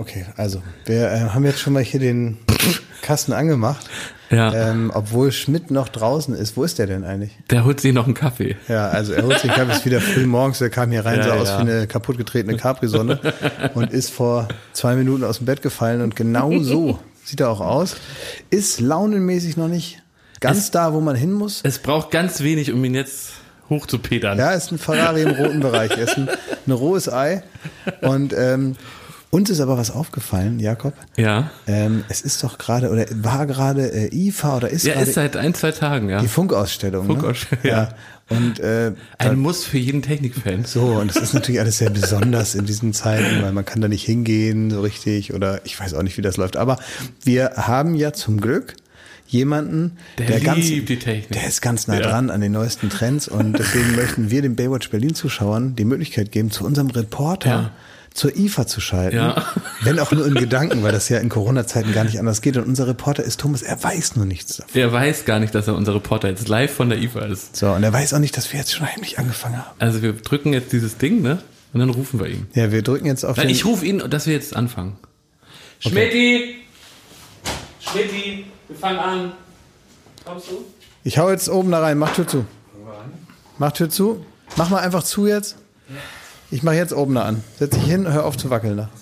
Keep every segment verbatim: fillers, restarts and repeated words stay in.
Okay, also wir äh, haben jetzt schon mal hier den Kasten angemacht. Ja. Ähm, obwohl Schmidt noch draußen ist. Wo ist der denn eigentlich? Der holt sich noch einen Kaffee. Ja, also er holt sich einen Kaffee, ist wieder früh morgens, der kam hier rein, Ja, sah aus ja. wie eine kaputtgetretene Capri-Sonne und ist vor zwei Minuten aus dem Bett gefallen und genau so sieht er auch aus. Ist launenmäßig noch nicht ganz Es- da, wo man hin muss. Es braucht ganz wenig, um ihn jetzt hochzupedern. Ja, ist ein Ferrari im roten Bereich. Er ist ein, ein rohes Ei. Und ähm, uns ist aber was aufgefallen, Jakob. Ja. Ähm, es ist doch gerade, oder war gerade äh, I F A oder ist Ja, gerade ist seit ein, zwei Tagen, ja. die Funkausstellung. Funkausstellung, ne? ja. Und äh, Ein Muss für jeden Technikfan. so, und das ist natürlich alles sehr besonders in diesen Zeiten, weil man kann da nicht hingehen so richtig oder ich weiß auch nicht, wie das läuft. Aber wir haben ja zum Glück jemanden, Der der, ganz, liebt die Technik. der ist ganz nah Ja. dran an den neuesten Trends und deswegen möchten wir den Baywatch Berlin Zuschauern die Möglichkeit geben, zu unserem Reporter Ja. zur I F A zu schalten. Ja. Wenn auch nur in Gedanken, weil das ja in Corona-Zeiten gar nicht anders geht. Und unser Reporter ist Thomas, er weiß nur nichts davon. Der weiß gar nicht, dass er unser Reporter jetzt live von der I F A ist. So, und er weiß auch nicht, dass wir jetzt schon heimlich angefangen haben. Also wir drücken jetzt dieses Ding, ne? Und dann rufen wir ihn. Ja, wir drücken jetzt auf Nein, den... ich rufe ihn, dass wir jetzt anfangen. Schmidti! Schmidti, wir fangen an. Kommst du? Ich hau jetzt oben da rein, mach Tür zu. Mach Tür zu. Mach mal einfach zu jetzt. Ich mach jetzt oben da an. Setz dich hin, hör auf zu wackeln da.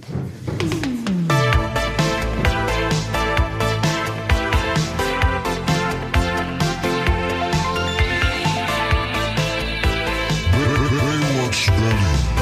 Baywatch Berlin.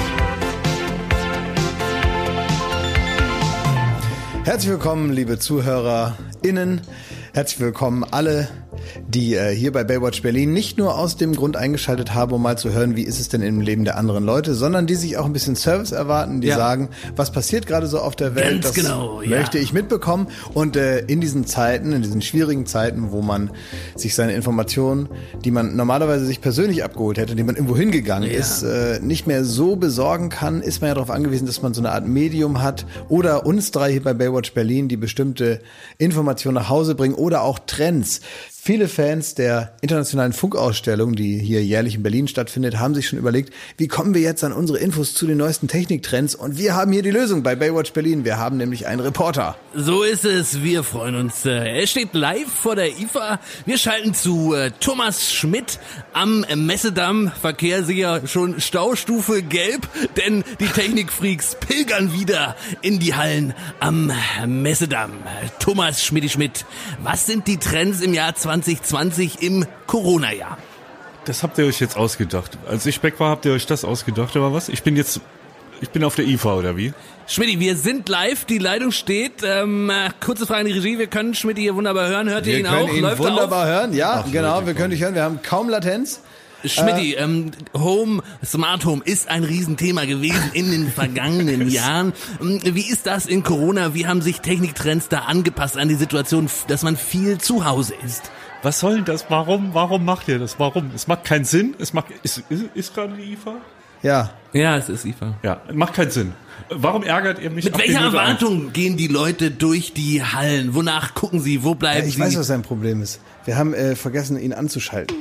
Herzlich willkommen, liebe ZuhörerInnen. Herzlich willkommen alle, die äh, hier bei Baywatch Berlin nicht nur aus dem Grund eingeschaltet haben, um mal zu hören, wie ist es denn im Leben der anderen Leute, sondern die sich auch ein bisschen Service erwarten, die Ja. sagen, was passiert gerade so auf der Welt, Ganz das genau, ja. möchte ich mitbekommen. Und äh, in diesen Zeiten, in diesen schwierigen Zeiten, wo man sich seine Informationen, die man normalerweise sich persönlich abgeholt hätte, die man irgendwo hingegangen Ja. ist, äh, nicht mehr so besorgen kann, ist man ja darauf angewiesen, dass man so eine Art Medium hat oder uns drei hier bei Baywatch Berlin, die bestimmte Informationen nach Hause bringen oder auch Trends. Viele Fans der internationalen Funkausstellung, die hier jährlich in Berlin stattfindet, haben sich schon überlegt, wie kommen wir jetzt an unsere Infos zu den neuesten Techniktrends? Und wir haben hier die Lösung bei Baywatch Berlin. Wir haben nämlich einen Reporter. So ist es, wir freuen uns. Äh, Er steht live vor der I F A. Wir schalten zu äh, Thomas Schmidt am Messedamm. Verkehr sicher schon Staustufe gelb, denn die Technikfreaks pilgern wieder in die Hallen am Messedamm. Thomas Schmidti Schmidt, was sind die Trends im Jahr zwanzig zwanzig im Corona-Jahr? Das habt ihr euch jetzt ausgedacht. Als ich weg war, habt ihr euch das ausgedacht, oder was? Ich bin jetzt, ich bin auf der I F A, oder wie? Schmidti, wir sind live, die Leitung steht. Ähm, äh, kurze Frage an die Regie, wir können Schmidti hier wunderbar hören. Hört ihr Wir ihn können auch? ihn Läuft er wunderbar auf? hören. Ja, Ach, genau, Leute, wir können dich hören. Wir haben kaum Latenz. Schmidti, ähm, Home, Smart Home ist ein Riesenthema gewesen in den vergangenen Jahren. Ähm, Wie ist das in Corona? Wie haben sich Techniktrends da angepasst an die Situation, f- dass man viel zu Hause ist? Was soll denn das? Warum, warum macht ihr das? Warum? Es macht keinen Sinn. Es macht, ist, ist, ist gerade die I F A? Ja, Ja, es ist I F A. Ja, macht keinen Sinn. Warum ärgert ihr mich? Mit ab welcher Minute eins? Erwartung gehen die Leute durch die Hallen? Wonach gucken sie? Wo Ja, bleiben ich sie? weiß, was sein Problem ist. Wir haben äh, vergessen, ihn anzuschalten.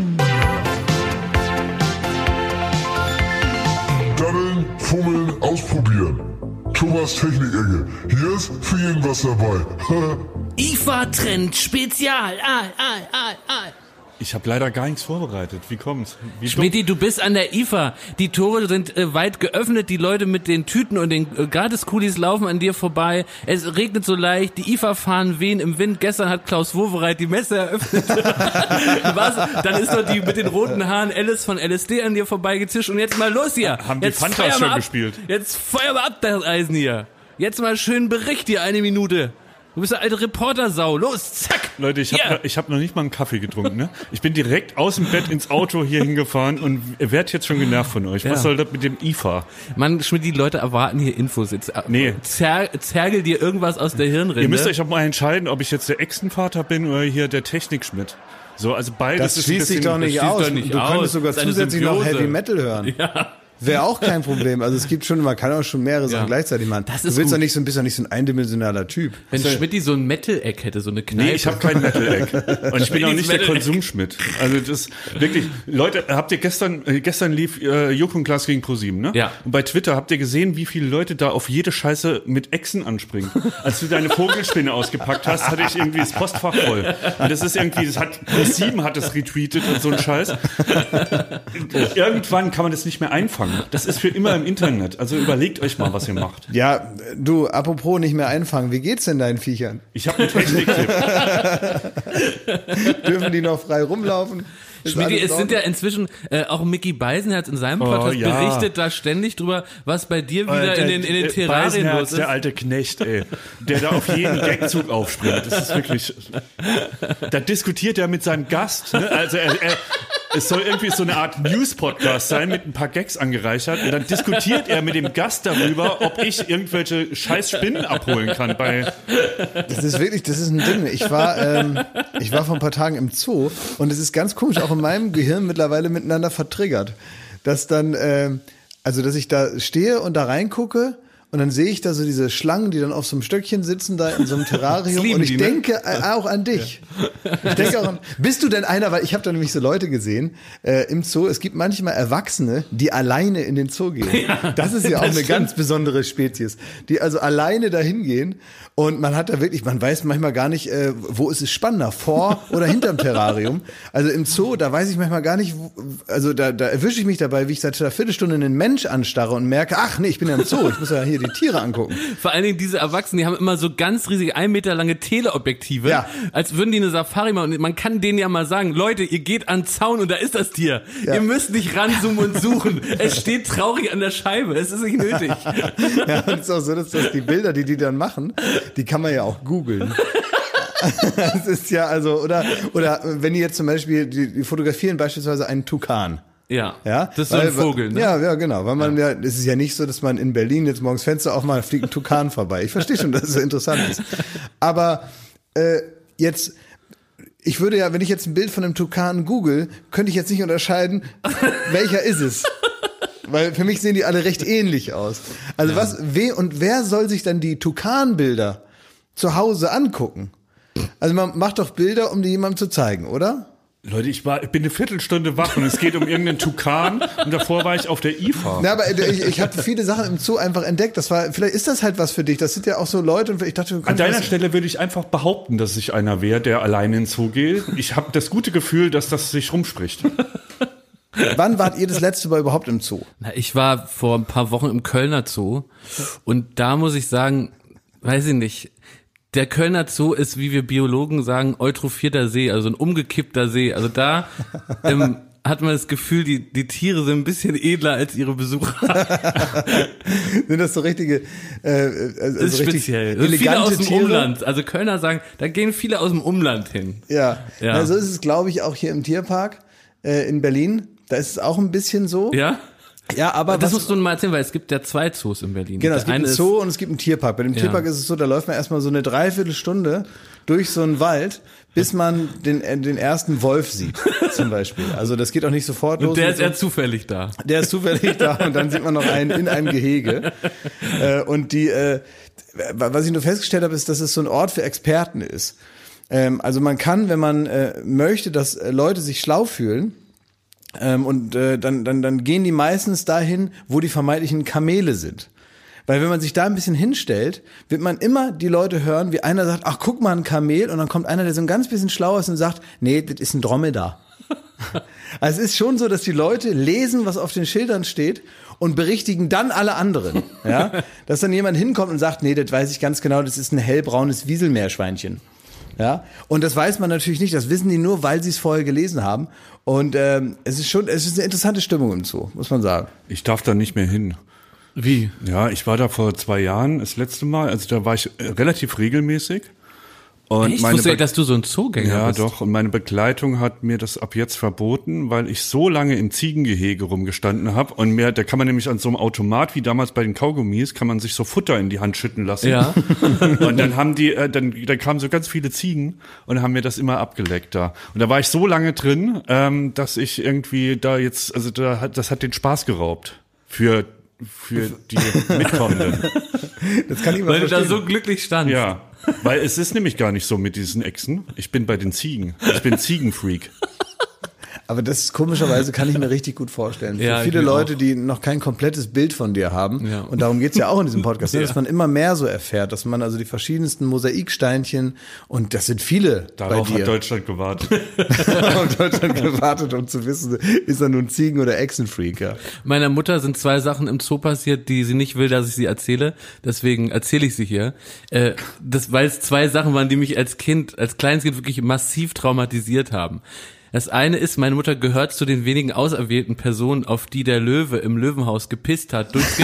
Daddeln, fummeln, ausprobieren. Thomas Technik-Ecke. Hier ist für jeden was dabei. I F A-Trend Spezial. Ah, ah, ah, ah. Ich habe leider gar nichts vorbereitet. Wie kommt's? Wie dumm? Schmidti, du bist an der I F A. Die Tore sind äh, weit geöffnet. Die Leute mit den Tüten und den äh, Gratis-Kulis laufen an dir vorbei. Es regnet so leicht. Die I F A-Fahnen wehen im Wind. Gestern hat Klaus Wowereit die Messe eröffnet. Was? Dann ist doch die mit den roten Haaren Alice von L S D an dir vorbeigezischt. Und jetzt mal los hier. Haben die jetzt Fantas feuer mal schon ab. gespielt? Jetzt feuer mal ab, das Eisen hier. Jetzt mal schön Bericht hier, eine Minute. Du bist eine alte Reportersau. Los, zack. Leute, ich Hier. habe ich hab noch nicht mal einen Kaffee getrunken. Ne? Ich bin direkt aus dem Bett ins Auto hier hingefahren und werd jetzt schon genervt von euch. Ja. Was soll das mit dem I F A? Mann, Schmidt, die Leute erwarten hier Infos. Jetzt äh, Nee. zer, zergel dir irgendwas aus der Hirnrinde. Ihr müsst euch auch mal entscheiden, ob ich jetzt der Echsenvater bin oder hier der Technikschmidt. So, also beides Das ist schließt ein sich bisschen, doch nicht schließt aus. doch nicht du aus. könntest sogar Das ist eine zusätzlich noch Symbiose. Heavy Metal hören. Ja. Wäre auch kein Problem. Also es gibt schon, man kann auch schon mehrere Sachen Ja. gleichzeitig machen. Das Du ist willst gut. doch nicht so ein bisschen nicht so ein eindimensionaler Typ. Wenn Schmidti so ein Metal-Eck hätte, so eine Kneipe. Nee, ich habe kein Metal-Eck. Und ich bin auch nicht der Konsumschmidt. Also das wirklich, Leute, habt ihr gestern, äh, gestern lief äh, Joko und Klaas gegen ProSieben, ne? Ja. Und bei Twitter habt ihr gesehen, wie viele Leute da auf jede Scheiße mit Echsen anspringen. Als du deine Vogelspinne ausgepackt hast, hatte ich irgendwie das Postfach voll. Und das ist irgendwie, das hat ProSieben hat das retweetet und so ein Scheiß. Irgendwann kann man das nicht mehr einfangen. Das ist für immer im Internet. Also überlegt euch mal, was ihr macht. Ja, du, apropos nicht mehr einfangen, wie geht's denn deinen Viechern? Ich habe einen Techniktipp. Dürfen die noch frei rumlaufen? Ist Schmidti, alles es sind in ja inzwischen, äh, auch Micky Beisen hat in seinem Podcast ja. berichtet da ständig drüber, was bei dir wieder Äh, in den, in den äh, Terrarien Beisenherz, los ist. der alte Knecht, ey, der da auf jeden Gagzug aufspringt. Das ist wirklich, da diskutiert er mit seinem Gast, ne? Also er, er, es soll irgendwie so eine Art News-Podcast sein, mit ein paar Gags angereichert. Und dann diskutiert er mit dem Gast darüber, ob ich irgendwelche scheiß Spinnen abholen kann bei... Das ist wirklich, das ist ein Ding. Ich war, ähm, ich war vor ein paar Tagen im Zoo und es ist ganz komisch, auch in meinem Gehirn mittlerweile miteinander vertriggert. Dass dann, ähm, also dass ich da stehe und da reingucke und dann sehe ich da so diese Schlangen, die dann auf so einem Stöckchen sitzen, da in so einem Terrarium. lieben Und ich die, ne? denke äh, auch an dich. Ich denke auch an, bist du denn einer, weil ich habe da nämlich so Leute gesehen äh, im Zoo, es gibt manchmal Erwachsene, die alleine in den Zoo gehen. Das ist ja auch das eine stimmt. ganz besondere Spezies, die also alleine dahin gehen und man hat da wirklich, man weiß manchmal gar nicht, äh, wo ist es spannender, vor oder hinterm Terrarium. Also im Zoo, da weiß ich manchmal gar nicht, wo, also da, da erwische ich mich dabei, wie ich seit einer Viertelstunde einen Mensch anstarre und merke, ach nee, ich bin ja im Zoo, ich muss ja hier die Tiere angucken. Vor allen Dingen diese Erwachsenen, die haben immer so ganz riesige, ein Meter lange Teleobjektive, Ja. als würden die eine Safari machen. Und man kann denen ja mal sagen, Leute, ihr geht an den Zaun und da ist das Tier. Ja. Ihr müsst nicht ranzoomen und suchen. Es steht traurig an der Scheibe. Es ist nicht nötig. Ja, und es ist auch so, dass das die Bilder, die die dann machen, die kann man ja auch googeln. Das ist ja also, oder, oder wenn die jetzt zum Beispiel, die, die fotografieren beispielsweise einen Tukan. Ja, Ja, das ist so ein weil- Vogel, ne? Ja, ja, genau. Weil man ja, es ist ja nicht so, dass man in Berlin jetzt morgens Fenster aufmacht, fliegt ein Tukan vorbei. Ich verstehe schon, dass es so interessant ist. Aber äh, jetzt, ich würde ja, wenn ich jetzt ein Bild von einem Tukan google, könnte ich jetzt nicht unterscheiden, welcher ist es. Weil für mich sehen die alle recht ähnlich aus. Also was, we, und wer soll sich dann die Tukan-Bilder zu Hause angucken? Also man macht doch Bilder, um die jemandem zu zeigen, oder? Leute, ich war, ich bin eine Viertelstunde wach und es geht um irgendeinen Tukan und davor war ich auf der I F A. Na, aber ich, ich habe viele Sachen im Zoo einfach entdeckt. Das war, vielleicht ist das halt was für dich. Das sind ja auch so Leute und ich dachte, du An kannst deiner was, Stelle würde ich einfach behaupten, dass ich einer wäre, der alleine ins Zoo geht. Ich habe das gute Gefühl, dass das sich rumspricht. wann wart ihr das letzte Mal überhaupt im Zoo? Na, ich war vor ein paar Wochen im Kölner Zoo und da muss ich sagen, weiß ich nicht, der Kölner Zoo ist, wie wir Biologen sagen, eutrophierter See, also ein umgekippter See. Also da ähm, hat man das Gefühl, die, die Tiere sind ein bisschen edler als ihre Besucher. Sind das so richtige, äh, also Das ist richtig speziell. Das sind viele elegante aus dem Tiere? Umland. Also Kölner sagen, da gehen viele aus dem Umland hin. Ja, Ja. Na, so ist es, glaube ich, auch hier im Tierpark äh, in Berlin. Da ist es auch ein bisschen so. Ja? Ja, aber Das was, musst du mal erzählen, weil es gibt ja zwei Zoos in Berlin. Genau, Der es gibt eine einen ist- Zoo und es gibt einen Tierpark. Bei dem Ja. Tierpark ist es so, da läuft man erstmal so eine Dreiviertelstunde durch so einen Wald, bis man den, äh, den ersten Wolf sieht, zum Beispiel. Also das geht auch nicht sofort los. Und der mit ist so- eher zufällig da. Der ist zufällig da und dann sieht man noch einen in einem Gehege. Äh, und die, äh, was ich nur festgestellt habe, ist, dass es so ein Ort für Experten ist. Ähm, also man kann, wenn man äh, möchte, dass äh, Leute sich schlau fühlen, ähm, und äh, dann, dann, dann gehen die meistens dahin, wo die vermeintlichen Kamele sind. Weil wenn man sich da ein bisschen hinstellt, wird man immer die Leute hören, wie einer sagt, ach, guck mal, ein Kamel. Und dann kommt einer, der so ein ganz bisschen schlau ist und sagt, nee, das ist ein Dromedar. Also es ist schon so, dass die Leute lesen, was auf den Schildern steht und berichtigen dann alle anderen. Ja? Dass dann jemand hinkommt und sagt, nee, das weiß ich ganz genau, das ist ein hellbraunes Wieselmeerschweinchen. Ja, und das weiß man natürlich nicht, das wissen die nur, weil sie es vorher gelesen haben. Und ähm, es ist schon, es ist eine interessante Stimmung im Zoo, muss man sagen. Ich darf da nicht mehr hin. Wie? Ja, ich war da vor zwei Jahren das letzte Mal. Also da war ich äh, relativ regelmäßig. Und Ich meine wusste, Be- dass du so ein Zoogänger Ja, bist. doch. Und meine Begleitung hat mir das ab jetzt verboten, weil ich so lange im Ziegengehege rumgestanden habe. Und mir, da kann man nämlich an so einem Automat, wie damals bei den Kaugummis, kann man sich so Futter in die Hand schütten lassen. Ja. Und dann haben die, äh, dann, dann kamen so ganz viele Ziegen und haben mir das immer abgeleckt da. Und da war ich so lange drin, ähm, dass ich irgendwie da jetzt, also da hat, das hat den Spaß geraubt. für für die Mitkommenden. Das kann ich mal Weil du verstehen. da so glücklich standst. Ja, weil es ist nämlich gar nicht so mit diesen Echsen. Ich bin bei den Ziegen. Ich bin Ziegenfreak. Aber das ist, komischerweise kann ich mir richtig gut vorstellen. Für Ja, ich viele mir Leute, auch. die noch kein komplettes Bild von dir haben, Ja. und darum geht's ja auch in diesem Podcast, ne, Ja. dass man immer mehr so erfährt, dass man also die verschiedensten Mosaiksteinchen, und das sind viele Darauf bei hat dir, Deutschland gewartet. auf Deutschland gewartet, um zu wissen, ist er nun Ziegen- oder Echsenfreak. Ja. Meiner Mutter sind zwei Sachen im Zoo passiert, die sie nicht will, dass ich sie erzähle. Deswegen erzähle ich sie hier. Äh, das, weil es zwei Sachen waren, die mich als Kind, als kleines Kind wirklich massiv traumatisiert haben. Das eine ist, meine Mutter gehört zu den wenigen auserwählten Personen, auf die der Löwe im Löwenhaus gepisst hat, durchs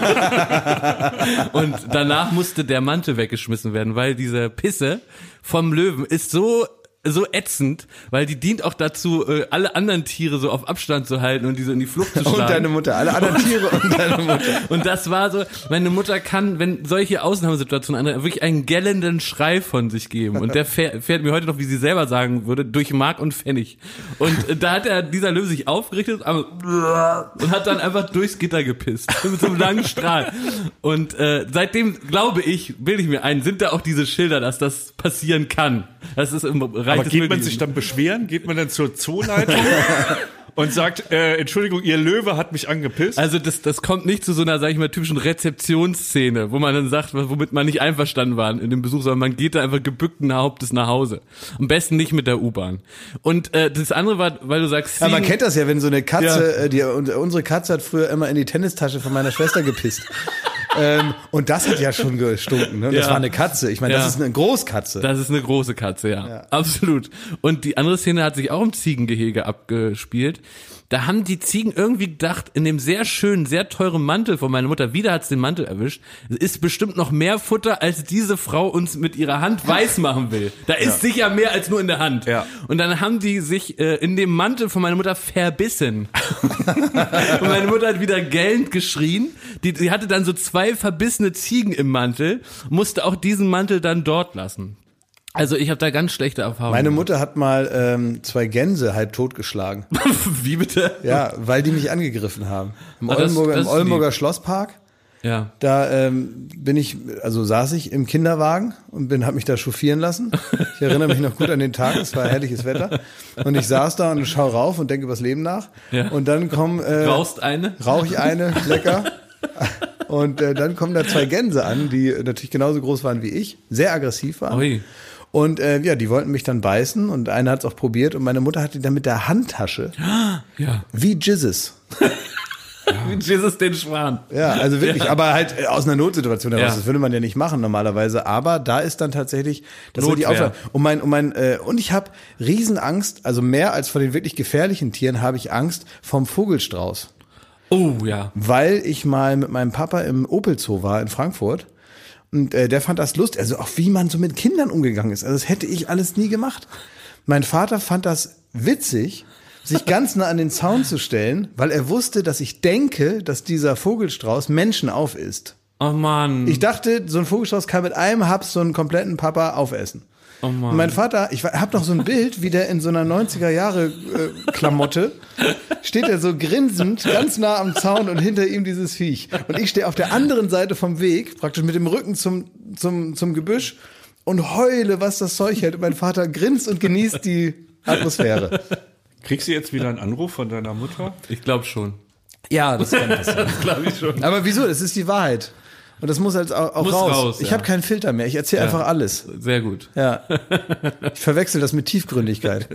Gitter. Und danach musste der Mantel weggeschmissen werden, weil diese Pisse vom Löwen ist so so ätzend, weil die dient auch dazu, äh, alle anderen Tiere so auf Abstand zu halten und die so in die Flucht zu schlagen. Und deine Mutter, alle anderen Tiere und deine Mutter. Und das war so, meine Mutter kann, wenn solche Ausnahmesituationen antreten, wirklich einen gellenden Schrei von sich geben. Und der fährt, fährt mir heute noch, wie sie selber sagen würde, durch Mark und Pfennig. Und äh, da hat er, dieser Löwe sich aufgerichtet aber, und hat dann einfach durchs Gitter gepisst. Mit so einem langen Strahl. Und äh, seitdem, glaube ich, bilde ich mir ein, sind da auch diese Schilder, dass das passieren kann. Das ist im Bereich Aber des geht man Möglichen. sich dann beschweren? Geht man dann zur Zooleitung und sagt, äh, Entschuldigung, Ihr Löwe hat mich angepisst? Also das, das kommt nicht zu so einer, sag ich mal, typischen Rezeptionsszene, wo man dann sagt, womit man nicht einverstanden war in dem Besuch, sondern man geht da einfach gebückten Hauptes nach Hause. Am besten nicht mit der U-Bahn. Und äh, das andere war, weil du sagst, Ja, man Ziegen- kennt das ja, wenn so eine Katze, Ja. äh, die, und unsere Katze hat früher immer in die Tennistasche von meiner Schwester gepisst. ähm, und das hat ja schon gestunken. Ne? Und das Ja. war eine Katze. Ich meine, Ja. das ist eine Großkatze. Das ist eine große Katze, ja. Ja. Absolut. Und die andere Szene hat sich auch im Ziegengehege abgespielt. Da haben die Ziegen irgendwie gedacht, in dem sehr schönen, sehr teuren Mantel von meiner Mutter, wieder hat's den Mantel erwischt, ist bestimmt noch mehr Futter, als diese Frau uns mit ihrer Hand weiß machen will. Da ist sicher mehr als nur in der Hand. Ja. Und dann haben die sich äh, in dem Mantel von meiner Mutter verbissen. Und meine Mutter hat wieder gellend geschrien. Die, die hatte dann so zwei verbissene Ziegen im Mantel, musste auch diesen Mantel dann dort lassen. Also ich habe da ganz schlechte Erfahrungen. Meine Mutter hat mal ähm, zwei Gänse halb totgeschlagen. Wie bitte? Ja, weil die mich angegriffen haben. Im Ah, das- Oldenburger, das im ist Oldenburger Schlosspark. Ja. Da ähm, bin ich, also saß ich im Kinderwagen und bin, habe mich da chauffieren lassen. Ich erinnere mich noch gut an den Tag, es war herrliches Wetter. Und ich saß da und schaue rauf und denke übers Leben nach. Ja. Und dann kommen äh, Rauchst eine? rauche ich eine, lecker. Und äh, dann kommen da zwei Gänse an, die natürlich genauso groß waren wie ich, sehr aggressiv waren. Ui. Und äh, ja, die wollten mich dann beißen und einer hat es auch probiert und meine Mutter hat die dann mit der Handtasche, Ja. wie Jesus. Wie Jesus den Schwan. Ja, also wirklich, Ja. aber halt äh, aus einer Notsituation heraus. Ja. Das würde man ja nicht machen normalerweise. Aber da ist dann tatsächlich, das war die Notwehr. Aufgabe. Und mein, und mein, äh, und ich habe Riesenangst, also mehr als vor den wirklich gefährlichen Tieren habe ich Angst vom Vogelstrauß. Oh, ja. Weil ich mal mit meinem Papa im Opel Zoo war in Frankfurt. Und äh, der fand das lustig, also auch wie man so mit Kindern umgegangen ist. Also das hätte ich alles nie gemacht. Mein Vater fand das witzig, sich ganz nah an den Zaun zu stellen, weil er wusste, dass ich denke, dass dieser Vogelstrauß Menschen aufisst. Oh Mann. Ich dachte, so ein Vogelstrauß kann mit einem Haps so einen kompletten Papa aufessen. Oh Mann. Und mein Vater, ich habe noch so ein Bild, wie der in so einer neunziger Jahre äh, Klamotte steht er so grinsend ganz nah am Zaun und hinter ihm dieses Viech. Und ich stehe auf der anderen Seite vom Weg, praktisch mit dem Rücken zum, zum, zum Gebüsch und heule, was das Zeug hält. Und mein Vater grinst und genießt die Atmosphäre. Kriegst du jetzt wieder einen Anruf von deiner Mutter? Ich glaube schon. Ja, das kann passieren. Glaube ich schon. Aber wieso? Das ist die Wahrheit. Und das muss halt auch, auch Muss raus. raus, Ich ja. habe keinen Filter mehr. Ich erzähle einfach alles. Sehr gut. Ja. Ich verwechsel das mit Tiefgründigkeit.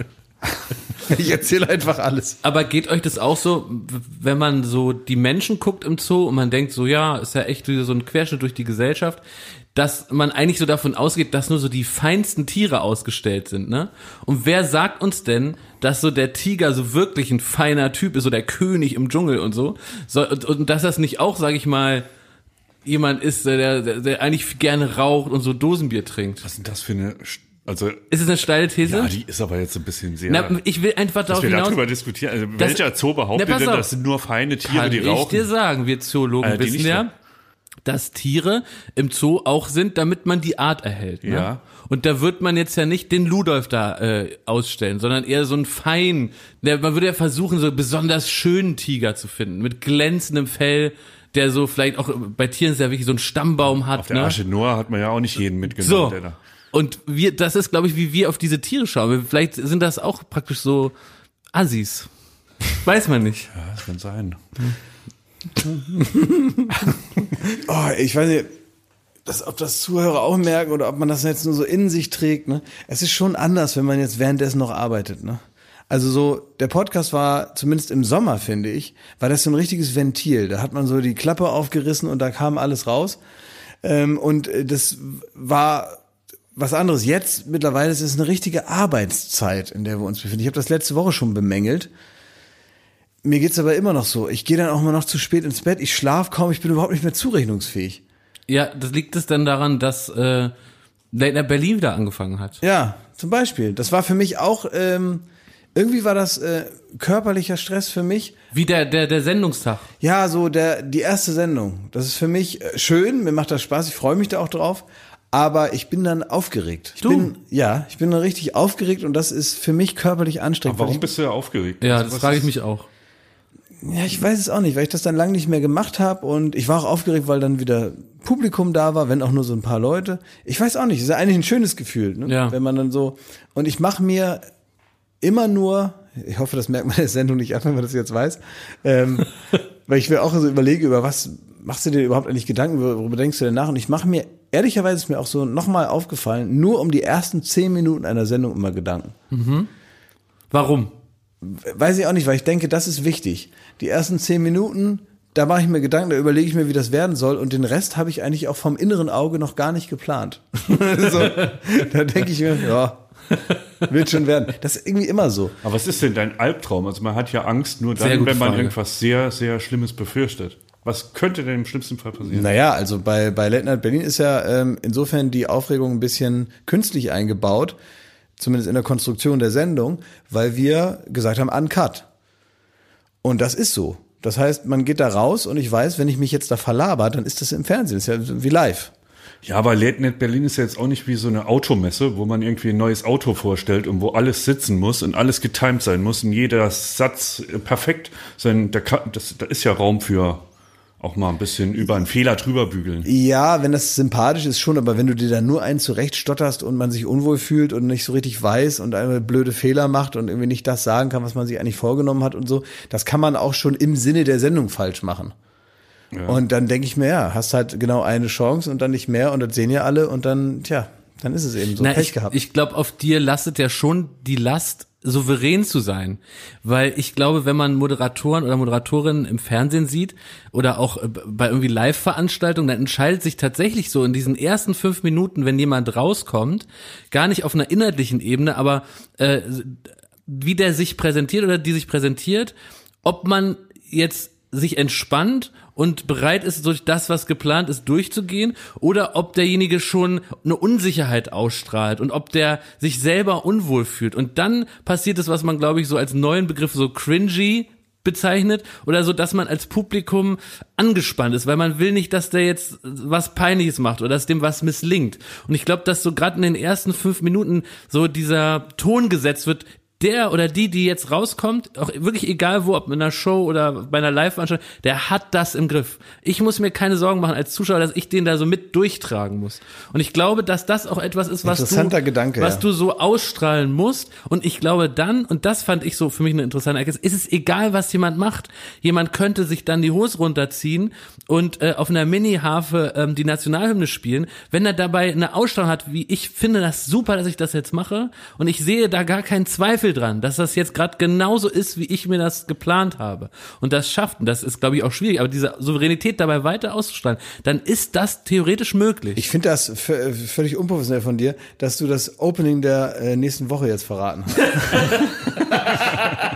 Ich erzähle einfach alles. Aber geht euch das auch so, w- wenn man so die Menschen guckt im Zoo und man denkt so, ja, ist ja echt wieder so ein Querschnitt durch die Gesellschaft, dass man eigentlich so davon ausgeht, dass nur so die feinsten Tiere ausgestellt sind, ne? Und wer sagt uns denn, dass so der Tiger so wirklich ein feiner Typ ist, so der König im Dschungel und so, so und, und dass das nicht auch, sag ich mal, jemand ist, der, der, der eigentlich gerne raucht und so Dosenbier trinkt? Was ist denn das für eine, St- also, Ist es eine steile These? ja, die ist aber jetzt ein bisschen sehr, Na, ich will einfach dass darauf wir hinaus... darüber diskutieren. Also, Das- welcher Zoo behauptet Na, pass denn, auf. das sind nur feine Tiere, Kann die ich rauchen? dir sagen, wir Zoologen Äh, die wissen nicht ja, dass Tiere im Zoo auch sind, damit man die Art erhält. Ne? Ja. Und da wird man jetzt ja nicht den Ludolf da äh, ausstellen, sondern eher so einen feinen, der, man würde ja versuchen, so einen besonders schönen Tiger zu finden, mit glänzendem Fell, der so vielleicht auch, bei Tieren ist ja wirklich so einen Stammbaum hat. Auf der ne? Arche Noah hat man ja auch nicht jeden mitgenommen. So. Der da. Und wir, das ist, glaube ich, wie wir auf diese Tiere schauen. Vielleicht sind das auch praktisch so Assis. Weiß man nicht. Ja, das kann sein. Oh, ich weiß nicht, dass, ob das Zuhörer auch merken oder ob man das jetzt nur so in sich trägt. Ne? Es ist schon anders, wenn man jetzt währenddessen noch arbeitet. Ne? Also so, der Podcast war, zumindest im Sommer, finde ich, war das so ein richtiges Ventil. Da hat man so die Klappe aufgerissen und da kam alles raus. Ähm, und das war was anderes. Jetzt mittlerweile ist es eine richtige Arbeitszeit, in der wir uns befinden. Ich habe das letzte Woche schon bemängelt. Mir geht's aber immer noch so. Ich gehe dann auch immer noch zu spät ins Bett. Ich schlafe kaum. Ich bin überhaupt nicht mehr zurechnungsfähig. Ja, das liegt es dann daran, dass äh, Late Night Berlin wieder angefangen hat. Ja, zum Beispiel. Das war für mich auch, ähm, irgendwie war das äh, körperlicher Stress für mich. Wie der, der, der Sendungstag. Ja, so der die erste Sendung. Das ist für mich äh, schön. Mir macht das Spaß. Ich freue mich da auch drauf. Aber ich bin dann aufgeregt. Ich Du? bin, ja, ich bin dann richtig aufgeregt und das ist für mich körperlich anstrengend. Aber warum Ich, bist du ja aufgeregt? Ja, Also, das was frage ich ist- mich auch. ja, ich weiß es auch nicht, weil ich das dann lange nicht mehr gemacht habe und ich war auch aufgeregt, weil dann wieder Publikum da war, wenn auch nur so ein paar Leute. Ich weiß auch nicht, es ist ja eigentlich ein schönes Gefühl, ne? Ja. Wenn man dann so, und ich mache mir immer nur, ich hoffe, das merkt man der Sendung nicht an, wenn man das jetzt weiß, ähm, weil ich mir auch so überlege, über was machst du dir überhaupt eigentlich Gedanken, worüber denkst du denn nach? Und ich mache mir, ehrlicherweise ist mir auch so nochmal aufgefallen, nur um die ersten zehn Minuten einer Sendung immer Gedanken. Warum? Weiß ich auch nicht, weil ich denke, das ist wichtig. Die ersten zehn Minuten, da mache ich mir Gedanken, da überlege ich mir, wie das werden soll und den Rest habe ich eigentlich auch vom inneren Auge noch gar nicht geplant. So, da denke ich mir, ja, wird schon werden. Das ist irgendwie immer so. Aber was ist denn dein Albtraum? Also man hat ja Angst nur Sehr dann, gute wenn man Frage. irgendwas sehr, sehr Schlimmes befürchtet. Was könnte denn im schlimmsten Fall passieren? Naja, also bei, bei Late Night Berlin ist ja ähm, insofern die Aufregung ein bisschen künstlich eingebaut, zumindest in der Konstruktion der Sendung, weil wir gesagt haben, uncut. Und das ist so. Das heißt, man geht da raus und ich weiß, wenn ich mich jetzt da verlaber, dann ist das im Fernsehen. Das ist ja wie live. Ja, aber Late Night Berlin ist ja jetzt auch nicht wie so eine Automesse, wo man irgendwie ein neues Auto vorstellt und wo alles sitzen muss und alles getimed sein muss und jeder Satz perfekt sein. Da, kann, das, da ist ja Raum für auch mal ein bisschen über einen Fehler drüber bügeln. Ja, wenn das sympathisch ist schon, aber wenn du dir da nur einen zurechtstotterst und man sich unwohl fühlt und nicht so richtig weiß und einmal blöde Fehler macht und irgendwie nicht das sagen kann, was man sich eigentlich vorgenommen hat und so, das kann man auch schon im Sinne der Sendung falsch machen. Ja. Und dann denke ich mir, ja, hast halt genau eine Chance und dann nicht mehr und das sehen ja alle und dann, tja, dann ist es eben so. Na, Pech ich, gehabt. Ich glaube, auf dir lastet ja schon die Last, souverän zu sein. Weil ich glaube, wenn man Moderatoren oder Moderatorinnen im Fernsehen sieht oder auch bei irgendwie Live-Veranstaltungen, dann entscheidet sich tatsächlich so in diesen ersten fünf Minuten, wenn jemand rauskommt, gar nicht auf einer inhaltlichen Ebene, aber äh, wie der sich präsentiert oder die sich präsentiert, ob man jetzt sich entspannt und bereit ist, durch das, was geplant ist, durchzugehen, oder ob derjenige schon eine Unsicherheit ausstrahlt und ob der sich selber unwohl fühlt. Und dann passiert es, was man, glaube ich, so als neuen Begriff so cringy bezeichnet, oder so, dass man als Publikum angespannt ist, weil man will nicht, dass der jetzt was Peinliches macht oder dass dem was misslingt. Und ich glaube, dass so gerade in den ersten fünf Minuten so dieser Ton gesetzt wird, der oder die, die jetzt rauskommt, auch wirklich egal wo, ob in einer Show oder bei einer Live-Veranstaltung, der hat das im Griff. Ich muss mir keine Sorgen machen als Zuschauer, dass ich den da so mit durchtragen muss. Und ich glaube, dass das auch etwas ist, was Interessanter du, Gedanke, was ja. du so ausstrahlen musst. Und ich glaube dann, und das fand ich so für mich eine interessante Erkenntnis, ist es egal, was jemand macht. Jemand könnte sich dann die Hose runterziehen und äh, auf einer Mini-Harfe ähm, die Nationalhymne spielen, wenn er dabei eine Ausstrahlung hat, wie ich finde das super, dass ich das jetzt mache. Und ich sehe da gar keinen Zweifel dran, dass das jetzt gerade genauso ist, wie ich mir das geplant habe. Und das schafft, und das ist, glaube ich, auch schwierig, aber diese Souveränität dabei weiter auszustrahlen, dann ist das theoretisch möglich. Ich finde das v- völlig unprofessionell von dir, dass du das Opening der äh, nächsten Woche jetzt verraten hast.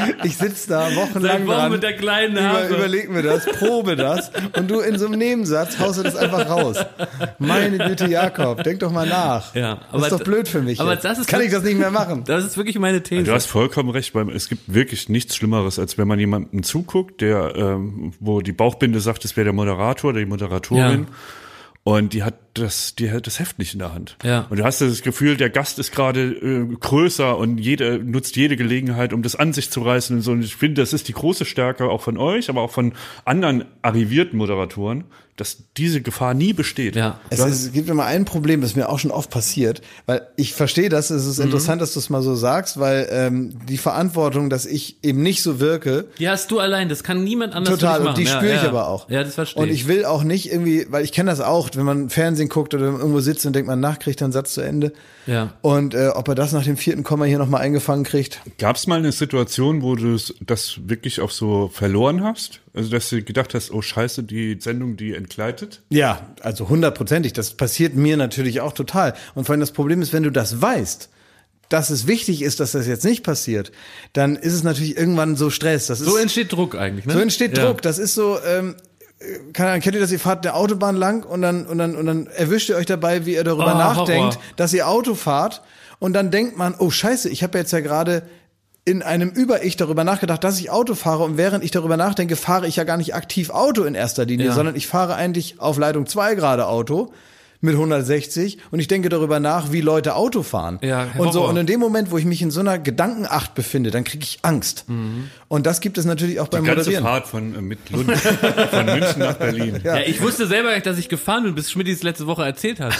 Ich sitze da wochenlang Seit Wochen dran, mit der kleinen über, Harfe. überleg mir das, probe das und du in so einem Nebensatz haust du das einfach raus. Meine Güte, Jakob, denk doch mal nach. Ja, das aber ist doch d- blöd für mich. aber jetzt. das ist Kann ich wirklich- das nicht mehr machen? Das ist wirklich meine These. Du hast vollkommen recht, weil es gibt wirklich nichts Schlimmeres, als wenn man jemandem zuguckt, der, ähm, wo die Bauchbinde sagt, es wäre der Moderator oder die Moderatorin. Ja. Und die hat das, die hat das Heft nicht in der Hand. Ja. Und du hast das Gefühl, der Gast ist gerade äh, größer und jede nutzt jede Gelegenheit, um das an sich zu reißen und so. Und ich finde, das ist die große Stärke auch von euch, aber auch von anderen arrivierten Moderatoren, dass diese Gefahr nie besteht. Ja. Es, ist, es gibt immer ein Problem, das mir auch schon oft passiert, weil ich verstehe das, es ist interessant, dass du es mal so sagst, weil ähm, die Verantwortung, dass ich eben nicht so wirke, Die hast du allein, das kann niemand anders total, für dich und die machen. spüre ja, ich ja. aber auch. Ja, das verstehe Und ich will auch nicht irgendwie, weil ich kenne das auch, wenn man Fernsehen guckt oder irgendwo sitzt und denkt, man nachkriegt einen Satz zu Ende. Ja. Und äh, ob er das nach dem vierten Komma hier nochmal eingefangen kriegt. Gab es mal eine Situation, wo du das wirklich auch so verloren hast? Also, dass du gedacht hast, oh scheiße, die Sendung, die entgleitet? Ja, also hundertprozentig. Das passiert mir natürlich auch total. Und vor allem das Problem ist, wenn du das weißt, dass es wichtig ist, dass das jetzt nicht passiert, dann ist es natürlich irgendwann so Stress. Das ist, So entsteht Druck eigentlich, ne? so entsteht Ja. Druck. Das ist so, ähm, keine Ahnung, kennt ihr das, ihr fahrt eine Autobahn lang und dann, und dann, und dann erwischt ihr euch dabei, wie ihr darüber Oh, nachdenkt, Horror. dass ihr Auto fahrt und dann denkt man, oh scheiße, ich habe jetzt ja gerade in einem Über-Ich darüber nachgedacht, dass ich Auto fahre und während ich darüber nachdenke, fahre ich ja gar nicht aktiv Auto in erster Linie, Ja. sondern ich fahre eigentlich auf Leitung zwei gerade Auto mit hundertsechzig und ich denke darüber nach, wie Leute Auto fahren. Ja, und so Horror. und in dem Moment, wo ich mich in so einer Gedankenacht befinde, dann kriege ich Angst. Und das gibt es natürlich auch beim Die ganze Moderieren. Fahrt von äh, mit Lund, von München nach Berlin. Ja, ich wusste selber nicht, dass ich gefahren bin, bis Schmidt es letzte Woche erzählt hat.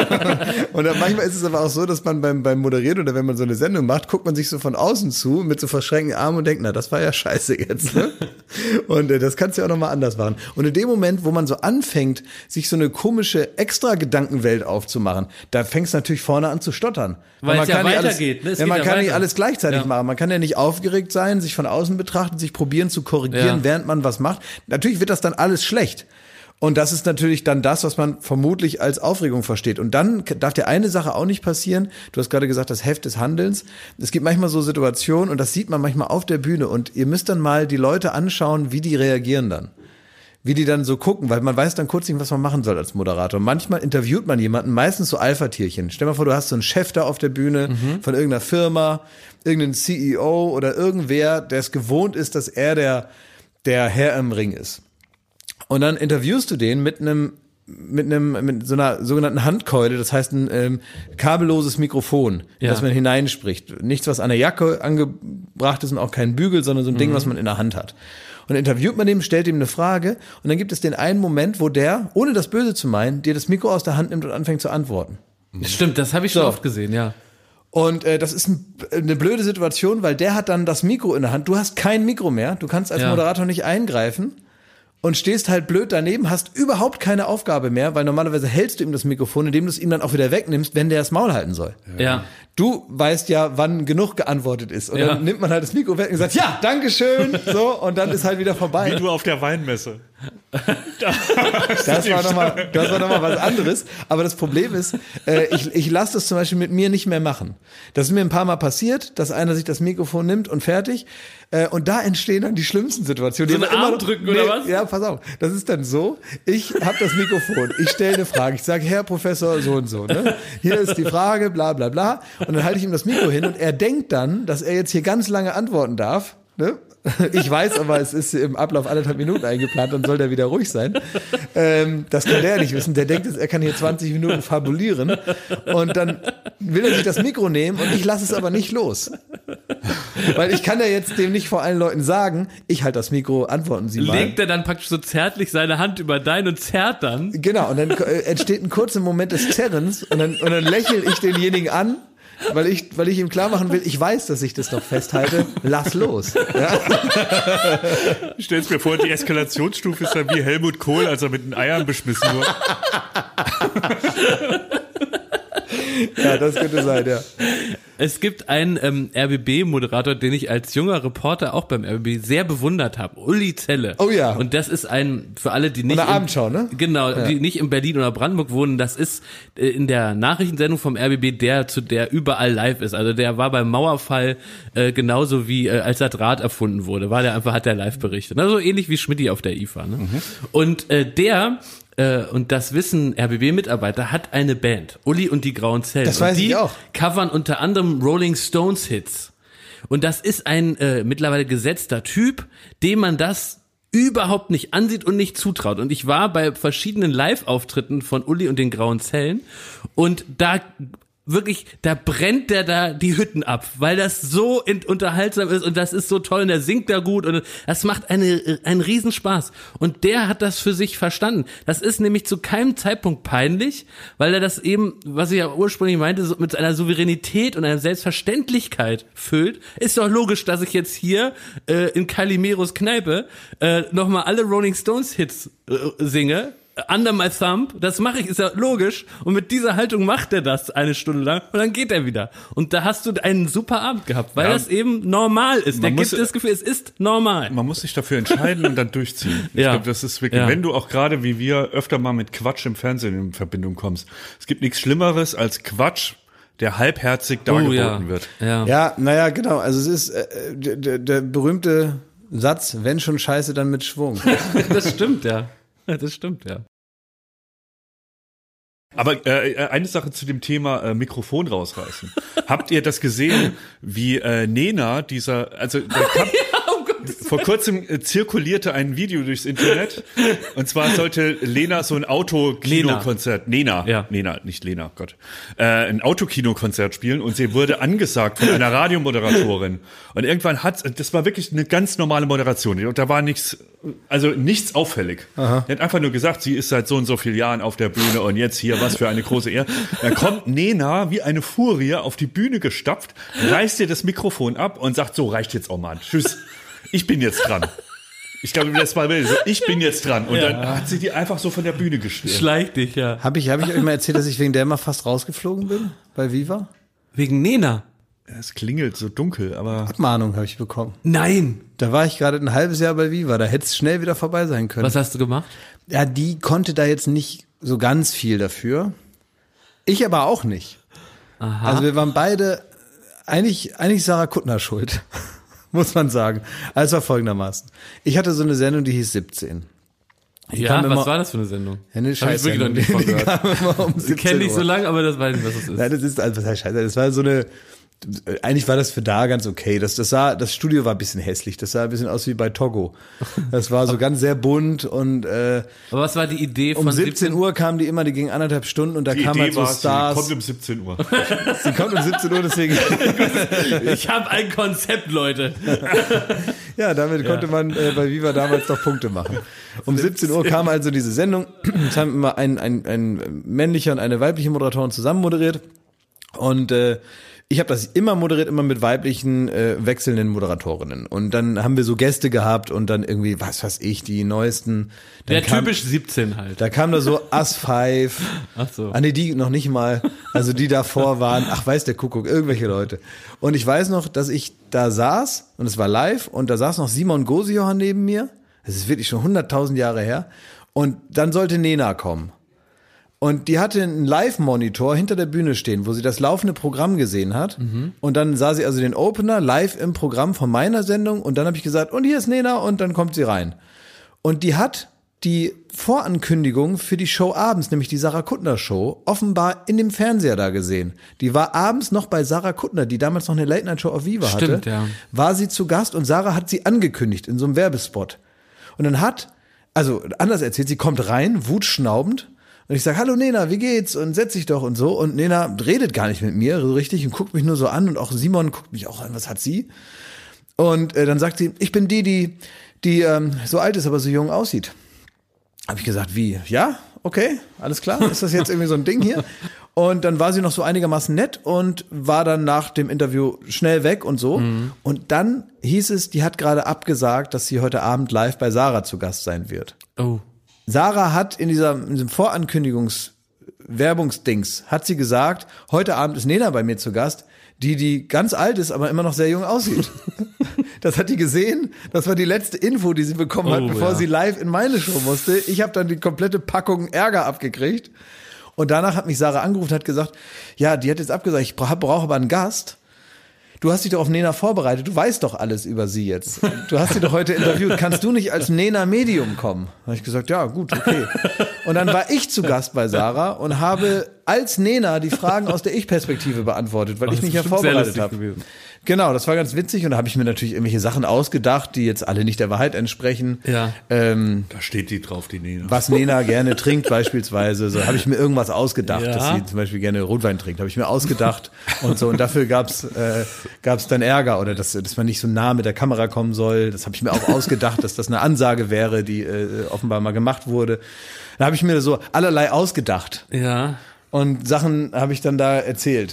Und dann manchmal ist es aber auch so, dass man beim, beim Moderieren oder wenn man so eine Sendung macht, guckt man sich so von außen zu mit so verschränkten Armen und denkt, na, das war ja scheiße jetzt. Ne? Und äh, das kannst du ja auch nochmal anders machen. Und in dem Moment, wo man so anfängt, sich so eine komische Extra-Gedankenwelt aufzumachen, da fängst du natürlich vorne an zu stottern. Weil man es ja kann nicht weitergeht, alles, ne? Es ja, geht man ja kann nicht weiter. alles gleichzeitig Ja. machen. Man kann ja nicht aufgeregt sein, sich von außen betrachten, sich probieren zu korrigieren, Ja. während man was macht. Natürlich wird das dann alles schlecht. Und das ist natürlich dann das, was man vermutlich als Aufregung versteht. Und dann darf dir eine Sache auch nicht passieren. Du hast gerade gesagt, das Heft des Handelns. Es gibt manchmal so Situationen, und das sieht man manchmal auf der Bühne. Und ihr müsst dann mal die Leute anschauen, wie die reagieren dann. Wie die dann so gucken, weil man weiß dann kurz nicht, was man machen soll als Moderator. Manchmal interviewt man jemanden, meistens so Alpha-Tierchen. Stell dir mal vor, du hast so einen Chef da auf der Bühne von irgendeiner Firma, irgendeinen C E O oder irgendwer, der es gewohnt ist, dass er der, der Herr im Ring ist. Und dann interviewst du den mit einem mit einem mit so einer sogenannten Handkeule, das heißt ein ähm, kabelloses Mikrofon, Ja. das man hineinspricht. Nichts, was an der Jacke angebracht ist und auch kein Bügel, sondern so ein Ding, was man in der Hand hat. Und dann interviewt man den, stellt ihm eine Frage und dann gibt es den einen Moment, wo der, ohne das Böse zu meinen, dir das Mikro aus der Hand nimmt und anfängt zu antworten. Stimmt, das habe ich schon So. oft gesehen, ja. Und äh, das ist ein, eine blöde Situation, weil der hat dann das Mikro in der Hand. Du hast kein Mikro mehr, du kannst als Ja. Moderator nicht eingreifen und stehst halt blöd daneben, hast überhaupt keine Aufgabe mehr, weil normalerweise hältst du ihm das Mikrofon, indem du es ihm dann auch wieder wegnimmst, wenn der das Maul halten soll. Ja. Du weißt ja, wann genug geantwortet ist. Und Ja. dann nimmt man halt das Mikro weg und sagt, ja, dankeschön, so, und dann ist halt wieder vorbei. Wie du auf der Weinmesse. Das war nochmal, das war noch mal was anderes. Aber das Problem ist, äh, ich, ich lasse das zum Beispiel mit mir nicht mehr machen. Das ist mir ein paar Mal passiert, dass einer sich das Mikrofon nimmt und fertig. Äh, und da entstehen dann die schlimmsten Situationen. So Die einen immer Arm noch- drücken oder was? Ja, pass auf. Das ist dann so, ich habe das Mikrofon, ich stelle eine Frage, ich sage, Herr Professor so und so, ne? Hier ist die Frage, bla bla bla. Und dann halte ich ihm das Mikro hin und er denkt dann, dass er jetzt hier ganz lange antworten darf, ne? Ich weiß aber, es ist im Ablauf anderthalb Minuten eingeplant, dann soll der wieder ruhig sein. Ähm, das kann der ja nicht wissen. Der denkt, er kann hier zwanzig Minuten fabulieren. Und dann will er sich das Mikro nehmen und ich lasse es aber nicht los. Weil ich kann ja jetzt dem nicht vor allen Leuten sagen, ich halte das Mikro, antworten Sie mal. Legt er dann praktisch so zärtlich seine Hand über dein und zerrt dann. Genau, und dann äh, entsteht ein kurzer Moment des Zerrens und dann, und dann lächle ich denjenigen an, weil ich, weil ich ihm klar machen will, ich weiß, dass ich das noch festhalte, lass los. Ja? Ich stell's mir vor, die Eskalationsstufe ist dann wie Helmut Kohl, als er mit den Eiern beschmissen wurde. Ja, das könnte sein, ja. Es gibt einen ähm, R B B-Moderator, den ich als junger Reporter auch beim R B B sehr bewundert habe. Uli Zelle. Oh ja. Und das ist ein, für alle, die nicht... Von der Abendschau, ne? Genau, Ja. die nicht in Berlin oder Brandenburg wohnen, das ist äh, in der Nachrichtensendung vom R B B der, zu der überall live ist. Also der war beim Mauerfall äh, genauso wie äh, als der Draht erfunden wurde, war der einfach, hat der live berichtet. Also ähnlich wie Schmidti auf der I F A. Ne? Mhm. Und äh, der... Und das wissen R B B-Mitarbeiter, hat eine Band, Uli und die Grauen Zellen. Das weiß und die ich auch. covern unter anderem Rolling Stones Hits. Und das ist ein äh, mittlerweile gesetzter Typ, dem man das überhaupt nicht ansieht und nicht zutraut. Und ich war bei verschiedenen Live-Auftritten von Uli und den Grauen Zellen und da wirklich, da brennt der da die Hütten ab, weil das so in, unterhaltsam ist und das ist so toll und der singt da gut und das macht eine, einen Riesenspaß. Und der hat das für sich verstanden. Das ist nämlich zu keinem Zeitpunkt peinlich, weil er das eben, was ich ja ursprünglich meinte, so mit einer Souveränität und einer Selbstverständlichkeit füllt. Ist doch logisch, dass ich jetzt hier äh, in Calimeros Kneipe äh, nochmal alle Rolling Stones Hits äh, singe. Under my thumb, das mache ich, ist ja logisch. Und mit dieser Haltung macht er das eine Stunde lang und dann geht er wieder. Und da hast du einen super Abend gehabt, weil ja, das eben normal ist. Der gibt das Gefühl, es ist normal. Man muss sich dafür entscheiden und dann durchziehen. Ich ja. glaube, das ist wirklich, ja. wenn du auch gerade wie wir öfter mal mit Quatsch im Fernsehen in Verbindung kommst. Es gibt nichts Schlimmeres als Quatsch, der halbherzig dargeboten oh, ja. wird. Ja, ja naja, genau. Also es ist äh, der, der berühmte Satz, wenn schon Scheiße, dann mit Schwung. Das stimmt, ja. Das stimmt, ja. Aber äh, eine Sache zu dem Thema äh, Mikrofon rausreißen. Habt ihr das gesehen, wie äh, Nena, dieser, also der kam, ja, um vor kurzem äh, zirkulierte ein Video durchs Internet und zwar sollte Lena so ein Autokinokonzert, Nena, ja. Nena, nicht Lena, Gott, äh, ein Autokinokonzert spielen und sie wurde angesagt von einer Radiomoderatorin und irgendwann hat, das war wirklich eine ganz normale Moderation und da war nichts, also nichts auffällig. Aha. Die hat einfach nur gesagt, sie ist seit so und so vielen Jahren auf der Bühne und jetzt hier, was für eine große Ehre. Dann kommt Nena wie eine Furie auf die Bühne gestapft, reißt ihr das Mikrofon ab und sagt, so reicht jetzt auch mal. Tschüss. Ich bin jetzt dran. Ich glaube, das war so, ich bin jetzt dran. Und ja. dann hat sie die einfach so von der Bühne gestellt. Schleich dich, ja. Habe ich, hab ich euch mal erzählt, dass ich wegen der mal fast rausgeflogen bin bei Viva? Wegen Nena? Es klingelt so dunkel, aber... Abmahnung habe ich bekommen. Nein! Da war ich gerade ein halbes Jahr bei Viva, da hätte es schnell wieder vorbei sein können. Was hast du gemacht? Ja, die konnte da jetzt nicht so ganz viel dafür. Ich aber auch nicht. Aha. Also wir waren beide, eigentlich, eigentlich Sarah Kuttner schuld, muss man sagen. Also war folgendermaßen. Ich hatte so eine Sendung, die hieß siebzehn. Die ja, was immer, war das für eine Sendung? Ja, eine Scheißsendung. Ich wirklich noch nicht von gehört. Ich kenne nicht so lange, aber das weiß nicht, was das ist. Nein, das ist, also, was heißt Scheiße? Das war so eine, eigentlich war das für da ganz okay. Das, das sah, das Studio war ein bisschen hässlich. Das sah ein bisschen aus wie bei Togo. Das war so ganz sehr bunt und, äh, aber was war die Idee von um siebzehn Uhr kamen die immer, die gingen anderthalb Stunden und da die kamen halt so war, Stars. Sie kommt um siebzehn Uhr. Sie kommt um siebzehn Uhr, deswegen. Ich habe ein Konzept, Leute. Ja, damit ja. konnte man äh, bei Viva damals noch Punkte machen. Um siebzehn Uhr kam also diese Sendung. Es haben immer ein, ein, ein männlicher und eine weibliche Moderatorin zusammen moderiert. Und äh, ich habe das immer moderiert, immer mit weiblichen äh, wechselnden Moderatorinnen. Und dann haben wir so Gäste gehabt und dann irgendwie, was weiß ich, die neuesten. Dann ja, kam, typisch siebzehn halt. Da kam da so Us Five. Ach so. Ah nee, die noch nicht mal. Also die davor waren, ach weiß der Kuckuck, irgendwelche Leute. Und ich weiß noch, dass ich da saß und es war live und da saß noch Simon Gosejohann neben mir. Das ist wirklich schon hunderttausend Jahre her. Und dann sollte Nena kommen. Und die hatte einen Live-Monitor hinter der Bühne stehen, wo sie das laufende Programm gesehen hat. Mhm. Und dann sah sie also den Opener live im Programm von meiner Sendung. Und dann habe ich gesagt, und hier ist Nena und dann kommt sie rein. Und die hat die Vorankündigung für die Show abends, nämlich die Sarah Kuttner Show, offenbar in dem Fernseher da gesehen. Die war abends noch bei Sarah Kuttner, die damals noch eine Late-Night-Show auf Viva hatte. Stimmt, ja. War sie zu Gast und Sarah hat sie angekündigt in so einem Werbespot. Und dann hat, also anders erzählt, sie kommt rein, wutschnaubend. Und ich sage, hallo Nena, wie geht's? Und setz dich doch und so. Und Nena redet gar nicht mit mir so richtig und guckt mich nur so an. Und auch Simon guckt mich auch an, was hat sie? Und äh, dann sagt sie, ich bin die, die, die ähm, so alt ist, aber so jung aussieht. Habe ich gesagt, wie? Ja? Okay, alles klar. Ist das jetzt irgendwie so ein Ding hier? Und dann war sie noch so einigermaßen nett und war dann nach dem Interview schnell weg und so. Mhm. Und dann hieß es, die hat gerade abgesagt, dass sie heute Abend live bei Sarah zu Gast sein wird. Oh. Sarah hat in, dieser, in diesem Vorankündigungsvideo Werbungsdings hat sie gesagt, heute Abend ist Nena bei mir zu Gast, die, die ganz alt ist, aber immer noch sehr jung aussieht. Das hat die gesehen. Das war die letzte Info, die sie bekommen hat, Oh, bevor ja. sie live in meine Show musste. Ich habe dann die komplette Packung Ärger abgekriegt. Und danach hat mich Sarah angerufen und hat gesagt, ja, die hat jetzt abgesagt, ich brauche brauch aber einen Gast. Du hast dich doch auf Nena vorbereitet, du weißt doch alles über sie jetzt. Du hast sie doch heute interviewt, kannst du nicht als Nena Medium kommen? Da habe ich gesagt, ja gut, okay. Und dann war ich zu Gast bei Sarah und habe als Nena die Fragen aus der Ich-Perspektive beantwortet, weil Oh, ich das mich ist ja bestimmt sehr vorbereitet lustig habe. gewesen. Genau, das war ganz witzig und da habe ich mir natürlich irgendwelche Sachen ausgedacht, die jetzt alle nicht der Wahrheit entsprechen. Ja. Ähm, Da steht die drauf, die Nena. was Nena gerne trinkt beispielsweise, so habe ich mir irgendwas ausgedacht, Ja. dass sie zum Beispiel gerne Rotwein trinkt, habe ich mir ausgedacht und so und dafür gab's äh, gab's dann Ärger oder dass, dass man nicht so nah mit der Kamera kommen soll, das habe ich mir auch ausgedacht, dass das eine Ansage wäre, die äh, offenbar mal gemacht wurde. Da habe ich mir so allerlei ausgedacht Ja. und Sachen habe ich dann da erzählt.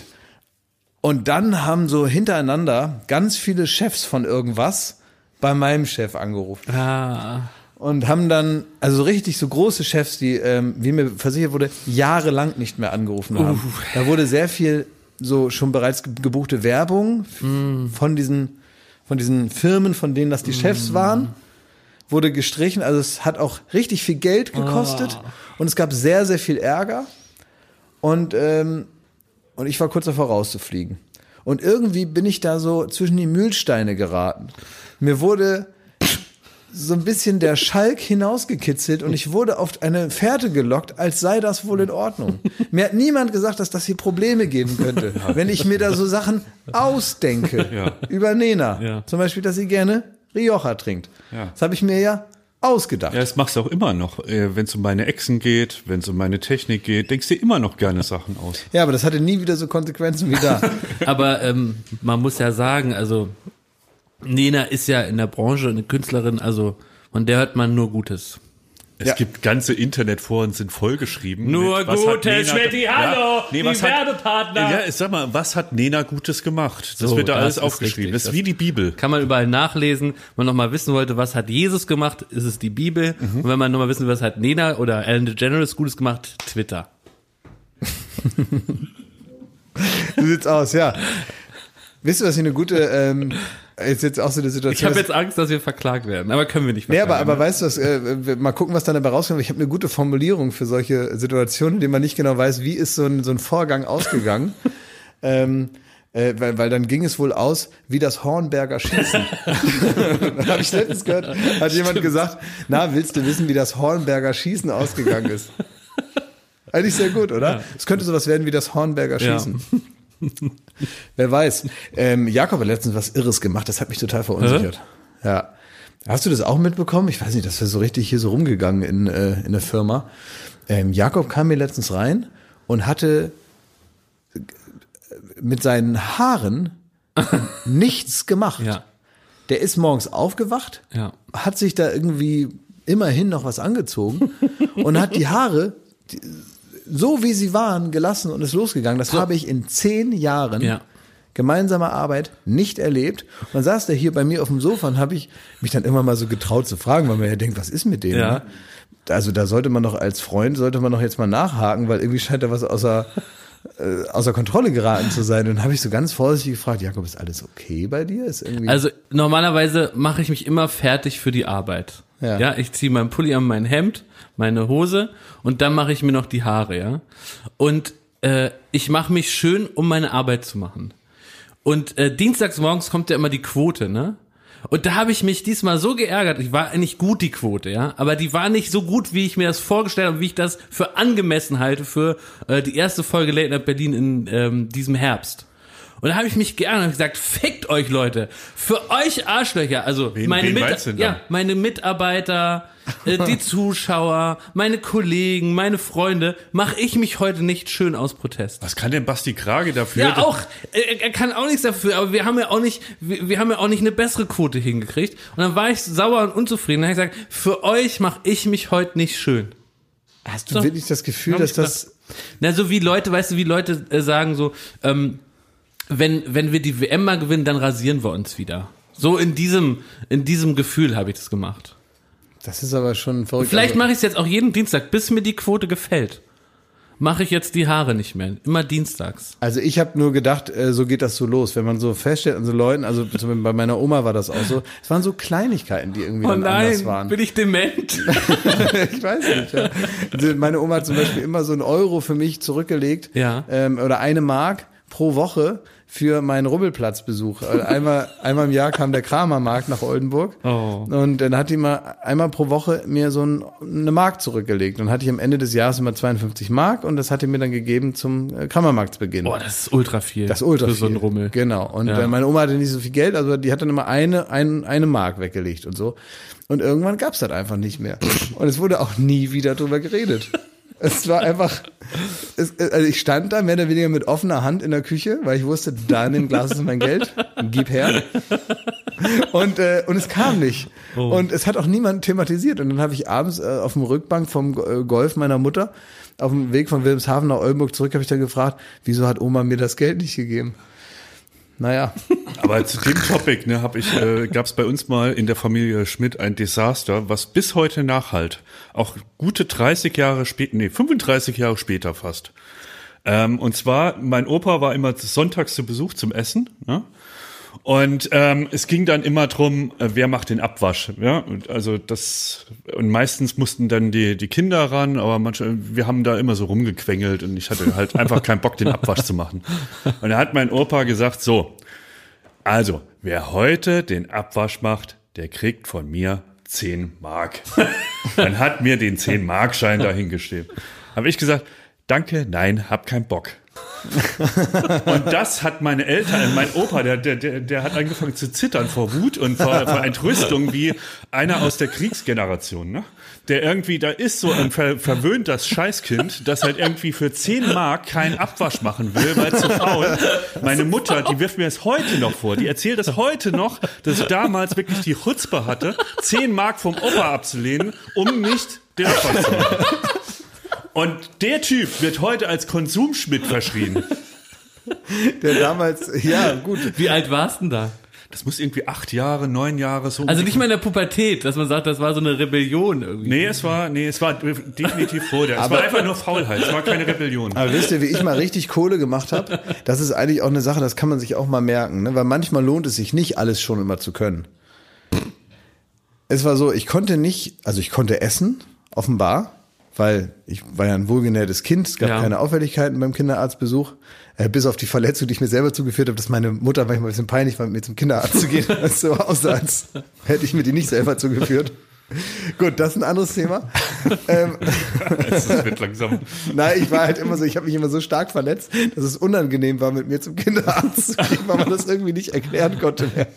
Und dann haben so hintereinander ganz viele Chefs von irgendwas bei meinem Chef angerufen. Ah. Und haben dann, also richtig so große Chefs, die, ähm, wie mir versichert wurde, jahrelang nicht mehr angerufen haben. Uh. Da wurde sehr viel so schon bereits ge- gebuchte Werbung mm. von diesen, von diesen Firmen, von denen das die Chefs mm. waren, wurde gestrichen. Also es hat auch richtig viel Geld gekostet Oh. und es gab sehr, sehr viel Ärger. Und, ähm, und ich war kurz davor rauszufliegen. Und irgendwie bin ich da so zwischen die Mühlsteine geraten. Mir wurde so ein bisschen der Schalk hinausgekitzelt und ich wurde auf eine Fährte gelockt, als sei das wohl in Ordnung. Mir hat niemand gesagt, dass das hier Probleme geben könnte, wenn ich mir da so Sachen ausdenke Ja. über Nena. Ja. Zum Beispiel, dass sie gerne Rioja trinkt. Ja. Das habe ich mir ja ausgedacht. Ja, das machst du auch immer noch. Wenn es um meine Echsen geht, wenn es um meine Technik geht, denkst du dir immer noch gerne Sachen aus. Ja, aber das hatte nie wieder so Konsequenzen wie da. Aber ähm, man muss ja sagen, also Nena ist ja in der Branche eine Künstlerin, also von der hört man nur Gutes. Es Ja. gibt ganze Internetforen, sind vollgeschrieben. Nur mit, was hat Gutes, Nena- Schmidti, hallo, nee, die was hat- Werbepartner. Ja, sag mal, was hat Nena Gutes gemacht? Das So, wird da das alles ist aufgeschrieben. richtig. Das ist Das- wie die Bibel. Kann man überall nachlesen. Wenn man nochmal wissen wollte, was hat Jesus gemacht, ist es die Bibel. Mhm. Und wenn man nochmal wissen will, was hat Nena oder Ellen DeGeneres Gutes gemacht, Twitter. So sieht's aus, ja. Wisst ihr, was hier eine gute, ähm, ist jetzt auch so eine Ich Situation. habe jetzt Angst, dass wir verklagt werden, aber können wir nicht Nee, verklagen. aber, aber weißt du was, äh, mal gucken, was dann dabei rauskommt. Ich habe eine gute Formulierung für solche Situationen, in denen man nicht genau weiß, wie ist so ein, so ein Vorgang ausgegangen. ähm, äh, weil, weil dann ging es wohl aus, wie das Hornberger Schießen. Dann habe ich letztens gehört, hat jemand gesagt, na, willst du wissen, wie das Hornberger Schießen ausgegangen ist? Eigentlich sehr gut, oder? Es könnte sowas werden wie das Hornberger Ja. Schießen. Wer weiß. Ähm, Jakob hat letztens was Irres gemacht, das hat mich total verunsichert. Ja. Hast du das auch mitbekommen? Ich weiß nicht, das wäre so richtig hier so rumgegangen in, äh, in der Firma. Ähm, Jakob kam mir letztens rein und hatte mit seinen Haaren nichts gemacht. Ja, Der ist morgens aufgewacht, ja. hat sich da irgendwie immerhin noch was angezogen und hat die Haare die, so wie sie waren gelassen und ist losgegangen. Das habe ich in zehn Jahren Ja. gemeinsamer Arbeit nicht erlebt. Und dann saß der hier bei mir auf dem Sofa und habe ich mich dann immer mal so getraut zu fragen, weil man ja denkt, was ist mit dem? Ja. ne? Also da sollte man doch als Freund, sollte man doch jetzt mal nachhaken, weil irgendwie scheint da was außer, äh, außer Kontrolle geraten zu sein. Und dann habe ich so ganz vorsichtig gefragt, Jakob, ist alles okay bei dir? Ist irgendwie Also normalerweise mache ich mich immer fertig für die Arbeit. Ja. Ja, ich ziehe meinen Pulli an, mein Hemd, meine Hose und dann mache ich mir noch die Haare, ja. Und äh, ich mache mich schön, um meine Arbeit zu machen. Und äh, dienstags morgens kommt ja immer die Quote, ne? Und da habe ich mich diesmal so geärgert. Ich war eigentlich gut, die Quote, ja. Aber die war nicht so gut, wie ich mir das vorgestellt habe, wie ich das für angemessen halte für äh, die erste Folge Late Night Berlin in ähm, diesem Herbst. Und da habe ich mich geärgert und gesagt, fickt euch, Leute. Für euch Arschlöcher, also Wen- meine, wen Mit- meinst du denn ja, da? meine Mitarbeiter, äh, die Zuschauer, meine Kollegen, meine Freunde, mache ich mich heute nicht schön aus Protest. Was kann denn Basti Krage dafür? Ja, auch, er, er kann auch nichts dafür, aber wir haben ja auch nicht, wir, wir haben ja auch nicht eine bessere Quote hingekriegt. Und dann war ich sauer und unzufrieden. Dann habe ich gesagt, für euch mache ich mich heute nicht schön. Hast du So. wirklich das Gefühl, Hab dass ich das Na, so wie Leute, weißt du, wie Leute äh, sagen so, ähm, wenn, wenn wir die W M mal gewinnen, dann rasieren wir uns wieder. So in diesem, in diesem Gefühl habe ich das gemacht. Das ist aber schon verrückt. Vielleicht Also- mache ich es jetzt auch jeden Dienstag, bis mir die Quote gefällt. mache ich jetzt die Haare nicht mehr. Immer dienstags. Also ich habe nur gedacht, äh, so geht das so los. Wenn man so feststellt an so Leuten, also bei meiner Oma war das auch so, es waren so Kleinigkeiten, die irgendwie Oh dann anders nein, waren. bin ich dement? Ich weiß nicht. Ja. Also meine Oma hat zum Beispiel immer so einen Euro für mich zurückgelegt, Ja. ähm, oder eine Mark pro Woche für meinen Rubbelplatzbesuch. Also einmal, einmal im Jahr kam der Kramermarkt nach Oldenburg Oh. und dann hat die mal einmal pro Woche mir so ein, eine Mark zurückgelegt. Dann hatte ich am Ende des Jahres immer zweiundfünfzig Mark und das hat die mir dann gegeben zum äh, Kramermarktsbeginn. Boah, das ist ultra viel. Das ist ultra für viel. so einen Rummel. Genau. Und Ja. äh, meine Oma hatte nicht so viel Geld, also die hat dann immer eine, ein, eine Mark weggelegt und so. Und irgendwann gab's das einfach nicht mehr. Und es wurde auch nie wieder drüber geredet. Es war einfach, es, also ich stand da mehr oder weniger mit offener Hand in der Küche, weil ich wusste, da in dem Glas ist mein Geld, gib her. Und, äh, und es kam nicht. Oh. Und es hat auch niemand thematisiert. Und dann habe ich abends äh, auf dem Rückbank vom äh, Golf meiner Mutter, auf dem Weg von Wilhelmshaven nach Oldenburg zurück, habe ich dann gefragt, wieso hat Oma mir das Geld nicht gegeben? Naja. Aber zu dem Topic, ne, hab ich, äh, gab es bei uns mal in der Familie Schmidt ein Desaster, was bis heute nachhalt. Auch gute dreißig Jahre später, nee, fünfunddreißig Jahre später fast. Ähm, und zwar, mein Opa war immer sonntags zu Besuch zum Essen, ne? Und ähm, es ging dann immer drum, äh, wer macht den Abwasch, ja? Und also das, und meistens mussten dann die die Kinder ran, aber manche, wir haben da immer so rumgequengelt und ich hatte halt einfach keinen Bock, den Abwasch zu machen. Und da hat mein Opa gesagt, so, also wer heute den Abwasch macht, der kriegt von mir zehn Mark. Dann hat mir den zehn Mark Schein dahingestellt. Habe ich gesagt, danke, nein, hab keinen Bock. Und das hat meine Eltern, mein Opa, der, der, der, der hat angefangen zu zittern vor Wut und vor, vor Entrüstung wie einer aus der Kriegsgeneration, ne? Der irgendwie, da ist so ein ver, verwöhntes Scheißkind, das halt irgendwie für zehn Mark keinen Abwasch machen will, weil zu faul. Meine Mutter, die wirft mir das heute noch vor, die erzählt das heute noch, dass ich damals wirklich die Chutzpe hatte, zehn Mark vom Opa abzulehnen, um nicht den Abwasch zu machen. Und der Typ wird heute als Konsumschmidt verschrien. Der damals, ja, gut. Wie alt warst denn da? Das muss irgendwie acht Jahre, neun Jahre so. Also nicht mal in der Pubertät, dass man sagt, das war so eine Rebellion irgendwie. Nee, es war, nee, es war definitiv vorher. Es war einfach nur Faulheit, es war keine Rebellion. Aber wisst ihr, wie ich mal richtig Kohle gemacht habe? Das ist eigentlich auch eine Sache, das kann man sich auch mal merken, ne? Weil manchmal lohnt es sich nicht, alles schon immer zu können. Es war so, ich konnte nicht, also ich konnte essen, offenbar, weil ich war ja ein wohlgenährtes Kind, es gab Ja. keine Auffälligkeiten beim Kinderarztbesuch, äh, bis auf die Verletzung, die ich mir selber zugeführt habe, dass meine Mutter manchmal ein bisschen peinlich war, mit mir zum Kinderarzt zu gehen, als so aussah, als hätte ich mir die nicht selber zugeführt. Gut, das ist ein anderes Thema. ähm, Es wird langsam. Nein, ich war halt immer so, ich habe mich immer so stark verletzt, dass es unangenehm war, mit mir zum Kinderarzt zu gehen, weil man das irgendwie nicht erklären konnte mehr.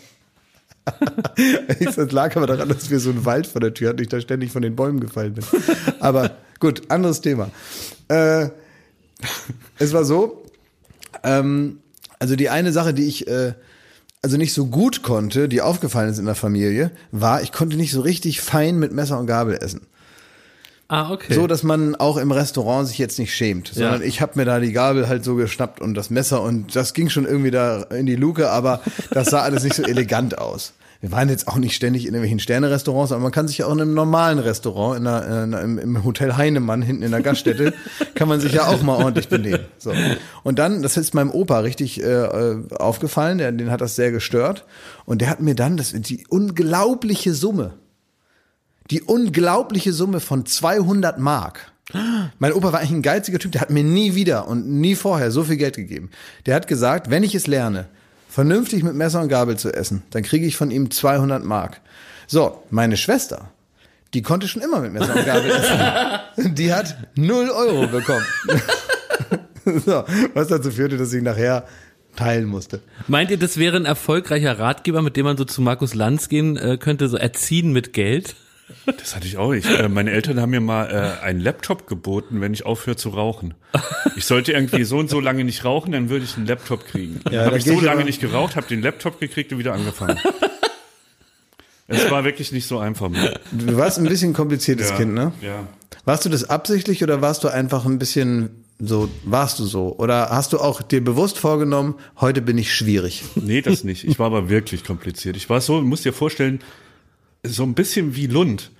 Das lag aber daran, dass wir so einen Wald vor der Tür hatten, und ich da ständig von den Bäumen gefallen bin. Aber gut, anderes Thema. Äh, es war so, ähm, also die eine Sache, die ich äh, also nicht so gut konnte, die aufgefallen ist in der Familie, war, ich konnte nicht so richtig fein mit Messer und Gabel essen. Ah, okay. So, dass man auch im Restaurant sich jetzt nicht schämt, sondern Ja. ich habe mir da die Gabel halt so geschnappt und das Messer und das ging schon irgendwie da in die Luke, aber das sah alles nicht so elegant aus. Wir waren jetzt auch nicht ständig in irgendwelchen Sterne-Restaurants, aber man kann sich ja auch in einem normalen Restaurant, in einer, in einer, im, im Hotel Heinemann hinten in der Gaststätte, kann man sich ja auch mal ordentlich benehmen. So. Und dann, das ist meinem Opa richtig äh, aufgefallen, der, den hat das sehr gestört und der hat mir dann, das die unglaubliche Summe, die unglaubliche Summe von zweihundert Mark. Mein Opa war eigentlich ein geiziger Typ, der hat mir nie wieder und nie vorher so viel Geld gegeben. Der hat gesagt, wenn ich es lerne, vernünftig mit Messer und Gabel zu essen, dann kriege ich von ihm zweihundert Mark. So, meine Schwester, die konnte schon immer mit Messer und Gabel essen. Die hat null Euro bekommen. So, was dazu führte, dass ich nachher teilen musste. Meint ihr, das wäre ein erfolgreicher Ratgeber, mit dem man so zu Markus Lanz gehen äh, könnte, so erziehen mit Geld? Das hatte ich auch. Ich, äh, meine Eltern haben mir mal äh, einen Laptop geboten, wenn ich aufhöre zu rauchen. Ich sollte irgendwie so und so lange nicht rauchen, dann würde ich einen Laptop kriegen. Dann Ja, habe da ich geh so ich lange aber- nicht geraucht, habe den Laptop gekriegt und wieder angefangen. Es war wirklich nicht so einfach. Mehr. Du warst ein bisschen kompliziertes Ja, Kind, ne? Ja. Warst du das absichtlich oder warst du einfach ein bisschen so, warst du so? Oder hast du auch dir bewusst vorgenommen, heute bin ich schwierig? Nee, das nicht. Ich war aber wirklich kompliziert. Ich war so, musst dir vorstellen, so ein bisschen wie Lund.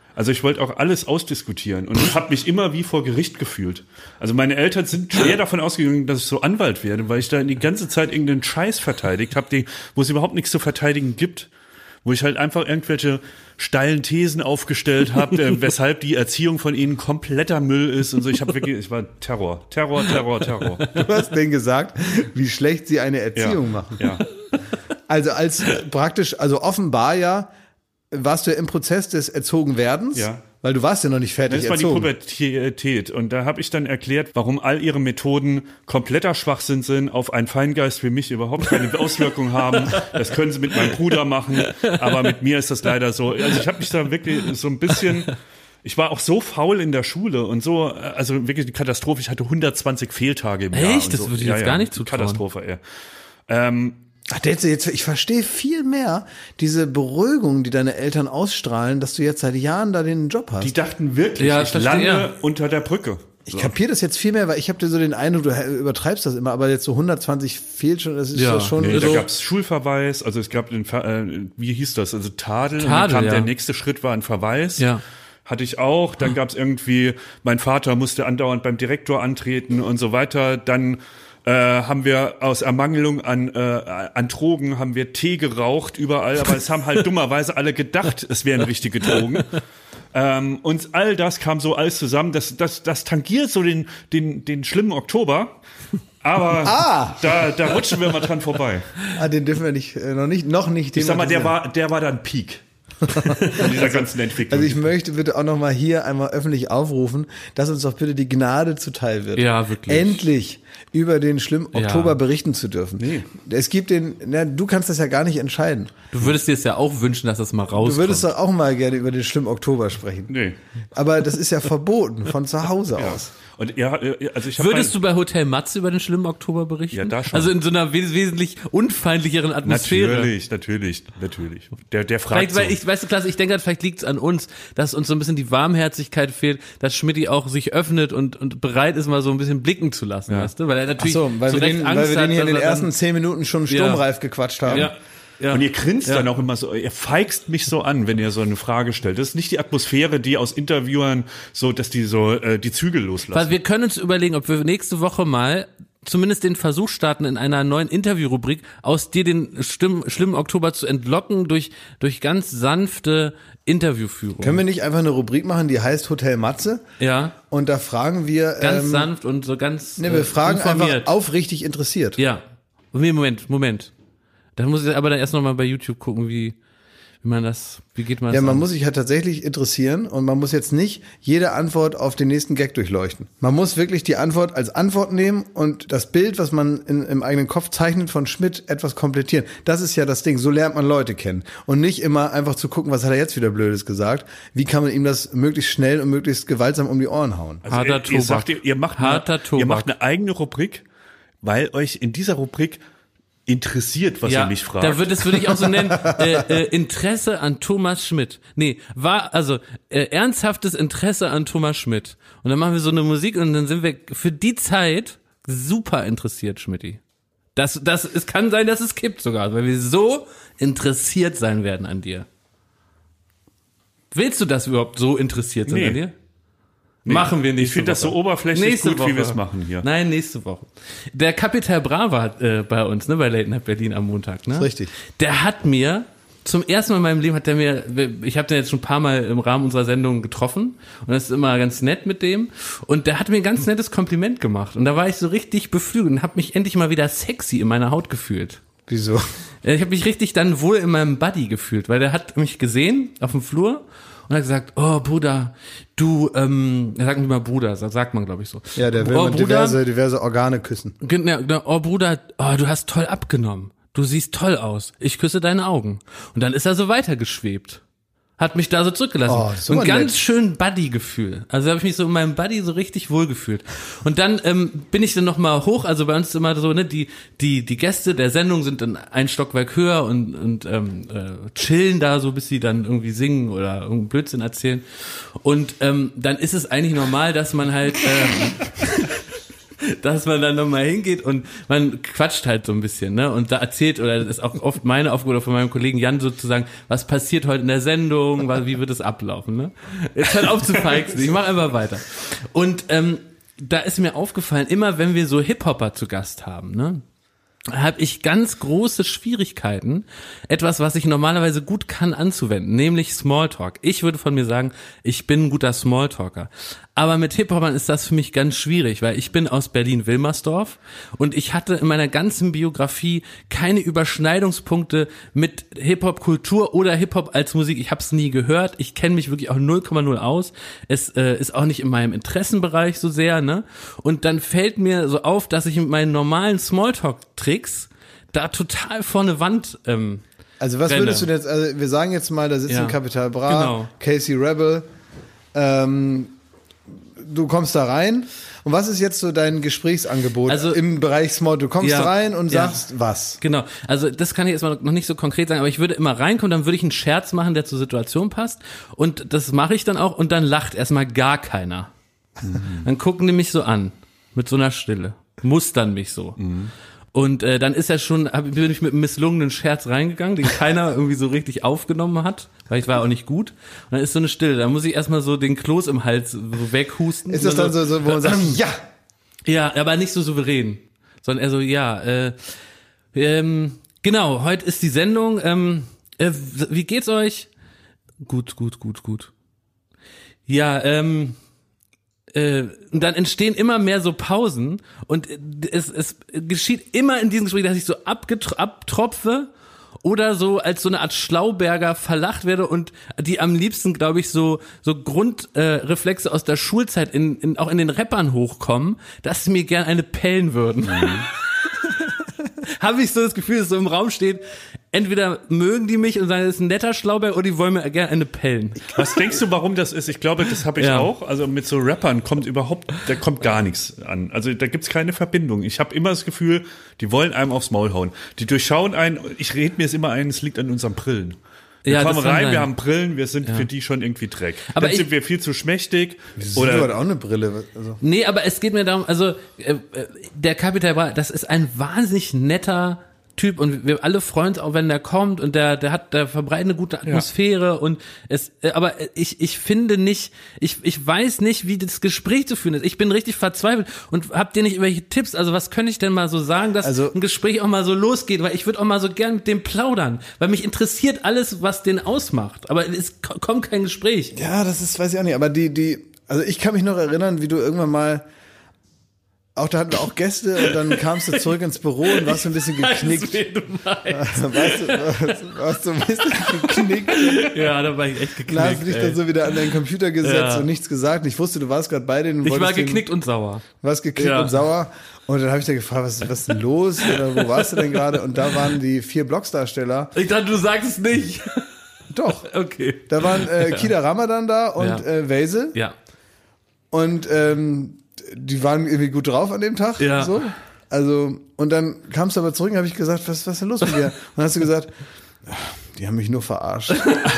Also ich wollte auch alles ausdiskutieren und ich habe mich immer wie vor Gericht gefühlt. Also meine Eltern sind schwer davon ausgegangen, dass ich so Anwalt werde, weil ich da die ganze Zeit irgendeinen Scheiß verteidigt habe, wo es überhaupt nichts zu verteidigen gibt. Wo ich halt einfach irgendwelche steilen Thesen aufgestellt habe, äh, weshalb die Erziehung von ihnen kompletter Müll ist und so. Ich habe wirklich, ich war Terror, Terror, Terror, Terror. Du hast denen gesagt, wie schlecht sie eine Erziehung ja, machen. Ja. Also als praktisch, also offenbar ja, warst du ja im Prozess des Erzogenwerdens, ja. weil du warst ja noch nicht fertig das erzogen. Das war die Pubertät und da habe ich dann erklärt, warum all ihre Methoden kompletter Schwachsinn sind, auf einen Feingeist wie mich überhaupt keine Auswirkung haben. Das können sie mit meinem Bruder machen, aber mit mir ist das leider so. Also ich habe mich da wirklich so ein bisschen... Ich war auch so faul in der Schule und so, also wirklich die Katastrophe. Ich hatte hundertzwanzig Fehltage im Jahr. Echt? Das so. würde ich ja, jetzt ja, gar nicht zutrauen. Katastrophe, ey. Ähm, Ach, jetzt, jetzt, ich verstehe viel mehr diese Beruhigung, die deine Eltern ausstrahlen, dass du jetzt seit Jahren da den Job hast. Die dachten wirklich, Ja, ich verstehe. lande unter der Brücke. Ich kapiere das jetzt viel mehr, weil ich habe dir so den Eindruck, du übertreibst das immer, aber jetzt so hundertzwanzig fehlt schon, das ist Ja, ja schon Nee, so. da gab's Schulverweis, also es gab den, Ver- äh, wie hieß das, also Tadel, Tadel, und dann kam ja. der nächste Schritt war ein Verweis. Ja. Hatte ich auch, dann gab's irgendwie, mein Vater musste andauernd beim Direktor antreten und so weiter, dann äh, haben wir aus Ermangelung an, äh, an Drogen haben wir Tee geraucht überall, aber es haben halt dummerweise alle gedacht, es wären richtige Drogen. Ähm, und all das kam so alles zusammen, das, das, das tangiert so den, den, den schlimmen Oktober, aber Ah. da, da rutschen wir mal dran vorbei. Ah, den dürfen wir nicht, äh, noch nicht, noch nicht. Ich sag mal, der thematisieren. war, der war dann Peak in dieser ganzen Entwicklung. Also ich möchte bitte auch noch mal hier einmal öffentlich aufrufen, dass uns doch bitte die Gnade zuteil wird. Ja, wirklich. Endlich über den schlimmen Ja. Oktober berichten zu dürfen. Nee. Es gibt den, na, du kannst das ja gar nicht entscheiden. Du würdest dir es ja auch wünschen, dass das mal rauskommt. Du würdest doch auch mal gerne über den schlimmen Oktober sprechen. nee. Aber das ist ja verboten von zu Hause aus. Und ja, also ich habe Würdest du bei Hotel Matze über den schlimmen Oktober berichten? Ja, da schon. Also in so einer wes wesentlich unfeindlicheren Atmosphäre. natürlich, natürlich, natürlich. Der, der fragt Vielleicht, weil so. ich, weißt du, Klaas, ich denke, vielleicht liegt es an uns, dass uns so ein bisschen die Warmherzigkeit fehlt, dass Schmidti auch sich öffnet und, und bereit ist, mal so ein bisschen blicken zu lassen, weißt du? Weil er Ach natürlich so, weil so wir recht den, Angst weil wir den hat, hier in den dass er ersten dann- zehn Minuten schon sturmreif gequatscht haben. Ja. Ja. Und ihr grinst Ja. dann auch immer so, ihr feigst mich so an, wenn ihr so eine Frage stellt. Das ist nicht die Atmosphäre, die aus Interviewern so, dass die so äh, die Zügel loslassen. Weil wir können uns überlegen, ob wir nächste Woche mal zumindest den Versuch starten, in einer neuen Interviewrubrik aus dir den schlimm, schlimmen Oktober zu entlocken durch, durch ganz sanfte Interviewführung. Können wir nicht einfach eine Rubrik machen, die heißt Hotel Matze? Ja, Und da fragen wir, ganz ähm, sanft und so ganz ne, wir äh, fragen informiert. einfach aufrichtig interessiert. Ja. Nee, Moment, Moment. Dann muss ich aber dann erst nochmal bei YouTube gucken, wie, wie man das, wie geht man das Ja, man an? muss sich halt tatsächlich interessieren und man muss jetzt nicht jede Antwort auf den nächsten Gag durchleuchten. Man muss wirklich die Antwort als Antwort nehmen und das Bild, was man in, im eigenen Kopf zeichnet von Schmidt, etwas komplettieren. Das ist ja das Ding, so lernt man Leute kennen. Und nicht immer einfach zu gucken, was hat er jetzt wieder Blödes gesagt. Wie kann man ihm das möglichst schnell und möglichst gewaltsam um die Ohren hauen? Also Harter ihr, ihr Tobak. sagt, ihr, ihr macht Harter eine, Tobak. ihr macht eine eigene Rubrik, weil euch in dieser Rubrik interessiert, was ja, ihr mich fragt. Da wird, das würde ich auch so nennen, äh, äh, Interesse an Thomas Schmidt. Nee, war, also, äh, ernsthaftes Interesse an Thomas Schmidt. Und dann machen wir so eine Musik und dann sind wir für die Zeit super interessiert, Schmidti. Das, das, es kann sein, dass es kippt sogar, weil wir so interessiert sein werden an dir. Willst du das überhaupt so interessiert sein Nee. an dir? Machen wir nächste Ich finde das so Woche. oberflächlich Nächste gut, Woche. wie wir es machen hier. Nein, nächste Woche. Der Kapital Bra war äh, bei uns, ne, bei Late Night Berlin am Montag, ne? ist richtig. Der hat mir zum ersten Mal in meinem Leben hat der mir, ich habe den jetzt schon ein paar Mal im Rahmen unserer Sendung getroffen und das ist immer ganz nett mit dem und der hat mir ein ganz nettes Kompliment gemacht und da war ich so richtig beflügelt und habe mich endlich mal wieder sexy in meiner Haut gefühlt. Wieso? Ich habe mich richtig dann wohl in meinem Buddy gefühlt, weil der hat mich gesehen auf dem Flur und hat gesagt, oh Bruder, du, ähm, er sagt nicht mal Bruder, sagt, sagt man glaube ich so. Ja, der will oh, man Bruder, diverse, diverse Organe küssen. Genau, genau. Oh Bruder, oh, du hast toll abgenommen. Du siehst toll aus. Ich küsse deine Augen. Und dann ist er so weitergeschwebt. Hat mich da so zurückgelassen. Oh, so super ein ganz nett. schön Buddy-Gefühl. Also habe ich mich so in meinem Buddy so richtig wohl gefühlt. Und dann ähm, bin ich dann nochmal hoch, also bei uns ist immer so, ne, die die die Gäste der Sendung sind dann ein Stockwerk höher und und ähm, äh, chillen da so, bis sie dann irgendwie singen oder irgendeinen Blödsinn erzählen. Und ähm, dann ist es eigentlich normal, dass man halt äh, dass man dann nochmal hingeht und man quatscht halt so ein bisschen, ne? Und da erzählt, oder das ist auch oft meine Aufgabe oder von meinem Kollegen Jan sozusagen, was passiert heute in der Sendung, wie wird es ablaufen, ne? Jetzt hört auf zu feixen, ich mach einfach weiter. Und ähm, da ist mir aufgefallen, immer wenn wir so Hip-Hopper zu Gast haben, ne? habe ich ganz große Schwierigkeiten, etwas, was ich normalerweise gut kann, anzuwenden, nämlich Smalltalk. Ich würde von mir sagen, ich bin ein guter Smalltalker. Aber mit Hip-Hopern ist das für mich ganz schwierig, weil ich bin aus Berlin-Wilmersdorf und ich hatte in meiner ganzen Biografie keine Überschneidungspunkte mit Hip-Hop-Kultur oder Hip-Hop als Musik. Ich habe es nie gehört. Ich kenne mich wirklich auch null Komma null aus. Es äh, ist auch nicht in meinem Interessenbereich so sehr, ne? Und dann fällt mir so auf, dass ich mit meinen normalen Smalltalk-Tricks da total vor eine Wand ähm, Also was renne. würdest du denn jetzt, also wir sagen jetzt mal, da sitzt Ja. in Capital Bra, Genau. Casey Rebel, ähm, du kommst da rein und was ist jetzt so dein Gesprächsangebot Also- im Bereich Small? Du kommst Ja. rein und Ja. sagst was? Genau, also das kann ich jetzt mal noch nicht so konkret sagen, aber ich würde immer reinkommen, dann würde ich einen Scherz machen, der zur Situation passt und das mache ich dann auch und dann lacht erstmal gar keiner. Mhm. Dann gucken die mich so an, mit so einer Stille, mustern mich so. Mhm. Und äh, dann ist ja schon, hab, bin ich mit einem misslungenen Scherz reingegangen, den keiner irgendwie so richtig aufgenommen hat, weil ich war auch nicht gut. Und dann ist so eine Stille, da muss ich erstmal so den Kloß im Hals so weghusten. Ist das dann so, so wo man sagt, ja, Ja, aber nicht so souverän, sondern eher so, ja, äh, ähm, genau, heute ist die Sendung, ähm, äh, wie geht's euch? Gut, gut, gut, gut. Ja, ähm, äh, und dann entstehen immer mehr so Pausen und es, es geschieht immer in diesem Gespräch, dass ich so abgetro- abtropfe oder so als so eine Art Schlauberger verlacht werde und die am liebsten, glaube ich, so so Grundreflexe äh, Reflexe aus der Schulzeit in, in auch in den Rappern hochkommen, dass sie mir gern eine pellen würden. Mhm. Habe ich so das Gefühl, dass so im Raum steht, entweder mögen die mich und sagen, das ist ein netter Schlauberger oder die wollen mir gerne eine pellen. Was denkst du, warum das ist? Ich glaube, das habe ich Ja. auch. Also mit so Rappern kommt überhaupt, da kommt gar nichts an. Also da gibt's keine Verbindung. Ich habe immer das Gefühl, die wollen einem aufs Maul hauen. Die durchschauen einen. Ich rede mir es immer ein, es liegt an unseren Brillen. Wir Ja, kommen das kann rein, sein. wir haben Brillen, wir sind für die schon irgendwie Dreck. Aber Dann ich- sind wir viel zu schmächtig. du hat Oder auch eine Brille. Also. Nee, aber es geht mir darum, also äh, äh, der Capital Bra, das ist ein wahnsinnig netter Typ und wir alle freuen uns auch, wenn der kommt und der der hat der verbreitet eine gute Atmosphäre und es äh, aber ich ich finde nicht, ich ich weiß nicht, wie das Gespräch zu führen ist. Ich bin richtig verzweifelt und habt ihr nicht irgendwelche Tipps? Also was könnte ich denn mal so sagen, dass Also- ein Gespräch auch mal so losgeht, weil ich würde auch mal so gern mit dem plaudern, weil mich interessiert alles, was den ausmacht, aber es ko- kommt kein Gespräch. Ja, das ist, weiß ich auch nicht, aber die, die, also ich kann mich noch erinnern, wie du irgendwann mal, auch da hatten wir auch Gäste und dann kamst du zurück ins Büro und warst so ein bisschen geknickt. Weißt du, wen du meinst? Weißt du, warst, warst so ein bisschen geknickt. Ja, da war ich echt geknickt. Dann hast du dich ey. dann so wieder an deinen Computer gesetzt Ja. und nichts gesagt. Ich wusste, du warst gerade bei denen. und Ich war wolltest den- geknickt und sauer. warst geknickt Ja. und sauer. Und dann habe ich dir gefragt, was, was ist denn los? Oder wo warst du denn gerade? Und da waren die vier Blocksdarsteller. Ich dachte, du sagst es nicht. Doch. Okay. Da waren äh, Kida Ramadan da und Ja. äh, Wesel. Ja. Und ähm, die waren irgendwie gut drauf an dem Tag. Ja. So. Also, und dann kamst du aber zurück und habe ich gesagt, was, was ist denn los mit dir? Und dann hast du gesagt, "Ach, die haben mich nur verarscht.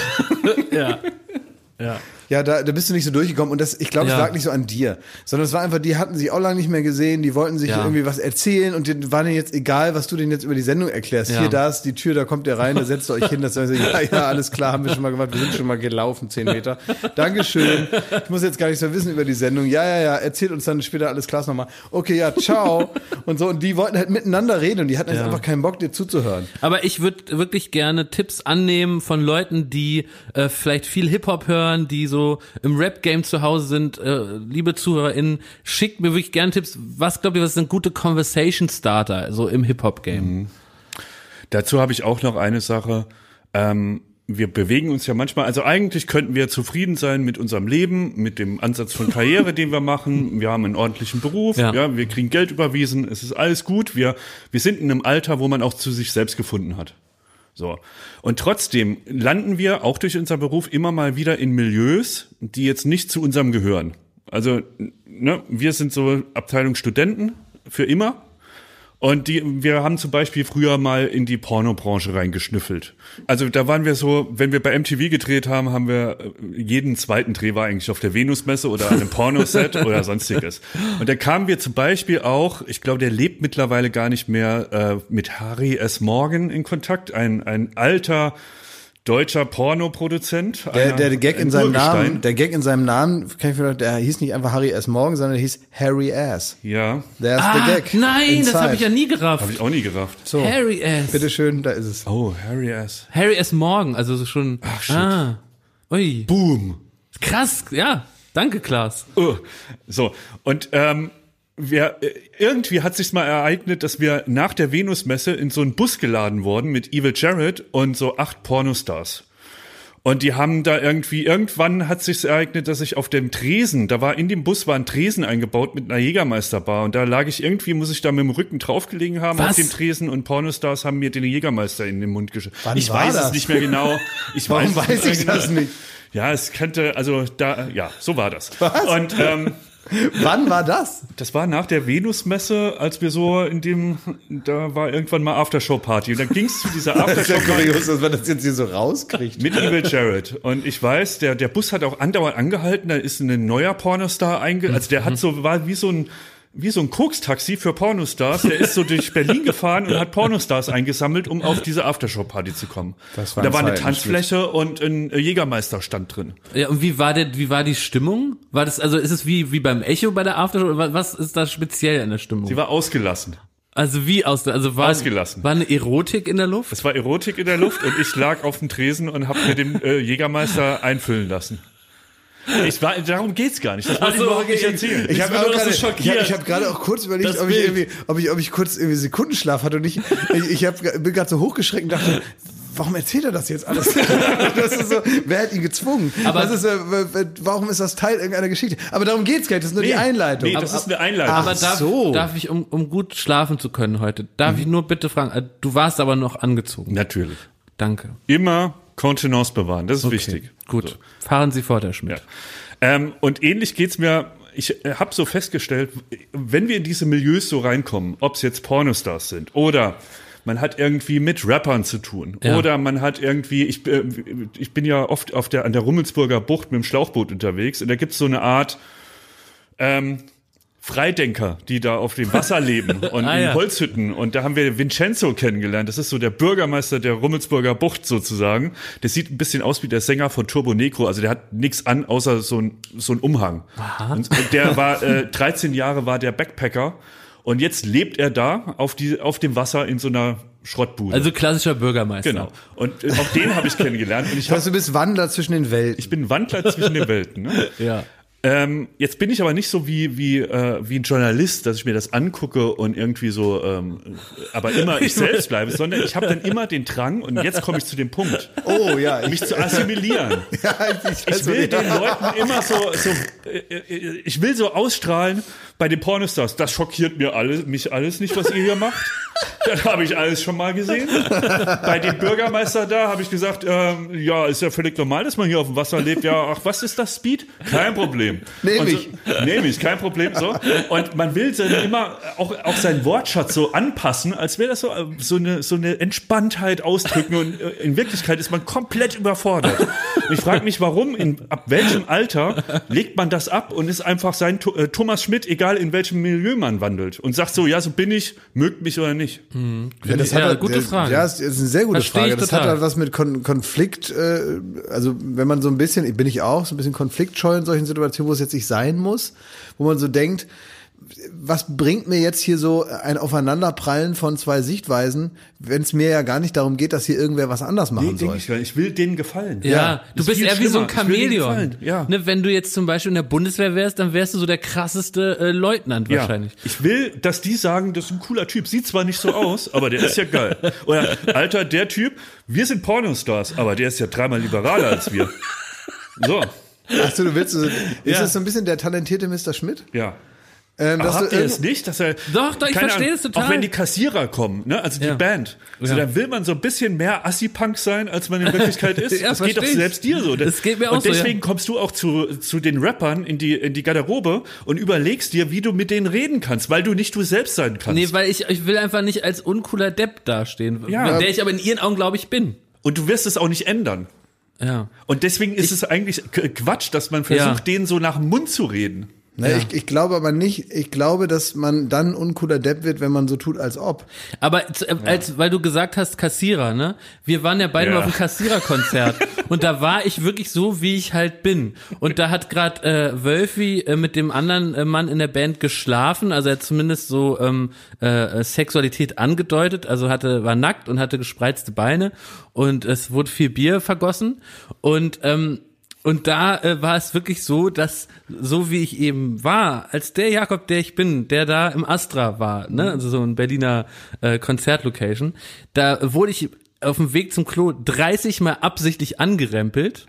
Ja. Ja. Ja, da, da bist du nicht so durchgekommen und das, ich glaube, es Ja. lag nicht so an dir, sondern es war einfach, die hatten sich auch lange nicht mehr gesehen, die wollten sich Ja. irgendwie was erzählen und denen war denen jetzt egal, was du denen jetzt über die Sendung erklärst. Ja. Hier, da ist die Tür, da kommt ihr rein, da setzt ihr euch hin, das sagen sie, ja, ja, alles klar, haben wir schon mal gemacht, wir sind schon mal gelaufen, zehn Meter. Dankeschön. Ich muss jetzt gar nichts mehr wissen über die Sendung. Ja, ja, ja, erzählt uns dann später alles klar nochmal. Okay, ja, ciao. Und so, und die wollten halt miteinander reden und die hatten jetzt Ja. einfach keinen Bock, dir zuzuhören. Aber ich würde wirklich gerne Tipps annehmen von Leuten, die äh, vielleicht viel Hip-Hop hören, die so im Rap-Game zu Hause sind. Äh, liebe ZuhörerInnen, schickt mir wirklich gerne Tipps. Was glaubt ihr, was sind gute Conversation-Starter so im Hip-Hop-Game? Mhm. Dazu habe ich auch noch eine Sache. Ähm, wir bewegen uns ja manchmal, also eigentlich könnten wir zufrieden sein mit unserem Leben, mit dem Ansatz von Karriere, den wir machen. Wir haben einen ordentlichen Beruf, Ja. ja, wir kriegen Geld überwiesen, es ist alles gut. Wir, wir sind in einem Alter, wo man auch zu sich selbst gefunden hat. So. Und trotzdem landen wir auch durch unser Beruf immer mal wieder in Milieus, die jetzt nicht zu unserem gehören. Also, ne, wir sind so Abteilung Studenten für immer. Und die, wir haben zum Beispiel früher mal in die Pornobranche reingeschnüffelt. Also da waren wir so, wenn wir bei M T V gedreht haben, haben wir jeden zweiten Dreh war eigentlich auf der Venusmesse oder an einem Pornoset oder sonstiges. Und da kamen wir zum Beispiel auch, ich glaube, der lebt mittlerweile gar nicht mehr, äh, mit Harry S. Morgan in Kontakt, ein, ein alter deutscher Pornoproduzent. Der, einer, der, der Gag in seinem Urgestein. Namen, der Gag in seinem Namen, kann ich mir, der hieß nicht einfach Harry S. Morgan, sondern der hieß Harry Ass. Ja, Der ist Ah, der Gag. nein, Inside. das habe ich ja nie gerafft. habe ich auch nie gerafft. So, Harry S. bitteschön, da ist es. Oh, Harry S. Harry S. Morgan, also so schon. Ach, shit. Ah, ui. Boom. Krass, ja. Danke, Klaas. Uh, so, und ähm, wir, irgendwie hat sich's mal ereignet, dass wir nach der Venusmesse in so einen Bus geladen wurden mit Evil Jared und so acht Pornostars. Und die haben da irgendwie, irgendwann hat sich's ereignet, dass ich auf dem Tresen, da war in dem Bus war ein Tresen eingebaut mit einer Jägermeisterbar und da lag ich irgendwie, muss ich da mit dem Rücken draufgelegen haben Was? auf dem Tresen und Pornostars haben mir den Jägermeister in den Mund geschüttet. Wann Ich war weiß das? es nicht mehr genau. Ich Warum weiß, weiß es ich mehr das genau. nicht? Ja, es könnte, also da, ja, so war das. Was? Und ähm, Wann war das? das war nach der Venusmesse, als wir so in dem, da war irgendwann mal Aftershow-Party. Und dann ging's zu dieser Das ist ja Aftershow-Party kurios, dass man das jetzt hier so rauskriegt. mit Evil Jared. Und ich weiß, der, der Bus hat auch andauernd angehalten, da ist ein neuer Pornostar einge, also der hat so, war wie so ein, wie so ein Koks-Taxi für Pornostars. Der ist so durch Berlin gefahren und hat Pornostars eingesammelt, um auf diese Aftershow-Party zu kommen. Das Und da waren war eine Zeiten, Tanzfläche und ein Jägermeister-Stand drin. Ja, und wie war der, wie war die Stimmung? War das, also ist es wie, wie beim Echo bei der Aftershow? Oder was ist da speziell an der Stimmung? Sie war ausgelassen. Also wie aus, also war, Ausgelassen. war eine Erotik in der Luft? Es war Erotik in der Luft und ich lag auf dem Tresen und habe mir den äh, Jägermeister einfüllen lassen. Ich war, darum geht's gar nicht. Das wollte Ach so, ich überhaupt nicht okay. erzählen. Ich habe bin auch nur gerade, so ich schockiert. hab, ich hab gerade auch kurz überlegt, Das ob ich Bild. irgendwie, ob ich, ob ich kurz irgendwie Sekundenschlaf hatte und ich, ich, ich hab, bin gerade so hochgeschreckt und dachte, warum erzählt er das jetzt alles? Das ist so, wer hat ihn gezwungen? Aber- das ist, äh, warum ist das Teil irgendeiner Geschichte? Aber darum geht's gar nicht, das ist nur die Einleitung. Nee, das ist eine Einleitung. Ach Aber darf, so. darf ich, um, um gut schlafen zu können heute, darf ich nur bitte fragen, äh, du warst aber noch angezogen. Natürlich. Danke. Immer Kontenance bewahren, das ist wichtig. Gut. Fahren Sie fort, Herr Schmidt. Ja. Ähm, und ähnlich geht's mir, ich habe so festgestellt, wenn wir in diese Milieus so reinkommen, ob es jetzt Pornostars sind oder man hat irgendwie mit Rappern zu tun Ja. oder man hat irgendwie, ich, äh, ich bin ja oft auf der, an der Rummelsburger Bucht mit dem Schlauchboot unterwegs und da gibt's so eine Art ähm, Freidenker, die da auf dem Wasser leben und Ah, in ja. Holzhütten. Und da haben wir Vincenzo kennengelernt. Das ist so der Bürgermeister der Rummelsburger Bucht sozusagen. Der sieht ein bisschen aus wie der Sänger von Turbo Negro. Also der hat nichts an, außer so ein, so ein Umhang. Und, und der war, äh, dreizehn Jahre war der Backpacker. Und jetzt lebt er da auf, die, auf dem Wasser in so einer Schrottbude. Also klassischer Bürgermeister. genau. Und äh, auch den habe ich kennengelernt. Und ich, Das heißt, hab, du bist Wandler zwischen den Welten. ich bin ein Wandler zwischen den Welten. Ne? Ja. Ähm, jetzt bin ich aber nicht so wie wie äh, wie ein Journalist, dass ich mir das angucke und irgendwie so, ähm, aber immer ich selbst bleibe, sondern ich habe dann immer den Drang und jetzt komme ich zu dem Punkt, Oh ja, mich zu assimilieren. ja, ich, Ich will den Leuten immer so, so äh, äh, ich will so ausstrahlen bei den Pornostars. Das schockiert mir alles, mich alles nicht, was ihr hier macht. Das habe ich alles schon mal gesehen. Bei dem Bürgermeister da habe ich gesagt, ähm, ja, ist ja völlig normal, dass man hier auf dem Wasser lebt. Ja, ach, was ist das, Speed? Kein Problem. Nehm Und so, ich. Nehme ich, kein Problem. So. Und man will dann immer auch, auch seinen Wortschatz so anpassen, als wäre das so, äh, so, eine, so eine Entspanntheit ausdrücken. Und äh, in Wirklichkeit ist man komplett überfordert. Und ich frage mich, warum, in, ab welchem Alter legt man das ab und ist einfach sein äh, Thomas Schmidt, egal in welchem Milieu man wandelt. Und sagt so, ja, so bin ich, mögt mich oder nicht. Ja, das Ja, hat gute der, Frage. Ja, das ist eine sehr gute Versteh Frage. ich Das total. hat halt was mit Kon Konflikt, äh, also wenn man so ein bisschen, bin ich auch, so ein bisschen konfliktscheu in solchen Situationen, wo es jetzt nicht sein muss, wo man so denkt, was bringt mir jetzt hier so ein Aufeinanderprallen von zwei Sichtweisen, wenn es mir ja gar nicht darum geht, dass hier irgendwer was anders machen Nee, denk soll. ich, gar nicht. Ich will denen gefallen. Ja, Ja, du ist bist viel eher wie so ein schlimmer. Ich will denen Chamäleon. gefallen, ja. Ne, wenn du jetzt zum Beispiel in der Bundeswehr wärst, dann wärst du so der krasseste äh, Leutnant Ja. wahrscheinlich. Ich will, dass die sagen, das ist ein cooler Typ. Sieht zwar nicht so aus, aber der ist ja geil. Oder, Alter, der Typ, wir sind Pornostars, aber der ist ja dreimal liberaler als wir. So, Ach so, du willst, so- ist Ja. das so ein bisschen der talentierte Mister Schmidt? ja. Ähm, dass habt du ihr irgend- es nicht? Dass er, Doch, doch, ich keine verstehe Ahnung, es total. Auch wenn die Kassierer kommen, ne? also die Ja. Band, so, Ja. dann will man so ein bisschen mehr Assi-Punk sein, als man in Wirklichkeit ist. Ja, das geht doch versteh ich. selbst dir so. Das geht mir auch und so, deswegen ja. kommst du auch zu, zu den Rappern in die, in die Garderobe und überlegst dir, wie du mit denen reden kannst, weil du nicht du selbst sein kannst. Nee, weil ich, ich will einfach nicht als uncooler Depp dastehen, Ja. der ich aber in ihren Augen, glaube ich, bin. Und du wirst es auch nicht ändern. Ja. Und deswegen ist es eigentlich K- Quatsch, dass man versucht, Ja. denen so nach dem Mund zu reden. Ne, Ja. ich, ich glaube aber nicht, ich glaube, dass man dann ein uncooler Depp wird, wenn man so tut, als ob. Aber äh, als, weil du gesagt hast, Kassierer, ne? Wir waren ja beide Ja. mal auf einem Kassiererkonzert und da war ich wirklich so, wie ich halt bin. Und da hat gerade äh, Wölfi äh, mit dem anderen äh, Mann in der Band geschlafen, also er hat zumindest so ähm, äh, Sexualität angedeutet, also hatte war nackt und hatte gespreizte Beine und es wurde viel Bier vergossen und ähm, Und da äh, war es wirklich so, dass so wie ich eben war, als der Jakob, der ich bin, der da im Astra war, ne, also so ein Berliner äh, Konzertlocation, da wurde ich auf dem Weg zum Klo dreißig Mal absichtlich angerempelt.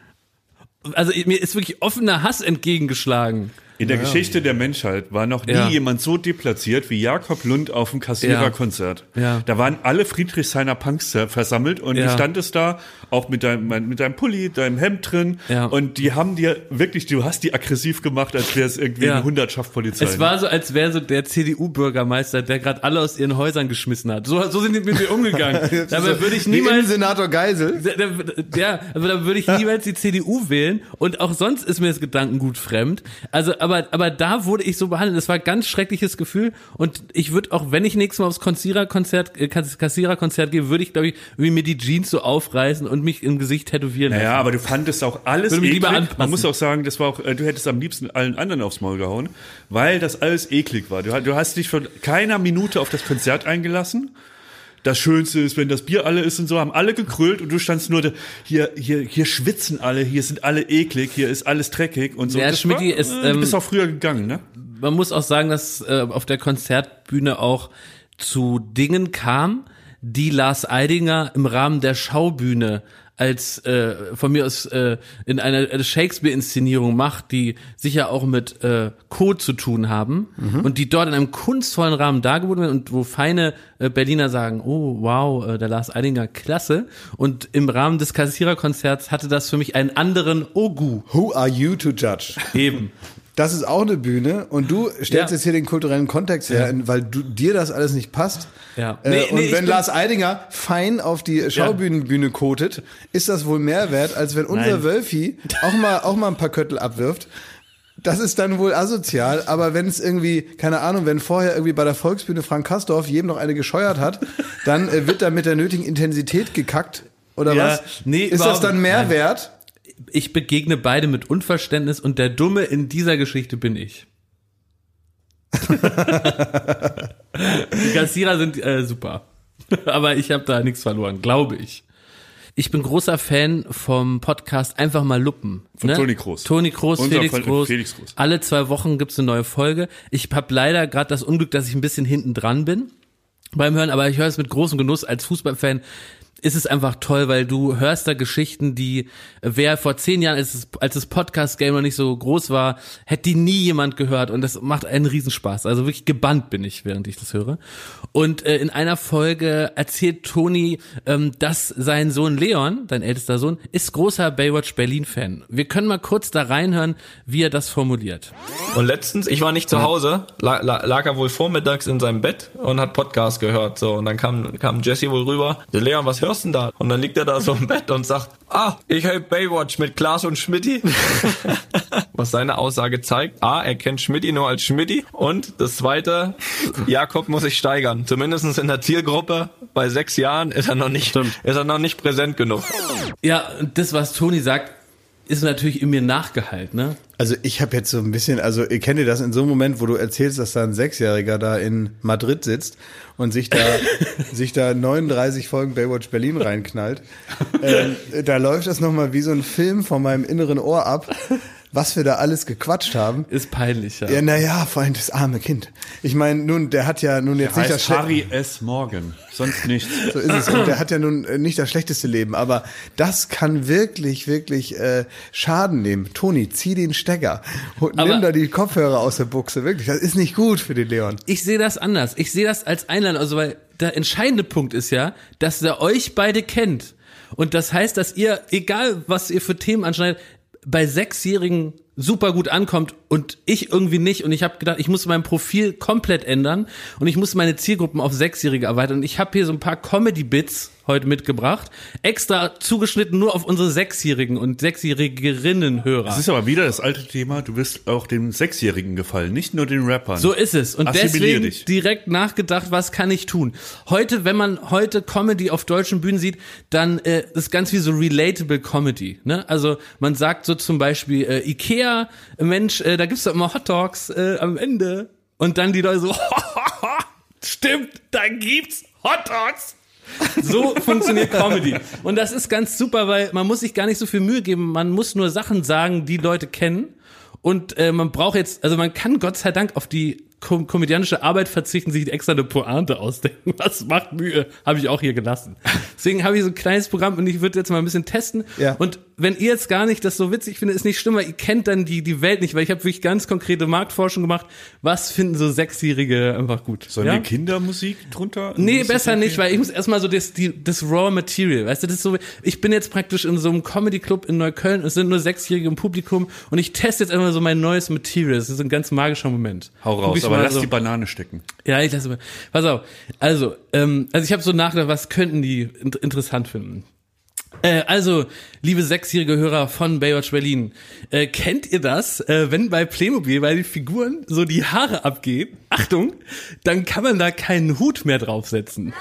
Also mir ist wirklich offener Hass entgegengeschlagen. In der Geschichte der Menschheit war noch nie Ja. jemand so deplatziert wie Jakob Lund auf dem Kassiererkonzert. Ja. Da waren alle Friedrichshainer Punks versammelt und Ja. du standest da auch mit deinem, mit deinem Pulli, deinem Hemd drin Ja. und die haben dir wirklich, du hast die aggressiv gemacht, als wäre es irgendwie Ja. eine Hundertschaft Polizei. Es war so, als wäre so der C D U-Bürgermeister, der gerade alle aus ihren Häusern geschmissen hat. So, so sind die mit mir umgegangen. Dabei würde ich Wie niemals Innensenator Geisel. Ja, aber da würde ich niemals die C D U wählen und auch sonst ist mir das Gedankengut fremd. Also, aber, aber da wurde ich so behandelt. Das war ein ganz schreckliches Gefühl und ich würde auch, wenn ich nächstes Mal aufs Kassiererkonzert, äh, Kassiererkonzert gehe, würde ich, glaube ich, irgendwie mir die Jeans so aufreißen und mich im Gesicht tätowieren lassen. Naja, aber du fandest auch alles Würde mich eklig. lieber anpassen. Man muss auch sagen, das war auch, äh, du hättest am liebsten allen anderen aufs Maul gehauen, weil das alles eklig war. Du, du hast dich von keiner Minute auf das Konzert eingelassen. Das Schönste ist, wenn das Bier alle ist und so, haben alle gekrölt und du standst nur da, hier, hier, hier schwitzen alle, hier sind alle eklig, hier ist alles dreckig und so. Ja, Das Schmidti war, ist, äh, du ähm, bist auch früher gegangen, ne? Man muss auch sagen, dass äh, auf der Konzertbühne auch zu Dingen kam, die Lars Eidinger im Rahmen der Schaubühne als äh, von mir aus äh, in einer Shakespeare-Inszenierung macht, die sicher auch mit äh, Code zu tun haben mhm. und die dort in einem kunstvollen Rahmen dargeboten werden und wo feine äh, Berliner sagen, oh wow, äh, der Lars Eidinger, klasse. Und im Rahmen des Kassiererkonzerts hatte das für mich einen anderen Ogu. Who are you to judge? Eben. Das ist auch eine Bühne und du stellst Ja. jetzt hier den kulturellen Kontext her, Ja. weil du, dir das alles nicht passt. Ja. Äh, Nee, und nee, ich wenn bin- Lars Eidinger fein auf die Schaubühnenbühne kotet, ist das wohl mehr wert, als wenn unser Nein. Wölfi auch mal, auch mal ein paar Köttel abwirft. Das ist dann wohl asozial, aber wenn es irgendwie, keine Ahnung, wenn vorher irgendwie bei der Volksbühne Frank Kastorf jedem noch eine gescheuert hat, dann äh, wird da mit der nötigen Intensität gekackt, oder Ja, was? nee, ist das überhaupt- dann mehr nein. wert? Ich begegne beide mit Unverständnis und der Dumme in dieser Geschichte bin ich. Die Kassierer sind äh, super, aber ich habe da nichts verloren, glaube ich. Ich bin großer Fan vom Podcast Einfach mal Luppen. Von ne? Toni Kroos. Toni Kroos, Unser Felix Fall- Kroos. Felix Kroos. Alle zwei Wochen gibt's eine neue Folge. Ich habe leider gerade das Unglück, dass ich ein bisschen hinten dran bin beim Hören, aber ich höre es mit großem Genuss. Als Fußballfan ist es einfach toll, weil du hörst da Geschichten, die, wer vor zehn Jahren, als, es, als das Podcast-Game noch nicht so groß war, hätte die nie jemand gehört und das macht einen Riesenspaß. Also wirklich gebannt bin ich, während ich das höre. Und äh, in einer Folge erzählt Toni, ähm, dass sein Sohn Leon, dein ältester Sohn, ist großer Baywatch Berlin-Fan. Wir können mal kurz da reinhören, wie er das formuliert. Und letztens, ich war nicht zu Hause, lag, lag er wohl vormittags in seinem Bett und hat Podcast gehört. So, und dann kam, kam Jesse wohl rüber. Der Leon, was hörst du denn da? Und dann liegt er da so im Bett und sagt, ah, ich höre Baywatch mit Klaas und Schmidti. Was seine Aussage zeigt, A, er kennt Schmidti nur als Schmidti. Und das Zweite, Jakob muss sich steigern. Zumindest in der Zielgruppe, bei sechs Jahren ist er noch nicht, ist er noch nicht präsent genug. Ja, und das, was Toni sagt, ist natürlich in mir nachgehallt, ne? Also ich habe jetzt so ein bisschen, also ihr kennt ihr das in so einem Moment, wo du erzählst, dass da ein Sechsjähriger da in Madrid sitzt und sich da sich da neununddreißig Folgen Baywatch Berlin reinknallt. Ähm, da läuft das nochmal wie so ein Film von meinem inneren Ohr ab, was wir da alles gequatscht haben. Ist peinlich, ja. Ja, naja, vor allem das arme Kind. Ich meine, nun, der hat ja nun jetzt Der nicht das heißt Schle- Harry S. Morgan, sonst nichts. So ist es. Und der hat ja nun äh, nicht das schlechteste Leben, aber das kann wirklich, wirklich äh, Schaden nehmen. Toni, zieh den Stecker und Aber- nimm da die Kopfhörer aus der Buchse. Wirklich, das ist nicht gut für den Leon. Ich sehe das anders. Ich sehe das als Einladung, also weil der entscheidende Punkt ist ja, dass er euch beide kennt. Und das heißt, dass ihr, egal was ihr für Themen anschneidet, bei Sechsjährigen super gut ankommt und ich irgendwie nicht. Und ich habe gedacht, ich muss mein Profil komplett ändern und ich muss meine Zielgruppen auf Sechsjährige erweitern. Und ich habe hier so ein paar Comedy-Bits heute mitgebracht, extra zugeschnitten nur auf unsere Sechsjährigen und Sechsjährigerinnen-Hörer. Das ist aber wieder das alte Thema, du wirst auch dem Sechsjährigen gefallen, nicht nur den Rappern. So ist es. Und Assimilier deswegen dich. direkt nachgedacht, was kann ich tun? Heute, wenn man heute Comedy auf deutschen Bühnen sieht, dann äh, ist ganz wie so relatable Comedy. Ne? Also man sagt so zum Beispiel äh, Ikea, Mensch, äh, da gibt's doch immer Hot Dogs äh, am Ende. Und dann die Leute so, stimmt, da gibt's Hot Dogs. So funktioniert Comedy. Und das ist ganz super, weil man muss sich gar nicht so viel Mühe geben. Man muss nur Sachen sagen, die Leute kennen. Und äh, man braucht jetzt, also man kann Gott sei Dank auf die kom- komödiantische Arbeit verzichten, sich extra eine Pointe ausdenken. Was macht Mühe? Habe ich auch hier gelassen. Deswegen habe ich so ein kleines Programm und ich würde jetzt mal ein bisschen testen. Ja. Und wenn ihr jetzt gar nicht das so witzig findet, ist nicht schlimm, weil ihr kennt dann die die Welt nicht, weil ich habe wirklich ganz konkrete Marktforschung gemacht. Was finden so Sechsjährige einfach gut? Sollen ja? wir Kindermusik drunter? Nee, Ist das besser okay? nicht, weil ich muss erstmal so das, die, das Raw Material, weißt du, das ist so, ich bin jetzt praktisch in so einem Comedy Club in Neukölln, es sind nur Sechsjährige im Publikum und ich teste jetzt einmal so mein neues Material, das ist ein ganz magischer Moment. Hau Guck raus, ich aber mal lass so. die Banane stecken. Ja, ich lasse mal. Pass auf, also, ähm, also ich habe so nachgedacht, was könnten die in- interessant finden. Äh, also, liebe sechsjährige Hörer von Baywatch Berlin, äh, kennt ihr das, äh, wenn bei Playmobil bei den Figuren so die Haare abgehen, Achtung, dann kann man da keinen Hut mehr draufsetzen.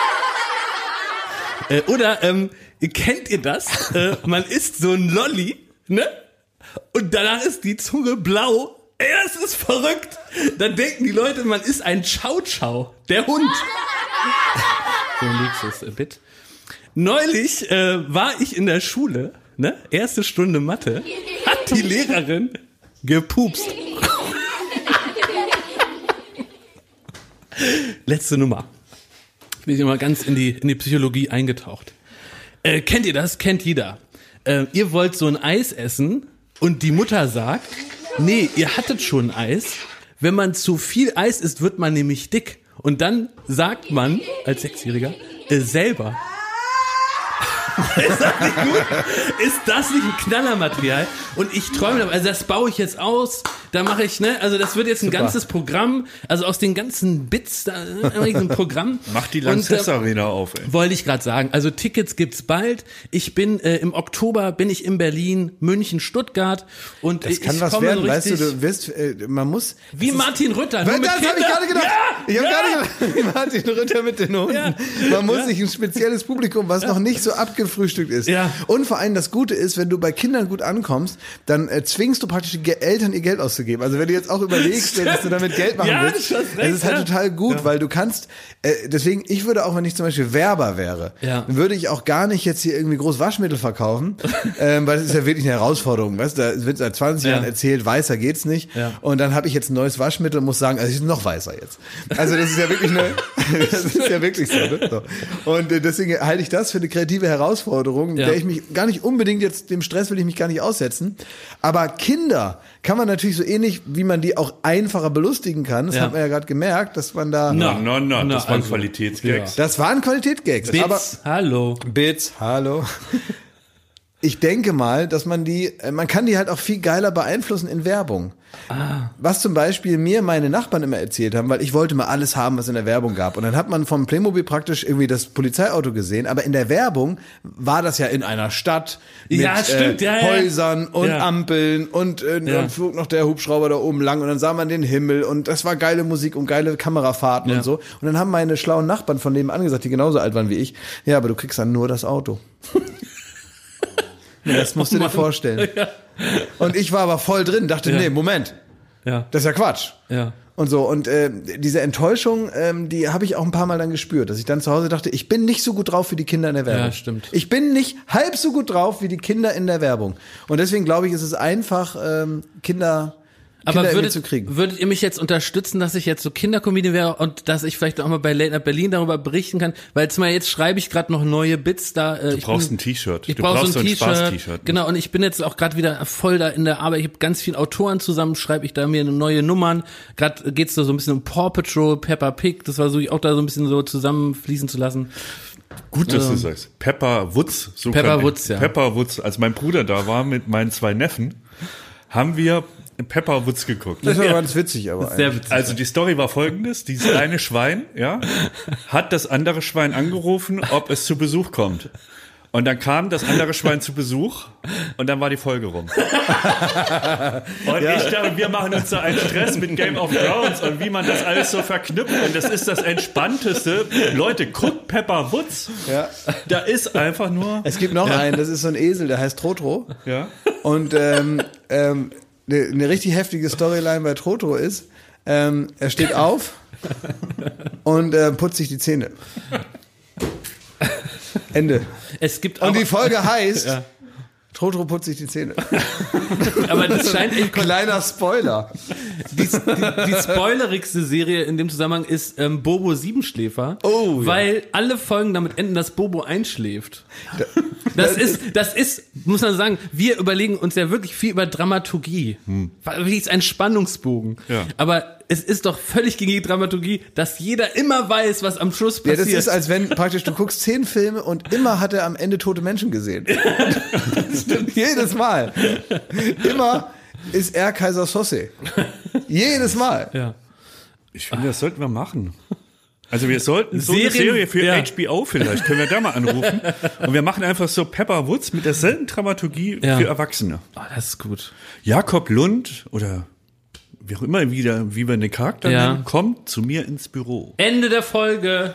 Äh, oder ähm, kennt ihr das? Äh, man isst so ein Lolli, ne? Und danach ist die Zunge blau. Ey, das ist verrückt. Dann denken die Leute, man ist ein Chow-Chow, der Hund. So ein nächstes äh, Bit. Neulich äh, war ich in der Schule, ne? Erste Stunde Mathe, hat die Lehrerin gepupst. Letzte Nummer. Bin ich immer ganz in die, in die Psychologie eingetaucht. Äh, kennt ihr das? Kennt jeder. Äh, ihr wollt so ein Eis essen und die Mutter sagt, nee, ihr hattet schon Eis. Wenn man zu viel Eis isst, wird man nämlich dick. Und dann sagt man als Sechsjähriger äh, selber, ist das nicht gut? Ist das nicht ein Knallermaterial? Und ich träume, also das baue ich jetzt aus, da mache ich, ne, also das wird jetzt ein Super. ganzes Programm, also aus den ganzen Bits, da mache ich ein Programm. Mach die Und, Lanxess äh, Arena auf, ey. Wollte ich gerade sagen. Also Tickets gibt's bald. Ich bin äh, im Oktober bin ich in Berlin, München, Stuttgart und Das kann ich was komme werden, so weißt du, richtig, du wirst, äh, man muss... wie das ist- Martin Rütter. nur Weil mit das habe ich Kindern. gerade gedacht. Ja, ich habe ja. gerade gedacht, wie Martin Rütter mit den Hunden. Ja. Man muss Ja. sich ein spezielles Publikum, was noch nicht so abgefrühstückt ist. Ja. Und vor allem das Gute ist, wenn du bei Kindern gut ankommst, dann äh, zwingst du praktisch die Ge- Eltern ihr Geld auszugeben. Also wenn du jetzt auch überlegst, dass du damit Geld machen Ja, willst, du hast recht, das ist halt ja. total gut, weil du kannst, äh, deswegen, ich würde auch, wenn ich zum Beispiel Werber wäre, Ja. dann würde ich auch gar nicht jetzt hier irgendwie groß Waschmittel verkaufen, ähm, weil das ist ja wirklich eine Herausforderung. Weißt du, da wird seit zwanzig Ja. Jahren erzählt, weißer geht's nicht. Ja. Und dann habe ich jetzt ein neues Waschmittel und muss sagen, also ich bin noch weißer jetzt. Also das ist ja wirklich eine, das ist ja wirklich so. Ne? So. Und äh, deswegen halte ich das für eine kreative Herausforderung, Ja. der ich mich gar nicht unbedingt jetzt, dem Stress will ich mich gar nicht aussetzen. Aber Kinder kann man natürlich so ähnlich, wie man die auch einfacher belustigen kann. Das Ja. hat man ja gerade gemerkt, dass man da, Na. Na, na, Na, das waren also, Qualitätsgags. das waren Qualitätsgags. Bits, Aber hallo. Bits, hallo. Ich denke mal, dass man die, äh, man kann die halt auch viel geiler beeinflussen in Werbung. Ah. Was zum Beispiel mir meine Nachbarn immer erzählt haben, weil ich wollte mal alles haben, was in der Werbung gab. Und dann hat man vom Playmobil praktisch irgendwie das Polizeiauto gesehen, aber in der Werbung war das ja in einer Stadt mit Ja, stimmt, äh, ja, ja. Häusern und Ja. Ampeln und äh, Ja. dann flog noch der Hubschrauber da oben lang und dann sah man den Himmel und das war geile Musik und geile Kamerafahrten Ja. und so. Und dann haben meine schlauen Nachbarn von nebenan gesagt, die genauso alt waren wie ich, ja, aber du kriegst dann nur das Auto. Das musst du dir vorstellen. Ja. Und ich war aber voll drin, dachte, Ja. nee, Moment, Ja. das ist ja Quatsch. Ja. Und so, und äh, diese Enttäuschung, ähm, die habe ich auch ein paar Mal dann gespürt, dass ich dann zu Hause dachte, ich bin nicht so gut drauf wie die Kinder in der Werbung. Ja, stimmt. Ich bin nicht halb so gut drauf wie die Kinder in der Werbung. Und deswegen glaube ich, ist es einfach, ähm, Kinder... Kinder Aber würdet, zu kriegen. würdet ihr mich jetzt unterstützen, dass ich jetzt so Kindercomedian wäre und dass ich vielleicht auch mal bei Late Night Berlin darüber berichten kann? Weil jetzt mal jetzt schreibe ich gerade noch neue Bits da. Äh, Du ich brauchst bin, ein T-Shirt. Ich Du brauche brauchst so ein so ein T-Shirt. Spaß-T-Shirt. Genau, und ich bin jetzt auch gerade wieder voll da in der Arbeit. Ich habe ganz viele Autoren zusammen, schreibe ich da mir neue Nummern. Gerade geht's da so ein bisschen um Paw Patrol, Peppa Pig. Das versuche ich auch da so ein bisschen so zusammenfließen zu lassen. Gut, dass Ähm, du sagst. Pepper Woods. So Pepper kann- Woods, ja. Pepper Woods. Als mein Bruder da war mit meinen zwei Neffen, haben wir Pepper Woods geguckt. Das war ganz witzig, aber Sehr eigentlich. witzig. Also die Story war folgendes: Dieses kleine Schwein, ja, hat das andere Schwein angerufen, ob es zu Besuch kommt. Und dann kam das andere Schwein zu Besuch und dann war die Folge rum. Und ich dachte, wir machen uns da einen Stress mit Game of Thrones und wie man das alles so verknüpft. Und das ist das Entspannteste. Leute, guckt Pepper Woods. Ja. Da ist einfach nur... Es gibt noch einen, das ist so ein Esel, der heißt Trotro. Ja. Und ähm, ähm, eine, eine richtig heftige Storyline bei Trotro ist, ähm, er steht auf und äh, putzt sich die Zähne. Ende. Es gibt auch, Und die Folge heißt, Trotro putzt sich die Zähne. aber das scheint echt Kleiner Spoiler. Die, die, die spoilerigste Serie in dem Zusammenhang ist ähm, Bobo Siebenschläfer, Oh, ja. weil alle Folgen damit enden, dass Bobo einschläft. Das ist, das ist, muss man sagen, wir überlegen uns ja wirklich viel über Dramaturgie. Wie ist ein Spannungsbogen? Ja. Aber es ist doch völlig gegen die Dramaturgie, dass jeder immer weiß, was am Schluss Ja, passiert. das ist, als wenn praktisch du guckst zehn Filme und immer hat er am Ende tote Menschen gesehen. Das stimmt. Jedes Mal. Immer ist er Kaiser Sosse. Jedes Mal. ja. Ich finde, das sollten wir machen. Also wir sollten so eine Serien- Serie für ja. H B O vielleicht, können wir da mal anrufen. Und wir machen einfach so Pepper Woods mit derselben Dramaturgie Ja. für Erwachsene. Oh, das ist gut. Jakob Lund oder wie auch immer wieder, wie wir den Charakter Ja. nennen, kommt zu mir ins Büro. Ende der Folge.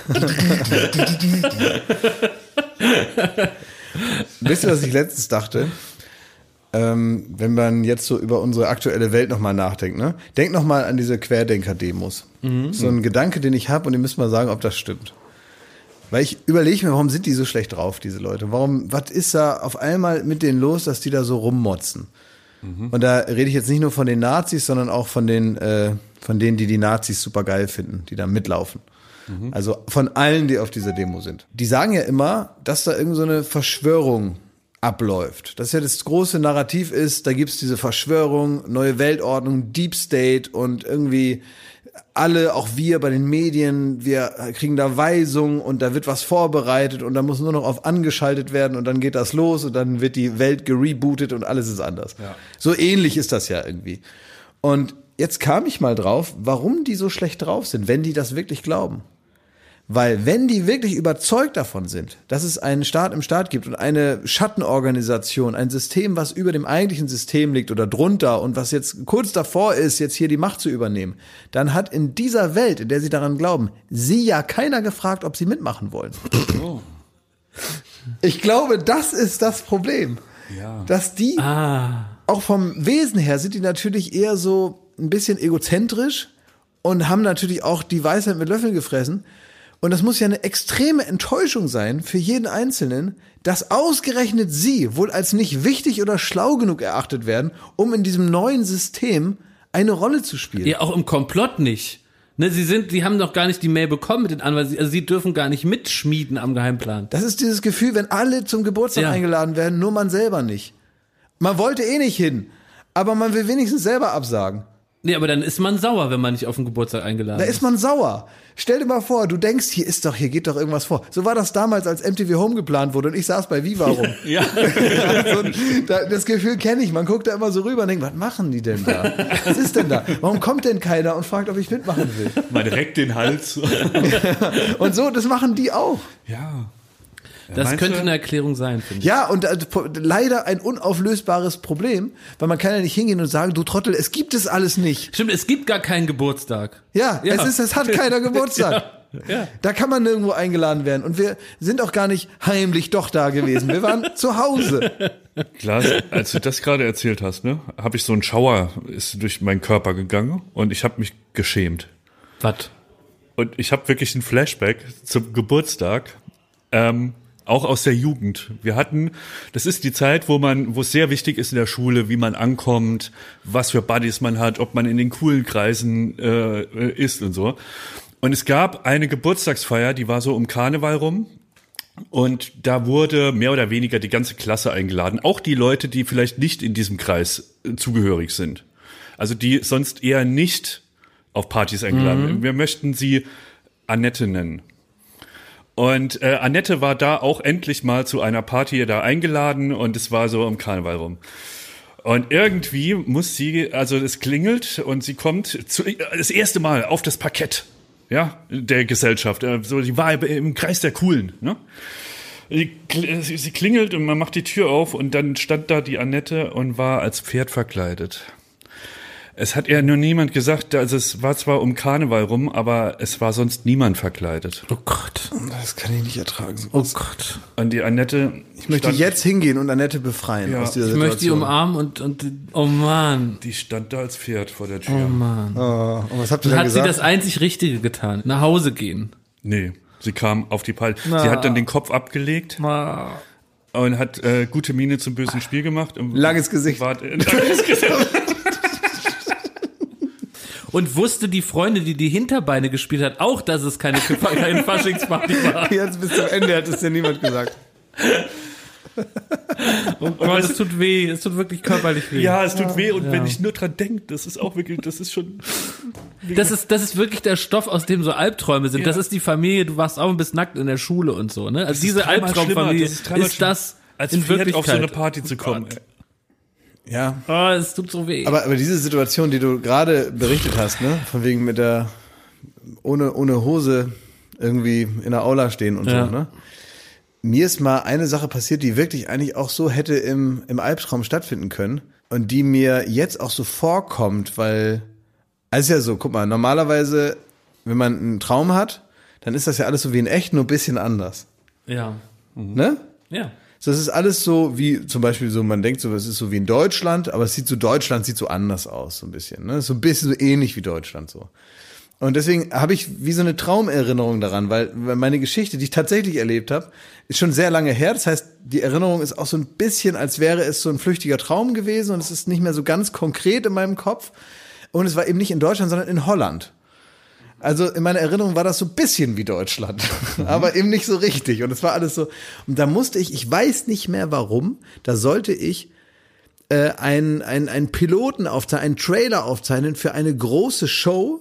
Wisst ihr, was ich letztens dachte? Ähm, wenn man jetzt so über unsere aktuelle Welt nochmal nachdenkt, ne? Denk nochmal an diese Querdenker-Demos. So ein Gedanke, den ich habe und ihr müsst mal sagen, ob das stimmt. Weil ich überlege mir, warum sind die so schlecht drauf, diese Leute? Warum, was ist da auf einmal mit denen los, dass die da so rummotzen? Und da rede ich jetzt nicht nur von den Nazis, sondern auch von den, äh, von denen, die die Nazis super geil finden, die da mitlaufen. Also von allen, die auf dieser Demo sind. Die sagen ja immer, dass da irgend so eine Verschwörung abläuft. Dass ja das große Narrativ ist, da gibt's diese Verschwörung, neue Weltordnung, Deep State und irgendwie alle, auch wir bei den Medien, wir kriegen da Weisungen und da wird was vorbereitet und da muss nur noch auf angeschaltet werden und dann geht das los und dann wird die Welt gerebootet und alles ist anders. Ja. So ähnlich ist das ja irgendwie. Und jetzt kam ich mal drauf, warum die so schlecht drauf sind, wenn die das wirklich glauben. Weil wenn die wirklich überzeugt davon sind, dass es einen Staat im Staat gibt und eine Schattenorganisation, ein System, was über dem eigentlichen System liegt oder drunter und was jetzt kurz davor ist, jetzt hier die Macht zu übernehmen, dann hat in dieser Welt, in der sie daran glauben, sie ja keiner gefragt, ob sie mitmachen wollen. Oh. Ich glaube, das ist das Problem. Ja. Dass die, Ah. auch vom Wesen her, sind die natürlich eher so ein bisschen egozentrisch und haben natürlich auch die Weisheit mit Löffeln gefressen. Und das muss ja eine extreme Enttäuschung sein für jeden Einzelnen, dass ausgerechnet sie wohl als nicht wichtig oder schlau genug erachtet werden, um in diesem neuen System eine Rolle zu spielen. Ja, auch im Komplott nicht. Ne, sie sind, die haben noch gar nicht die Mail bekommen mit den Anweisungen, also sie dürfen gar nicht mitschmieden am Geheimplan. Das ist dieses Gefühl, wenn alle zum Geburtstag Ja. eingeladen werden, nur man selber nicht. Man wollte eh nicht hin, aber man will wenigstens selber absagen. Nee, aber dann ist man sauer, wenn man nicht auf den Geburtstag eingeladen Da ist man sauer. Stell dir mal vor, du denkst, hier ist doch, hier geht doch irgendwas vor. So war das damals, als M T V Home geplant wurde und ich saß bei Viva rum. Ja. So, da, das Gefühl kenne ich. Man guckt da immer so rüber und denkt, was machen die denn da? Was ist denn da? Warum kommt denn keiner und fragt, ob ich mitmachen will? Mal direkt den Hals. Und so, das machen die auch. Ja. Das Meinst könnte du? eine Erklärung sein, finde ich. Ja, und äh, po- leider ein unauflösbares Problem, weil man kann ja nicht hingehen und sagen, du Trottel, es gibt es alles nicht. Stimmt, es gibt gar keinen Geburtstag. Ja, Ja. es ist, es hat keiner Geburtstag. Ja. Da kann man nirgendwo eingeladen werden. Und wir sind auch gar nicht heimlich doch da gewesen. Wir waren zu Hause. Klaas, als du das gerade erzählt hast, ne, habe ich so ein Schauer ist durch meinen Körper gegangen und ich habe mich geschämt. Was? Und ich habe wirklich einen Flashback zum Geburtstag, ähm, auch aus der Jugend. Wir hatten, das ist die Zeit, wo man, wo es sehr wichtig ist in der Schule, wie man ankommt, was für Buddies man hat, ob man in den coolen Kreisen äh, ist und so. Und es gab eine Geburtstagsfeier, die war so um Karneval rum. Und da wurde mehr oder weniger die ganze Klasse eingeladen. Auch die Leute, die vielleicht nicht in diesem Kreis äh, zugehörig sind. Also die sonst eher nicht auf Partys eingeladen werden. Mhm. Wir möchten sie Annette nennen. Und äh, Annette war da auch endlich mal zu einer Party da eingeladen und es war so um Karneval rum. Und irgendwie muss sie, also es klingelt und sie kommt zu, das erste Mal auf das Parkett, ja, der Gesellschaft. So, die war im Kreis der Coolen, ne? Sie, sie klingelt und man macht die Tür auf und dann stand da die Annette und war als Pferd verkleidet. Es hat ja nur niemand gesagt, also es war zwar um Karneval rum, aber es war sonst niemand verkleidet. Oh Gott. Das kann ich nicht ertragen. So Oh Gott. Und die Annette... Ich möchte jetzt hingehen und Annette befreien Ja. aus dieser Ich Situation. möchte die umarmen und, und, oh Mann. Die stand da als Pferd vor der Tür. Oh Mann. Oh, und was habt ihr Dann dann hat sie gesagt? das einzig Richtige getan. Nach Hause gehen. Nee, sie kam auf die Party. Na. Sie hat dann den Kopf abgelegt Ma. und hat äh, gute Miene zum bösen Spiel gemacht. Und Langes Gesicht. War, äh, langes Gesicht. Und wusste die Freundin, die die Hinterbeine gespielt hat, auch, dass es keine, keine Faschingsparty war. Jetzt bis zum Ende hat es ja niemand gesagt. Oh Gott, es tut weh. Es tut wirklich körperlich weh. Ja, es tut weh und Ja. wenn ich nur dran denke, das ist auch wirklich, das ist schon... Das ist, das ist wirklich der Stoff, aus dem so Albträume sind. Ja. Das ist die Familie, du warst auch und bist nackt in der Schule und so, ne? Also Das ist diese dreimal Albtraumfamilie schlimmer, das ist dreimal ist das als in Pferd Wirklichkeit. auf so eine Party zu kommen. Gott. Ja. Oh, es tut so weh. Aber, aber diese Situation, die du gerade berichtet hast, ne, von wegen mit der ohne ohne Hose irgendwie in der Aula stehen und Ja. so, ne? Mir ist mal eine Sache passiert, die wirklich eigentlich auch so hätte im im Albtraum stattfinden können und die mir jetzt auch so vorkommt, weil also ja so, guck mal, normalerweise, wenn man einen Traum hat, dann ist das ja alles so wie in echt, nur ein bisschen anders, ja. ne? Ja. So, es ist alles so wie, zum Beispiel so, man denkt so, es ist so wie in Deutschland, aber es sieht so, Deutschland sieht so anders aus, so ein bisschen, ne? So ein bisschen so ähnlich wie Deutschland, so. Und deswegen habe ich wie so eine Traumerinnerung daran, weil, weil meine Geschichte, die ich tatsächlich erlebt habe, ist schon sehr lange her. Das heißt, die Erinnerung ist auch so ein bisschen, als wäre es so ein flüchtiger Traum gewesen und es ist nicht mehr so ganz konkret in meinem Kopf. Und es war eben nicht in Deutschland, sondern in Holland. Also in meiner Erinnerung war das so ein bisschen wie Deutschland, mhm. aber eben nicht so richtig. Und es war alles so. Und da musste ich, ich weiß nicht mehr warum, da sollte ich äh, einen, einen, einen Piloten aufzeichnen, einen Trailer aufzeichnen für eine große Show,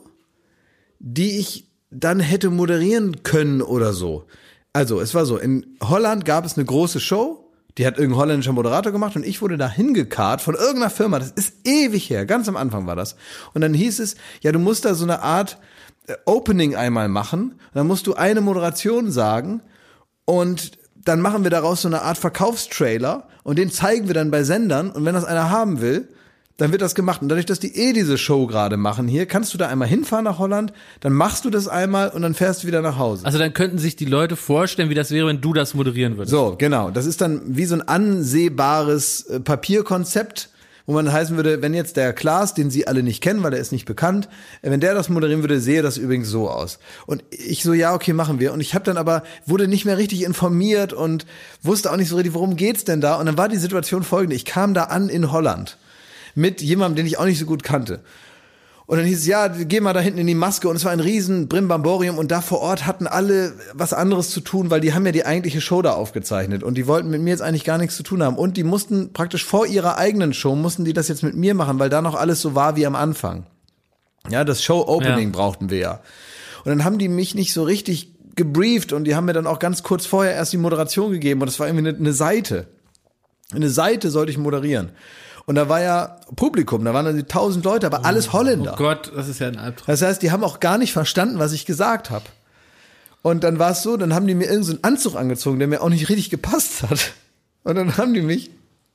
die ich dann hätte moderieren können oder so. Also es war so, in Holland gab es eine große Show, die hat irgendein holländischer Moderator gemacht und ich wurde da hingekarrt von irgendeiner Firma, das ist ewig her, ganz am Anfang war das. Und dann hieß es, ja, du musst da so eine Art Opening einmal machen, dann musst du eine Moderation sagen und dann machen wir daraus so eine Art Verkaufstrailer und den zeigen wir dann bei Sendern und wenn das einer haben will, dann wird das gemacht und dadurch, dass die eh diese Show gerade machen hier, kannst du da einmal hinfahren nach Holland, dann machst du das einmal und dann fährst du wieder nach Hause. Also dann könnten sich die Leute vorstellen, wie das wäre, wenn du das moderieren würdest. So, genau, das ist dann wie so ein ansehbares äh, Papierkonzept, wo man heißen würde, wenn jetzt der Klaas, den Sie alle nicht kennen, weil der ist nicht bekannt, wenn der das moderieren würde, sehe das übrigens so aus. Und ich so, ja, okay, machen wir. Und ich habe dann aber, wurde nicht mehr richtig informiert und wusste auch nicht so richtig, worum geht's denn da. Und dann war die Situation folgende, ich kam da an in Holland mit jemandem, den ich auch nicht so gut kannte. Und dann hieß es, ja, geh mal da hinten in die Maske. Und es war ein riesen Brimbamborium. Und da vor Ort hatten alle was anderes zu tun, weil die haben ja die eigentliche Show da aufgezeichnet. Und die wollten mit mir jetzt eigentlich gar nichts zu tun haben. Und die mussten praktisch vor ihrer eigenen Show, mussten die das jetzt mit mir machen, weil da noch alles so war wie am Anfang. Ja, das Show-Opening Ja. brauchten wir ja. Und dann haben die mich nicht so richtig gebrieft. Und die haben mir dann auch ganz kurz vorher erst die Moderation gegeben. Und das war irgendwie eine, eine Seite. Eine Seite sollte ich moderieren. Und da war ja Publikum, da waren dann die tausend Leute, aber alles Holländer. Oh Gott, das ist ja ein Albtraum. Das heißt, die haben auch gar nicht verstanden, was ich gesagt habe. Und dann war es so, dann haben die mir irgendeinen so einen Anzug angezogen, der mir auch nicht richtig gepasst hat. Und dann haben die mich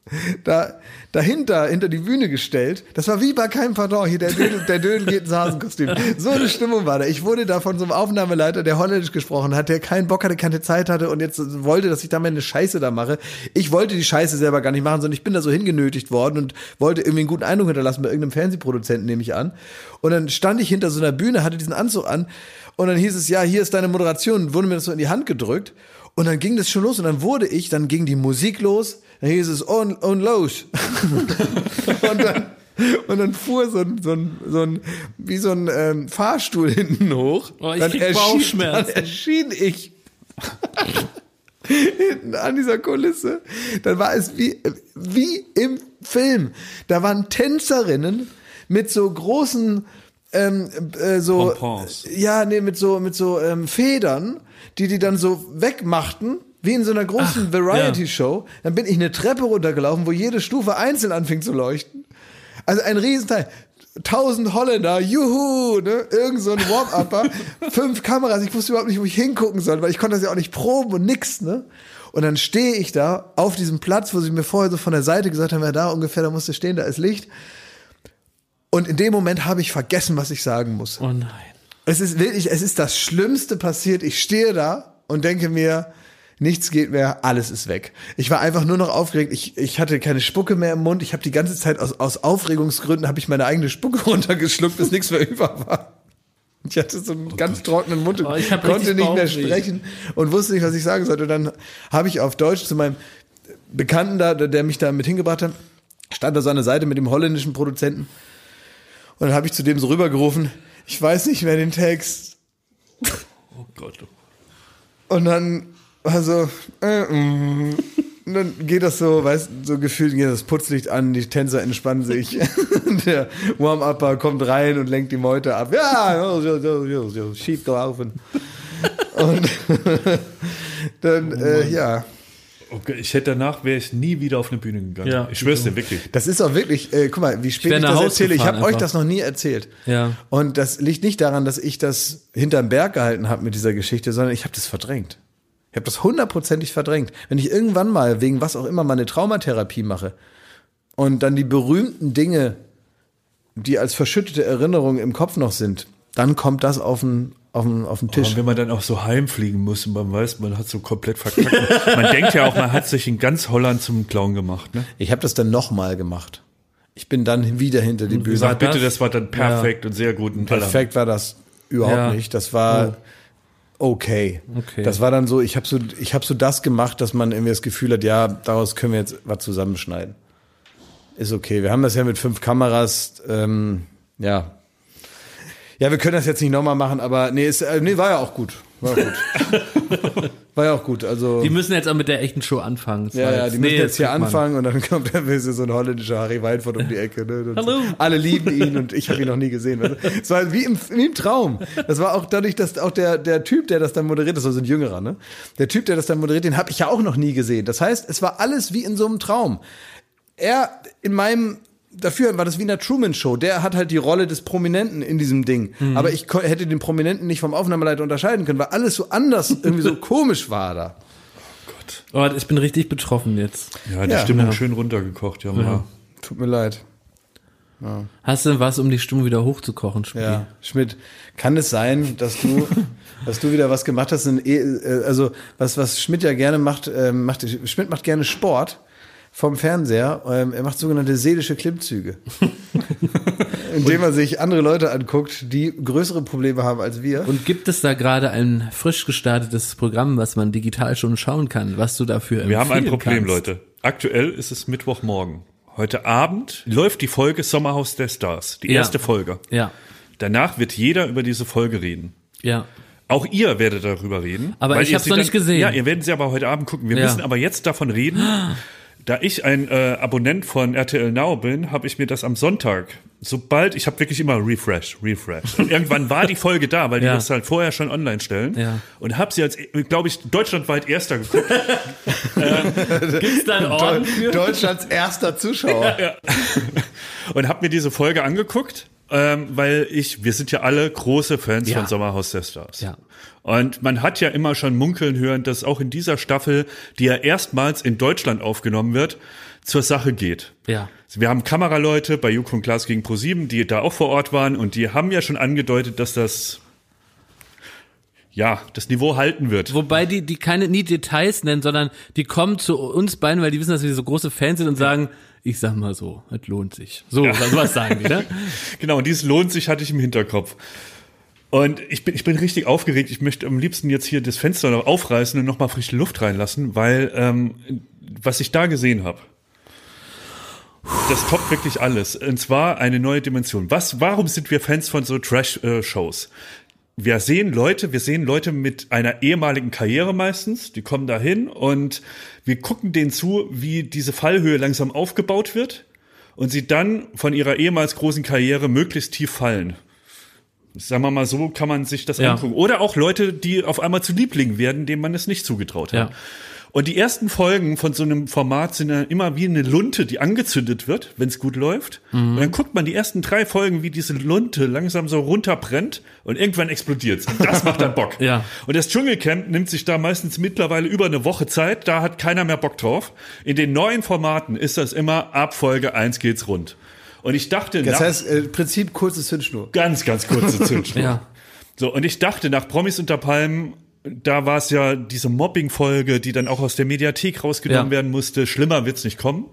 da dahinter, hinter die Bühne gestellt. Das war wie bei keinem Pardon. Hier, der Dödel, der Dödel geht ins Hasenkostüm. So eine Stimmung war da. Ich wurde da von so einem Aufnahmeleiter, der Holländisch gesprochen hat, der keinen Bock hatte, keine Zeit hatte und jetzt wollte, dass ich da meine Scheiße da mache. Ich wollte die Scheiße selber gar nicht machen, sondern ich bin da so hingenötigt worden und wollte irgendwie einen guten Eindruck hinterlassen bei irgendeinem Fernsehproduzenten, nehme ich an. Und dann stand ich hinter so einer Bühne, hatte diesen Anzug an und dann hieß es, ja, hier ist deine Moderation, wurde mir das so in die Hand gedrückt. Und dann ging das schon los und dann wurde ich, dann ging die Musik los, dann hieß es on, on los. und, dann, und dann fuhr so ein, so ein, so ein wie so ein ähm, Fahrstuhl hinten hoch. Oh, ich dann krieg erschien, Bauchschmerzen. Dann erschien ich hinten an dieser Kulisse. Dann war es wie, wie im Film. Da waren Tänzerinnen mit so großen ähm, äh, so Pompons. ja, nee, mit so mit so ähm, Federn, die die dann so wegmachten, wie in so einer großen Variety-Show. Dann bin ich eine Treppe runtergelaufen, wo jede Stufe einzeln anfing zu leuchten. Also ein Riesenteil. Tausend Holländer, juhu, ne? Irgend so ein Warm-Upper, fünf Kameras, ich wusste überhaupt nicht, wo ich hingucken soll, weil ich konnte das ja auch nicht proben und nix, ne? Und dann stehe ich da auf diesem Platz, wo sie mir vorher so von der Seite gesagt haben, ja, da ungefähr, da musst du stehen, da ist Licht. Und in dem Moment habe ich vergessen, was ich sagen muss. Oh nein. Es ist wirklich, es ist das Schlimmste passiert. Ich stehe da und denke mir, nichts geht mehr, alles ist weg. Ich war einfach nur noch aufgeregt. Ich, ich hatte keine Spucke mehr im Mund. Ich habe die ganze Zeit aus, aus Aufregungsgründen habe ich meine eigene Spucke runtergeschluckt, bis nichts mehr über war. Ich hatte so einen ganz trockenen Mund und Oh, ich hab konnte richtig nicht mehr Bauchweh. sprechen und wusste nicht, was ich sagen sollte. Und dann habe ich auf Deutsch zu meinem Bekannten da, der mich da mit hingebracht hat, stand da so an der Seite mit dem holländischen Produzenten. Und dann habe ich zu dem so rübergerufen, ich weiß nicht mehr den Text. Oh Gott. Und dann war so, äh, mm. Und dann geht das so, weißt so gefühlt geht das Putzlicht an, die Tänzer entspannen sich. Der Warm-Upper kommt rein und lenkt die Meute ab. Ja, so, so, so, so, schief gelaufen. Und dann, Oh äh, ja. Okay, ich hätte danach, wäre ich nie wieder auf eine Bühne gegangen. Ja, ich schwör's dir, wirklich. Das ist auch wirklich, äh, guck mal, wie spät wär ich nach das Haus erzähle. Ich gefahren habe euch einfach. das noch nie erzählt. Ja. Und das liegt nicht daran, dass ich das hinterm Berg gehalten habe mit dieser Geschichte, sondern ich habe das verdrängt. Ich habe das hundertprozentig verdrängt. Wenn ich irgendwann mal, wegen was auch immer, mal eine Traumatherapie mache und dann die berühmten Dinge, die als verschüttete Erinnerungen im Kopf noch sind, dann kommt das auf den, auf den, auf den Tisch. Und wenn man dann auch so heimfliegen muss und man weiß, man hat so komplett verkackt. Man denkt ja auch, man hat sich in ganz Holland zum Clown gemacht. Ne? Ich habe das dann nochmal gemacht. Ich bin dann wieder hinter die Bühne. Sag bitte, das? das war dann perfekt und sehr gut. Und Perfekt war das überhaupt Ja. nicht. Das war okay. Okay. Das war dann so, ich habe so, ich habe so das gemacht, dass man irgendwie das Gefühl hat, ja, daraus können wir jetzt was zusammenschneiden. Ist okay. Wir haben das ja mit fünf Kameras, ähm, ja. Ja, wir können das jetzt nicht nochmal machen, aber nee, ist, äh, nee, war ja auch gut. War auch gut. War ja auch gut. Also Die müssen jetzt auch mit der echten Show anfangen. Das ja, war ja, jetzt- die müssen nee, jetzt hier guck mal. anfangen und dann kommt der Wisse, so ein holländischer Harry Weinfurt um die Ecke. Ne? Und Hallo. alle lieben ihn und ich habe ihn noch nie gesehen. Weißt du? Es war wie im, wie im Traum. Das war auch dadurch, dass auch der, der Typ, der das dann moderiert, das war so ein Jüngerer, ne? Der Typ, der das dann moderiert, den habe ich ja auch noch nie gesehen. Das heißt, es war alles wie in so einem Traum. Er in meinem Dafür war das wie in der Truman-Show. Der hat halt die Rolle des Prominenten in diesem Ding. Mhm. Aber ich ko- hätte den Prominenten nicht vom Aufnahmeleiter unterscheiden können, weil alles so anders, irgendwie so komisch war da. Oh, ich bin richtig betroffen jetzt. Ja, die Ja. Stimmung Ja. schön runtergekocht. Ja, Ja. ja. Tut mir leid. Hast du was, um die Stimmung wieder hochzukochen, Spiel? Ja, Schmidt, kann es sein, dass du, dass du wieder was gemacht hast? In, äh, also was, was Schmidt ja gerne macht, ähm, macht, Schmidt macht gerne Sport vom Fernseher. Ähm, er macht sogenannte seelische Klimmzüge, indem er sich andere Leute anguckt, die größere Probleme haben als wir. Und gibt es da gerade ein frisch gestartetes Programm, was man digital schon schauen kann, was du dafür Wir haben ein empfehlen Problem, kannst? Leute. Aktuell ist es Mittwochmorgen. Heute Abend läuft die Folge Sommerhaus der Stars. Die Ja. erste Folge. Ja, Danach wird jeder über diese Folge reden. ja. Auch ihr werdet darüber reden. Aber weil ich ihr hab's sie noch dann- nicht gesehen. Ja, ihr werdet sie aber heute Abend gucken. Wir Ja. müssen aber jetzt davon reden. Da ich ein äh, Abonnent von R T L Now bin, habe ich mir das am Sonntag, sobald, ich habe wirklich immer Refresh, Refresh. Und irgendwann war die Folge da, weil die Ja. das halt vorher schon online stellen. Ja. Und habe sie als, glaube ich, deutschlandweit erster geguckt. Gibt's da einen Orden für? Deutschlands erster Zuschauer. Und habe mir diese Folge angeguckt. ähm, weil ich, wir sind ja alle große Fans Ja. von Sommerhaus der Stars. Ja. Und man hat ja immer schon munkeln hören, dass auch in dieser Staffel, die ja erstmals in Deutschland aufgenommen wird, zur Sache geht. Ja. Wir haben Kameraleute bei Joko und Klaas gegen ProSieben, die da auch vor Ort waren und die haben ja schon angedeutet, dass das ja, das Niveau halten wird. Wobei die, die keine nie Details nennen, sondern die kommen zu uns beiden, weil die wissen, dass wir so große Fans sind und sagen, ich sag mal so, es lohnt sich. So, ja. was sagen die, ne? Genau, und dieses lohnt sich hatte ich im Hinterkopf. Und ich bin, ich bin richtig aufgeregt. Ich möchte am liebsten jetzt hier das Fenster noch aufreißen und nochmal frische Luft reinlassen, weil ähm, was ich da gesehen habe, das toppt wirklich alles. Und zwar eine neue Dimension. Was, warum sind wir Fans von so Trash-Shows? Wir sehen Leute, wir sehen Leute mit einer ehemaligen Karriere meistens, die kommen da hin und wir gucken denen zu, wie diese Fallhöhe langsam aufgebaut wird und sie dann von ihrer ehemals großen Karriere möglichst tief fallen. Sagen wir mal so, kann man sich das Ja. angucken. Oder auch Leute, die auf einmal zu Lieblingen werden, denen man es nicht zugetraut hat. Ja. Und die ersten Folgen von so einem Format sind ja immer wie eine Lunte, die angezündet wird, wenn es gut läuft. Mhm. Und dann guckt man die ersten drei Folgen, wie diese Lunte langsam so runterbrennt und irgendwann explodiert's. Und das macht dann Bock. Ja. Und das Dschungelcamp nimmt sich da meistens mittlerweile über eine Woche Zeit. Da hat keiner mehr Bock drauf. In den neuen Formaten ist das immer ab Folge eins geht's rund. Und ich dachte, Das nach, heißt, äh, Prinzip kurze Zündschnur. ganz, ganz kurze Zündschnur. Ja. So, und ich dachte, nach Promis unter Palmen, da war es ja diese Mobbing-Folge, die dann auch aus der Mediathek rausgenommen Ja. werden musste. Schlimmer wird's nicht kommen.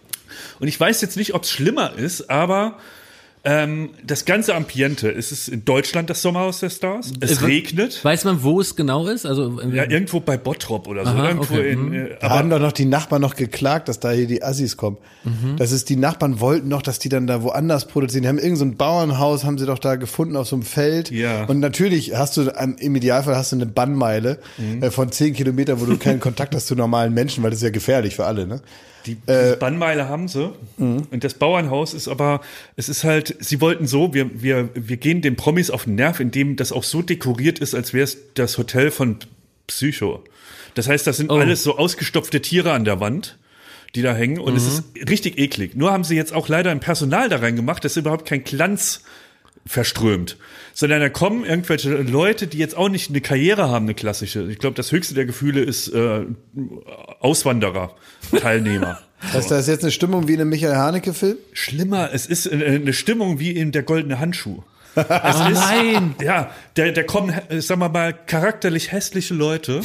Und ich weiß jetzt nicht, ob es schlimmer ist, aber ähm, das ganze Ambiente, es ist in Deutschland das Sommerhaus der Stars. Es Äh, regnet. Weiß man, wo es genau ist? Also Ja, irgendwo bei Bottrop oder so. Aha, irgendwo okay. in, äh, Da aber haben doch noch die Nachbarn noch geklagt, dass da hier die Assis kommen. Das ist, die Nachbarn wollten noch, dass die dann da woanders produzieren. Die haben irgend so ein Bauernhaus, haben sie doch da gefunden auf so einem Feld. Ja. Und natürlich hast du, im Idealfall hast du eine Bannmeile äh, von zehn Kilometern, wo du keinen Kontakt hast zu normalen Menschen, weil das ist ja gefährlich für alle, ne? Die, die Bannmeile haben sie. Und das Bauernhaus ist aber, es ist halt, sie wollten so, wir, wir, wir gehen den Promis auf den Nerv, indem das auch so dekoriert ist, als wäre es das Hotel von Psycho. Das heißt, das sind Oh. alles so ausgestopfte Tiere an der Wand, die da hängen. Und es ist richtig eklig. Nur haben sie jetzt auch leider ein Personal da reingemacht, das überhaupt kein Glanz verströmt, sondern da kommen irgendwelche Leute, die jetzt auch nicht eine Karriere haben, eine klassische. Ich glaube, das höchste der Gefühle ist äh, Auswanderer, Teilnehmer. Das heißt, da ist jetzt eine Stimmung wie in einem Michael Haneke-Film? Schlimmer, es ist äh, eine Stimmung wie in Der goldene Handschuh. Es Oh ist, nein! Ja, da, da kommen, äh, sagen wir mal, charakterlich hässliche Leute,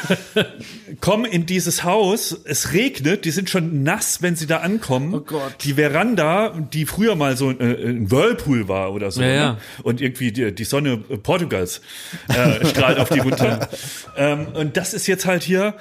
kommen in dieses Haus, es regnet, die sind schon nass, wenn sie da ankommen. Oh Gott. Die Veranda, die früher mal so äh, ein Whirlpool war oder so, Ja, ja. ne? Und irgendwie die, die Sonne äh, Portugals äh, strahlt auf die runter. Ähm, und das ist jetzt halt hier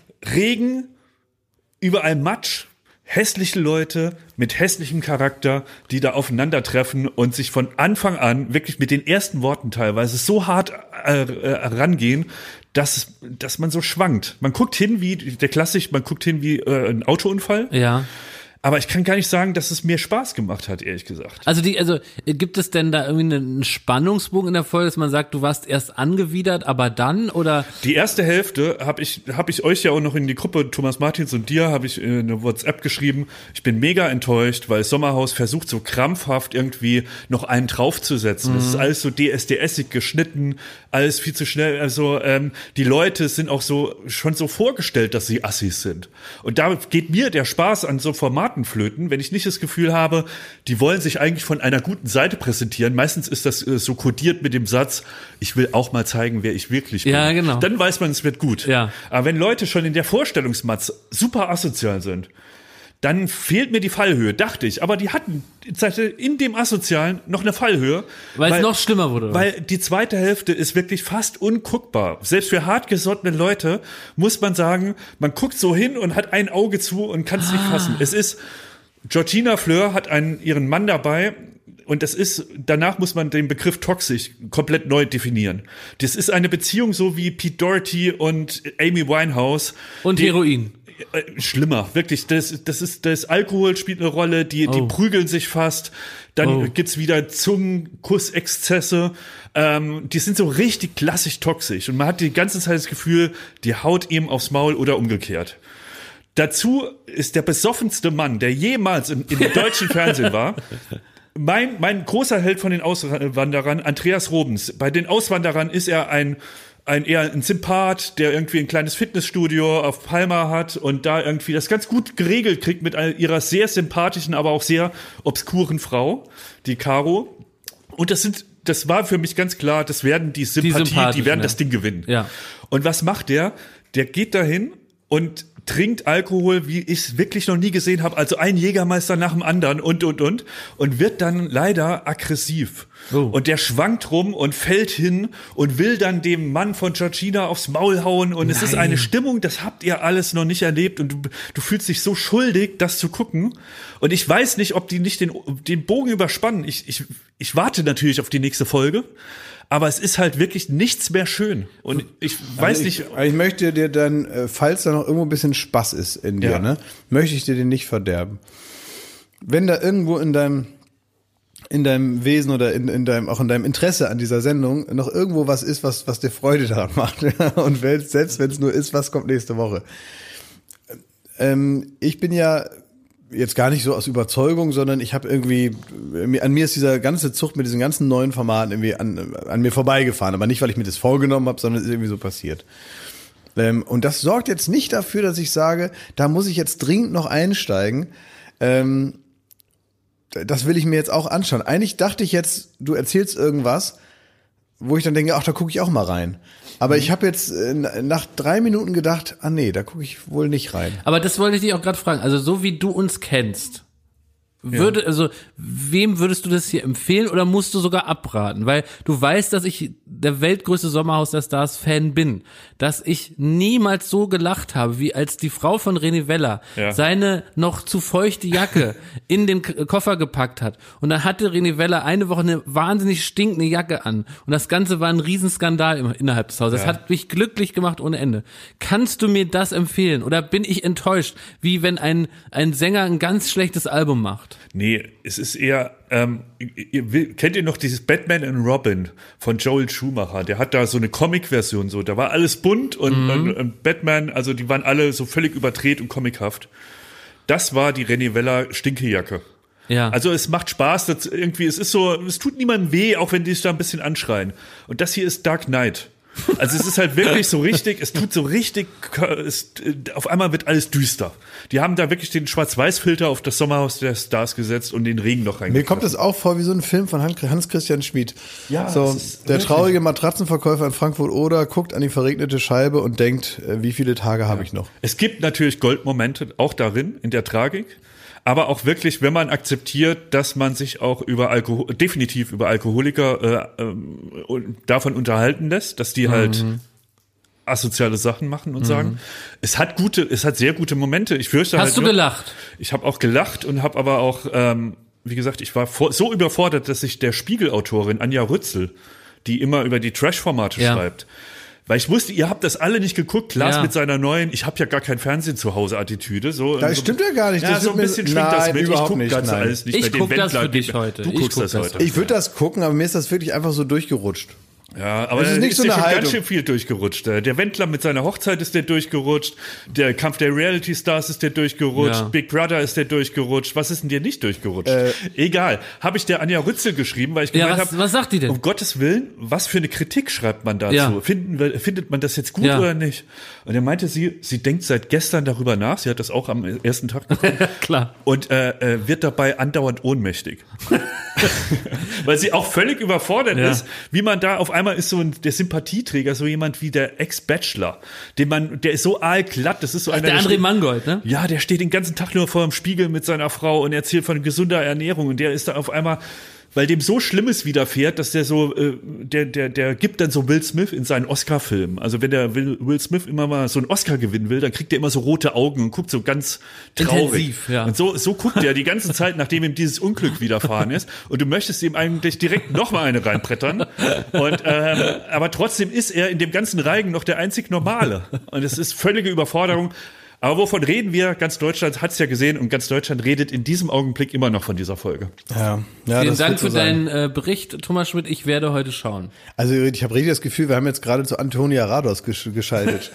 Regen, überall Matsch, hässliche Leute mit hässlichem Charakter, die da aufeinandertreffen und sich von Anfang an wirklich mit den ersten Worten teilweise so hart äh, äh, rangehen, dass, dass man so schwankt. Man guckt hin wie, der Klassik, man guckt hin wie äh, ein Autounfall. Ja. Aber ich kann gar nicht sagen, dass es mir Spaß gemacht hat, ehrlich gesagt. Also die, also gibt es denn da irgendwie einen Spannungsbogen in der Folge, dass man sagt, du warst erst angewidert, aber dann oder? Die erste Hälfte habe ich habe ich euch ja auch noch in die Gruppe Thomas Martins und dir habe ich äh, eine WhatsApp geschrieben. Ich bin mega enttäuscht, weil Sommerhaus versucht so krampfhaft irgendwie noch einen draufzusetzen. Das ist alles so D S D S-ig geschnitten, alles viel zu schnell. Also ähm, die Leute sind auch so schon so vorgestellt, dass sie Assis sind. Und da geht mir der Spaß an so Formaten flöten, wenn ich nicht das Gefühl habe, die wollen sich eigentlich von einer guten Seite präsentieren. Meistens ist das äh, so kodiert mit dem Satz, ich will auch mal zeigen, wer ich wirklich bin. Ja, genau. Dann weiß man, es wird gut. Ja. Aber wenn Leute schon in der Vorstellungsmatz super asozial sind, dann fehlt mir die Fallhöhe, dachte ich. Aber die hatten in dem Asozialen noch eine Fallhöhe. Weil es noch schlimmer wurde. Weil die zweite Hälfte ist wirklich fast unguckbar. Selbst für hartgesottene Leute muss man sagen, man guckt so hin und hat ein Auge zu und kann es ah. nicht fassen. Es ist, Georgina Fleur hat einen, ihren Mann dabei. Und das ist, danach muss man den Begriff toxisch komplett neu definieren. Das ist eine Beziehung so wie Pete Doherty und Amy Winehouse. Und die, Heroin. Schlimmer, wirklich. Das, das ist, das Alkohol spielt eine Rolle. Die, oh. die prügeln sich fast. Dann oh. gibt's wieder Zungenkussexzesse. Ähm, die sind so richtig klassisch toxisch. Und man hat die ganze Zeit das Gefühl, die haut ihm aufs Maul oder umgekehrt. Dazu ist der besoffenste Mann, der jemals im, im deutschen Fernsehen war, mein, mein großer Held von den Auswanderern, Andreas Robens. Bei den Auswanderern ist er ein ein eher ein Sympath, der irgendwie ein kleines Fitnessstudio auf Palma hat und da irgendwie das ganz gut geregelt kriegt mit ihrer sehr sympathischen, aber auch sehr obskuren Frau, die Caro. Und das sind, das war für mich ganz klar, das werden die Sympathie, die, die werden ja. das Ding gewinnen. Ja. Und was macht der? Der geht dahin und trinkt Alkohol, wie ich es wirklich noch nie gesehen habe, also ein Jägermeister nach dem anderen und, und, und, und wird dann leider aggressiv. Oh. Und der schwankt rum und fällt hin und will dann dem Mann von Georgina aufs Maul hauen und Nein. es ist eine Stimmung, das habt ihr alles noch nicht erlebt und du, du fühlst dich so schuldig, das zu gucken und ich weiß nicht, ob die nicht den, den Bogen überspannen. Ich, ich, ich warte natürlich auf die nächste Folge. Aber es ist halt wirklich nichts mehr schön. Und ich weiß also ich, nicht. Ich möchte dir dann, falls da noch irgendwo ein bisschen Spaß ist in dir, ja. ne, möchte ich dir den nicht verderben. Wenn da irgendwo in deinem, in deinem Wesen oder in, in deinem, auch in deinem Interesse an dieser Sendung noch irgendwo was ist, was, was dir Freude daran macht. Und selbst wenn es nur ist, was kommt nächste Woche. Ähm, ich bin ja jetzt gar nicht so aus Überzeugung, sondern ich habe irgendwie, an mir ist dieser ganze Zucht mit diesen ganzen neuen Formaten irgendwie an, an mir vorbeigefahren. Aber nicht, weil ich mir das vorgenommen habe, sondern es ist irgendwie so passiert. Ähm, und das sorgt jetzt nicht dafür, dass ich sage, da muss ich jetzt dringend noch einsteigen. Ähm, das will ich mir jetzt auch anschauen. Eigentlich dachte ich jetzt, du erzählst irgendwas, wo ich dann denke, ach, da gucke ich auch mal rein. Aber ich habe jetzt äh, nach drei Minuten gedacht, ah nee, da gucke ich wohl nicht rein. Aber das wollte ich dich auch gerade fragen. Also so wie du uns kennst, würde, ja. also wem würdest du das hier empfehlen oder musst du sogar abraten? Weil du weißt, dass ich der weltgrößte Sommerhaus der Stars Fan bin, dass ich niemals so gelacht habe, wie als die Frau von René Weller ja. seine noch zu feuchte Jacke in den K- Koffer gepackt hat. Und dann hatte René Weller eine Woche eine wahnsinnig stinkende Jacke an. Und das Ganze war ein Riesenskandal im, innerhalb des Hauses. Ja. Das hat mich glücklich gemacht ohne Ende. Kannst du mir das empfehlen? Oder bin ich enttäuscht, wie wenn ein, ein Sänger ein ganz schlechtes Album macht? Nee, es ist eher, ähm, ihr, kennt ihr noch dieses Batman and Robin von Joel Schumacher? Der hat da so eine Comic-Version, so, da war alles bunt und, mhm. und, und Batman, also die waren alle so völlig überdreht und comichaft. Das war die René Weller Stinkejacke. Ja. Also es macht Spaß, das irgendwie, es ist so, es tut niemandem weh, auch wenn die sich da ein bisschen anschreien. Und das hier ist Dark Knight. Also es ist halt wirklich so richtig, es tut so richtig, es, auf einmal wird alles düster. Die haben da wirklich den Schwarz-Weiß-Filter auf das Sommerhaus der Stars gesetzt und den Regen noch reingekriegt. Mir kommt das auch vor wie so ein Film von Hans-Christian Schmid. Ja, so, der traurige Matratzenverkäufer in Frankfurt-Oder guckt an die verregnete Scheibe und denkt, wie viele Tage ja. habe ich noch? Es gibt natürlich Goldmomente auch darin, in der Tragik. Aber auch wirklich, wenn man akzeptiert, dass man sich auch über Alkohol, definitiv über Alkoholiker äh, äh, davon unterhalten lässt, dass die halt mhm. asoziale Sachen machen und mhm. sagen, es hat gute, es hat sehr gute Momente. Ich fürchte Hast halt du nur, gelacht? Ich habe auch gelacht und habe aber auch, ähm, wie gesagt, ich war vor, so überfordert, dass ich der Spiegelautorin Anja Rützel, die immer über die Trash-Formate ja. schreibt, weil ich wusste, ihr habt das alle nicht geguckt. Klaas ja. mit seiner neuen, ich habe ja gar kein Fernsehen zu Hause Attitüde. So, das so, stimmt ja gar nicht. Ja, das so ein bisschen schwingt das mit. Ich gucke das nein. alles nicht. Ich gucke das für dich heute. Du guckst das, das heute. Ich würde das gucken, aber mir ist das wirklich einfach so durchgerutscht. Ja, aber das ist nicht ist so der eine schon Haltung. ganz schön viel durchgerutscht. Der Wendler mit seiner Hochzeit ist der durchgerutscht. Der Kampf der Reality Stars ist der durchgerutscht. Ja. Big Brother ist der durchgerutscht. Was ist denn dir nicht durchgerutscht? Äh, Egal. Habe ich der Anja Rützel geschrieben, weil ich gemeint ja, habe, was sagt die denn? Um Gottes Willen, was für eine Kritik schreibt man dazu? Ja. Finden, findet man das jetzt gut ja. oder nicht? Und er meinte sie, sie denkt seit gestern darüber nach. Sie hat das auch am ersten Tag gemacht. Klar. Und äh, wird dabei andauernd ohnmächtig. Weil sie auch völlig überfordert ja. ist, wie man da auf einmal ist so ein, der Sympathieträger, so jemand wie der Ex-Bachelor, den man, der ist so aalglatt, das ist so Ach, einer, der André Mangold, ne? Ja, der steht den ganzen Tag nur vor dem Spiegel mit seiner Frau und erzählt von gesunder Ernährung und der ist da auf einmal, weil dem so Schlimmes widerfährt, dass der so, äh, der, der, der gibt dann so Will Smith in seinen Oscar-Film. Also wenn der Will, Will Smith immer mal so einen Oscar gewinnen will, dann kriegt er immer so rote Augen und guckt so ganz traurig. Intensiv, ja. Und so, so guckt er die ganze Zeit, nachdem ihm dieses Unglück widerfahren ist. Und du möchtest ihm eigentlich direkt noch mal eine reinbrettern. Und, ähm, aber trotzdem ist er in dem ganzen Reigen noch der einzig Normale. Und es ist völlige Überforderung. Aber wovon reden wir? Ganz Deutschland hat es ja gesehen und ganz Deutschland redet in diesem Augenblick immer noch von dieser Folge. Ja, ja, Vielen das Dank wird so für sein. deinen äh, Bericht, Thomas Schmidt. Ich werde heute schauen. Also ich habe richtig das Gefühl, wir haben jetzt gerade zu Antonia Rados gesch geschaltet.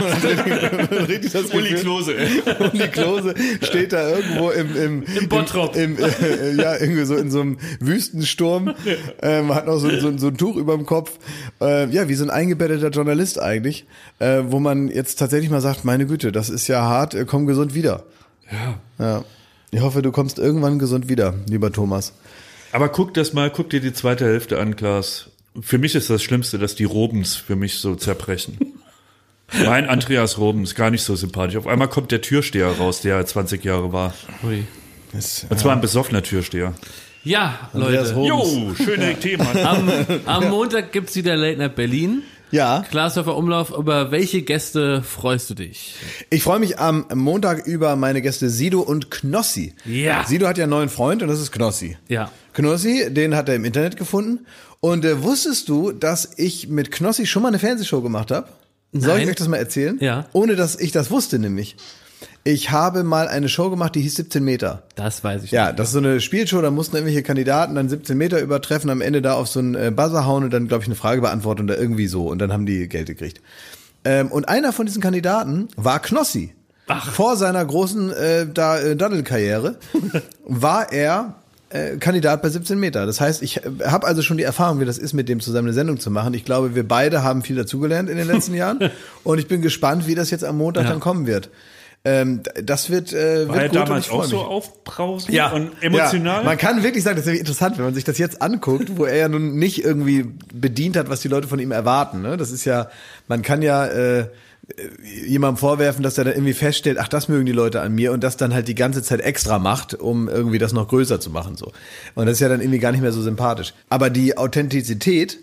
richtig das Uli Gefühl, Klose, ey. Uli Klose steht da irgendwo im im, Im Bottrop. Im, im, äh, ja, irgendwie so in so einem Wüstensturm, ähm, hat noch so, so, so ein Tuch über dem Kopf. Äh, ja, wie so ein eingebetteter Journalist eigentlich, äh, wo man jetzt tatsächlich mal sagt, meine Güte, das ist ja hart, äh, komm gesund wieder. Ja. Ja. Ich hoffe, du kommst irgendwann gesund wieder, lieber Thomas. Aber guck das mal, guck dir die zweite Hälfte an, Klaas. Für mich ist das Schlimmste, dass die Robens für mich so zerbrechen. Mein Andreas Robens, gar nicht so sympathisch. Auf einmal kommt der Türsteher raus, der zwanzig Jahre war. Ui. Das, Und zwar ein besoffener Türsteher. Ja, Andreas Leute. Robens. Jo, schöne Themen. Am, am Montag gibt's wieder Late Night Berlin. Ja. Glashäufer Umlauf, über welche Gäste freust du dich? Ich freue mich am Montag über meine Gäste Sido und Knossi. Ja. Sido hat ja einen neuen Freund und das ist Knossi. Ja. Knossi, den hat er im Internet gefunden. Und äh, wusstest du, dass ich mit Knossi schon mal eine Fernsehshow gemacht habe? Soll ich Nein. euch das mal erzählen? Ja. Ohne dass ich das wusste nämlich. Ich habe mal eine Show gemacht, die hieß siebzehn Meter. Das weiß ich Ja, nicht. das ist so eine Spielshow, da mussten irgendwelche Kandidaten dann siebzehn Meter übertreffen, am Ende da auf so einen äh, Buzzer hauen und dann, glaube ich, eine Frage beantworten oder irgendwie so. Und dann haben die Geld gekriegt. Ähm, und einer von diesen Kandidaten war Knossi. Ach. Vor seiner großen äh, da, äh, Daddelkarriere war er äh, Kandidat bei siebzehn Meter. Das heißt, ich habe also schon die Erfahrung, wie das ist, mit dem zusammen eine Sendung zu machen. Ich glaube, wir beide haben viel dazugelernt in den letzten Jahren. Und ich bin gespannt, wie das jetzt am Montag Ja. dann kommen wird. Ähm, das wird, äh, War wird er gut und damals ich freu auch so mich. aufbrausend Ja. und emotional? Ja, man kann wirklich sagen, das ist wirklich interessant, wenn man sich das jetzt anguckt, wo er ja nun nicht irgendwie bedient hat, was die Leute von ihm erwarten. Ne? Das ist ja, man kann ja äh, jemandem vorwerfen, dass er dann irgendwie feststellt, ach, das mögen die Leute an mir und das dann halt die ganze Zeit extra macht, um irgendwie das noch größer zu machen. So. Und das ist ja dann irgendwie gar nicht mehr so sympathisch. Aber die Authentizität,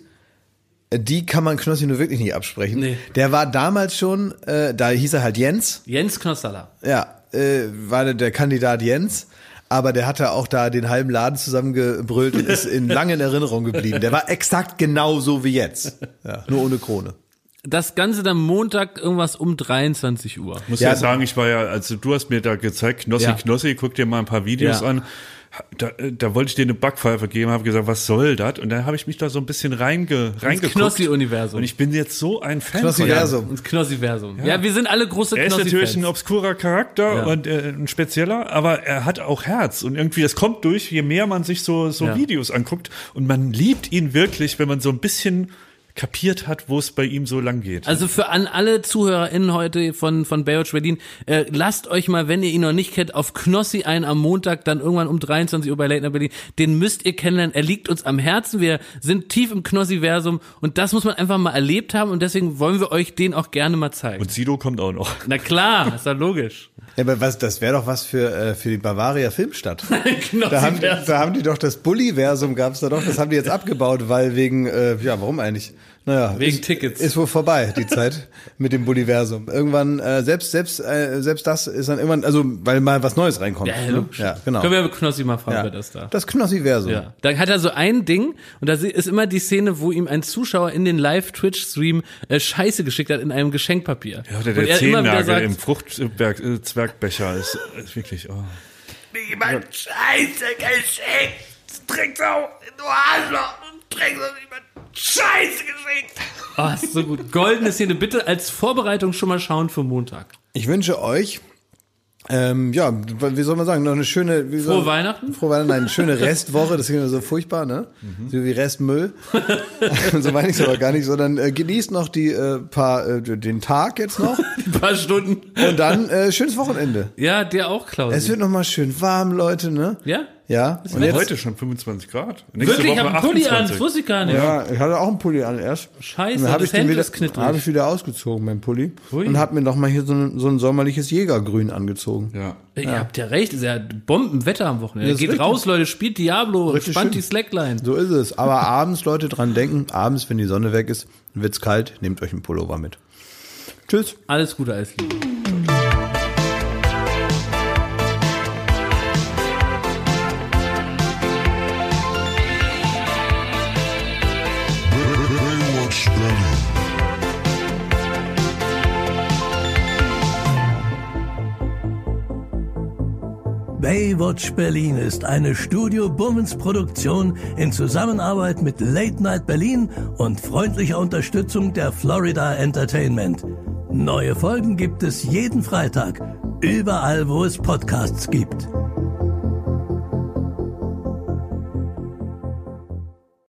die kann man Knossi nur wirklich nicht absprechen. Nee. Der war damals schon, äh, da hieß er halt Jens. Jens Knossalla. Ja, äh, war der, der Kandidat Jens, aber der hatte auch da den halben Laden zusammengebrüllt und ist in langen Erinnerung geblieben. Der war exakt genauso wie jetzt, ja, nur ohne Krone. Das Ganze dann Montag irgendwas um dreiundzwanzig Uhr. Muss Ja, ja sagen, ich war ja, also du hast mir da gezeigt, Knossi, Ja. Knossi, guck dir mal ein paar Videos Ja. an. Da, da wollte ich dir eine Backpfeife geben, habe gesagt, was soll das? Und dann habe ich mich da so ein bisschen reinge, reingeguckt. Knossi-Universum. Und ich bin jetzt so ein Fan Knossi-Versum. von ihm. Ins Knossi-Versum. Ja. ja, wir sind alle große Er ist natürlich ein Knossi-Fans. obskurer Charakter Ja. und äh, ein spezieller, aber er hat auch Herz. Und irgendwie, das kommt durch, je mehr man sich so, so Ja. Videos anguckt. Und man liebt ihn wirklich, wenn man so ein bisschen kapiert hat, wo es bei ihm so lang geht. Also für an alle ZuhörerInnen heute von, von Baywatch Berlin, äh, lasst euch mal, wenn ihr ihn noch nicht kennt, auf Knossi ein am Montag, dann irgendwann um dreiundzwanzig Uhr bei Late Night Berlin. Den müsst ihr kennenlernen. Er liegt uns am Herzen. Wir sind tief im Knossi-Versum und das muss man einfach mal erlebt haben und deswegen wollen wir euch den auch gerne mal zeigen. Und Sido kommt auch noch. Na klar, ist ja logisch. Ja, aber was, das wäre doch was für, äh, für die Bavaria Filmstadt. Knossi-Versum. Da haben, da haben die doch das Bulli-Versum gab's da doch, das haben die jetzt abgebaut, weil wegen, äh, ja, warum eigentlich? Naja, Wegen ist, Tickets. Ist wohl vorbei, die Zeit mit dem Bulliversum. Irgendwann, äh, selbst, selbst, äh, selbst das ist dann irgendwann, also, weil mal was Neues reinkommt. Ja, ne? logisch. Ja, genau. Können wir aber Knossi mal fragen, Ja. wer das da? Das Knossi-Versum. Ja. Da hat er so ein Ding und da ist immer die Szene, wo ihm ein Zuschauer in den Live-Twitch-Stream äh, Scheiße geschickt hat in einem Geschenkpapier. Ja, oder Und der er immer wieder Zehennagel sagt, im Fruchtzwergbecher ist, ist wirklich, oh. Niemand Scheiße geschickt. Tricksau, du Arschloch. Tricksau, niemand Scheiße geschickt. oh, ist so gut. Goldene Szene, bitte als Vorbereitung schon mal schauen für Montag. Ich wünsche euch, ähm, ja, wie soll man sagen, noch eine schöne, wie Frohe soll, Weihnachten? Frohe Weihnachten, nein, eine schöne Restwoche, das ist immer so furchtbar, ne? So wie Restmüll. So meine ich es aber gar nicht, sondern äh, genießt noch die äh, paar, äh, den Tag jetzt noch Ein paar Stunden. und dann äh, schönes Wochenende. Ja, dir auch, Klaus. Es wird noch mal schön warm, Leute, ne? Ja? Ja. Und Und heute schon fünfundzwanzig Grad. Nächste Wirklich, ich Woche hab einen Pulli an, das achtundzwanzig. wusste ich gar nicht. ja, ich hatte auch einen Pulli an erst. Scheiße, dann habe das ich den Hemd wieder, ist knittrig. habe ich wieder ausgezogen, mein Pulli, Hui. und habe mir noch mal hier so ein, so ein sommerliches Jägergrün angezogen. Ja. Ihr habt ja recht, ist ja Bombenwetter am Wochenende. Ja, ist Geht richtig. raus, Leute, spielt Diablo, Richtig spannt schön. die Slackline. So ist es. Aber abends, Leute, dran denken, abends, wenn die Sonne weg ist, wird's kalt, nehmt euch einen Pullover mit. Tschüss. Alles Gute, alles Liebe. Baywatch Berlin. Baywatch Berlin ist eine Studio Bummens Produktion in Zusammenarbeit mit Late Night Berlin und freundlicher Unterstützung der Florida Entertainment. Neue Folgen gibt es jeden Freitag, überall wo es Podcasts gibt.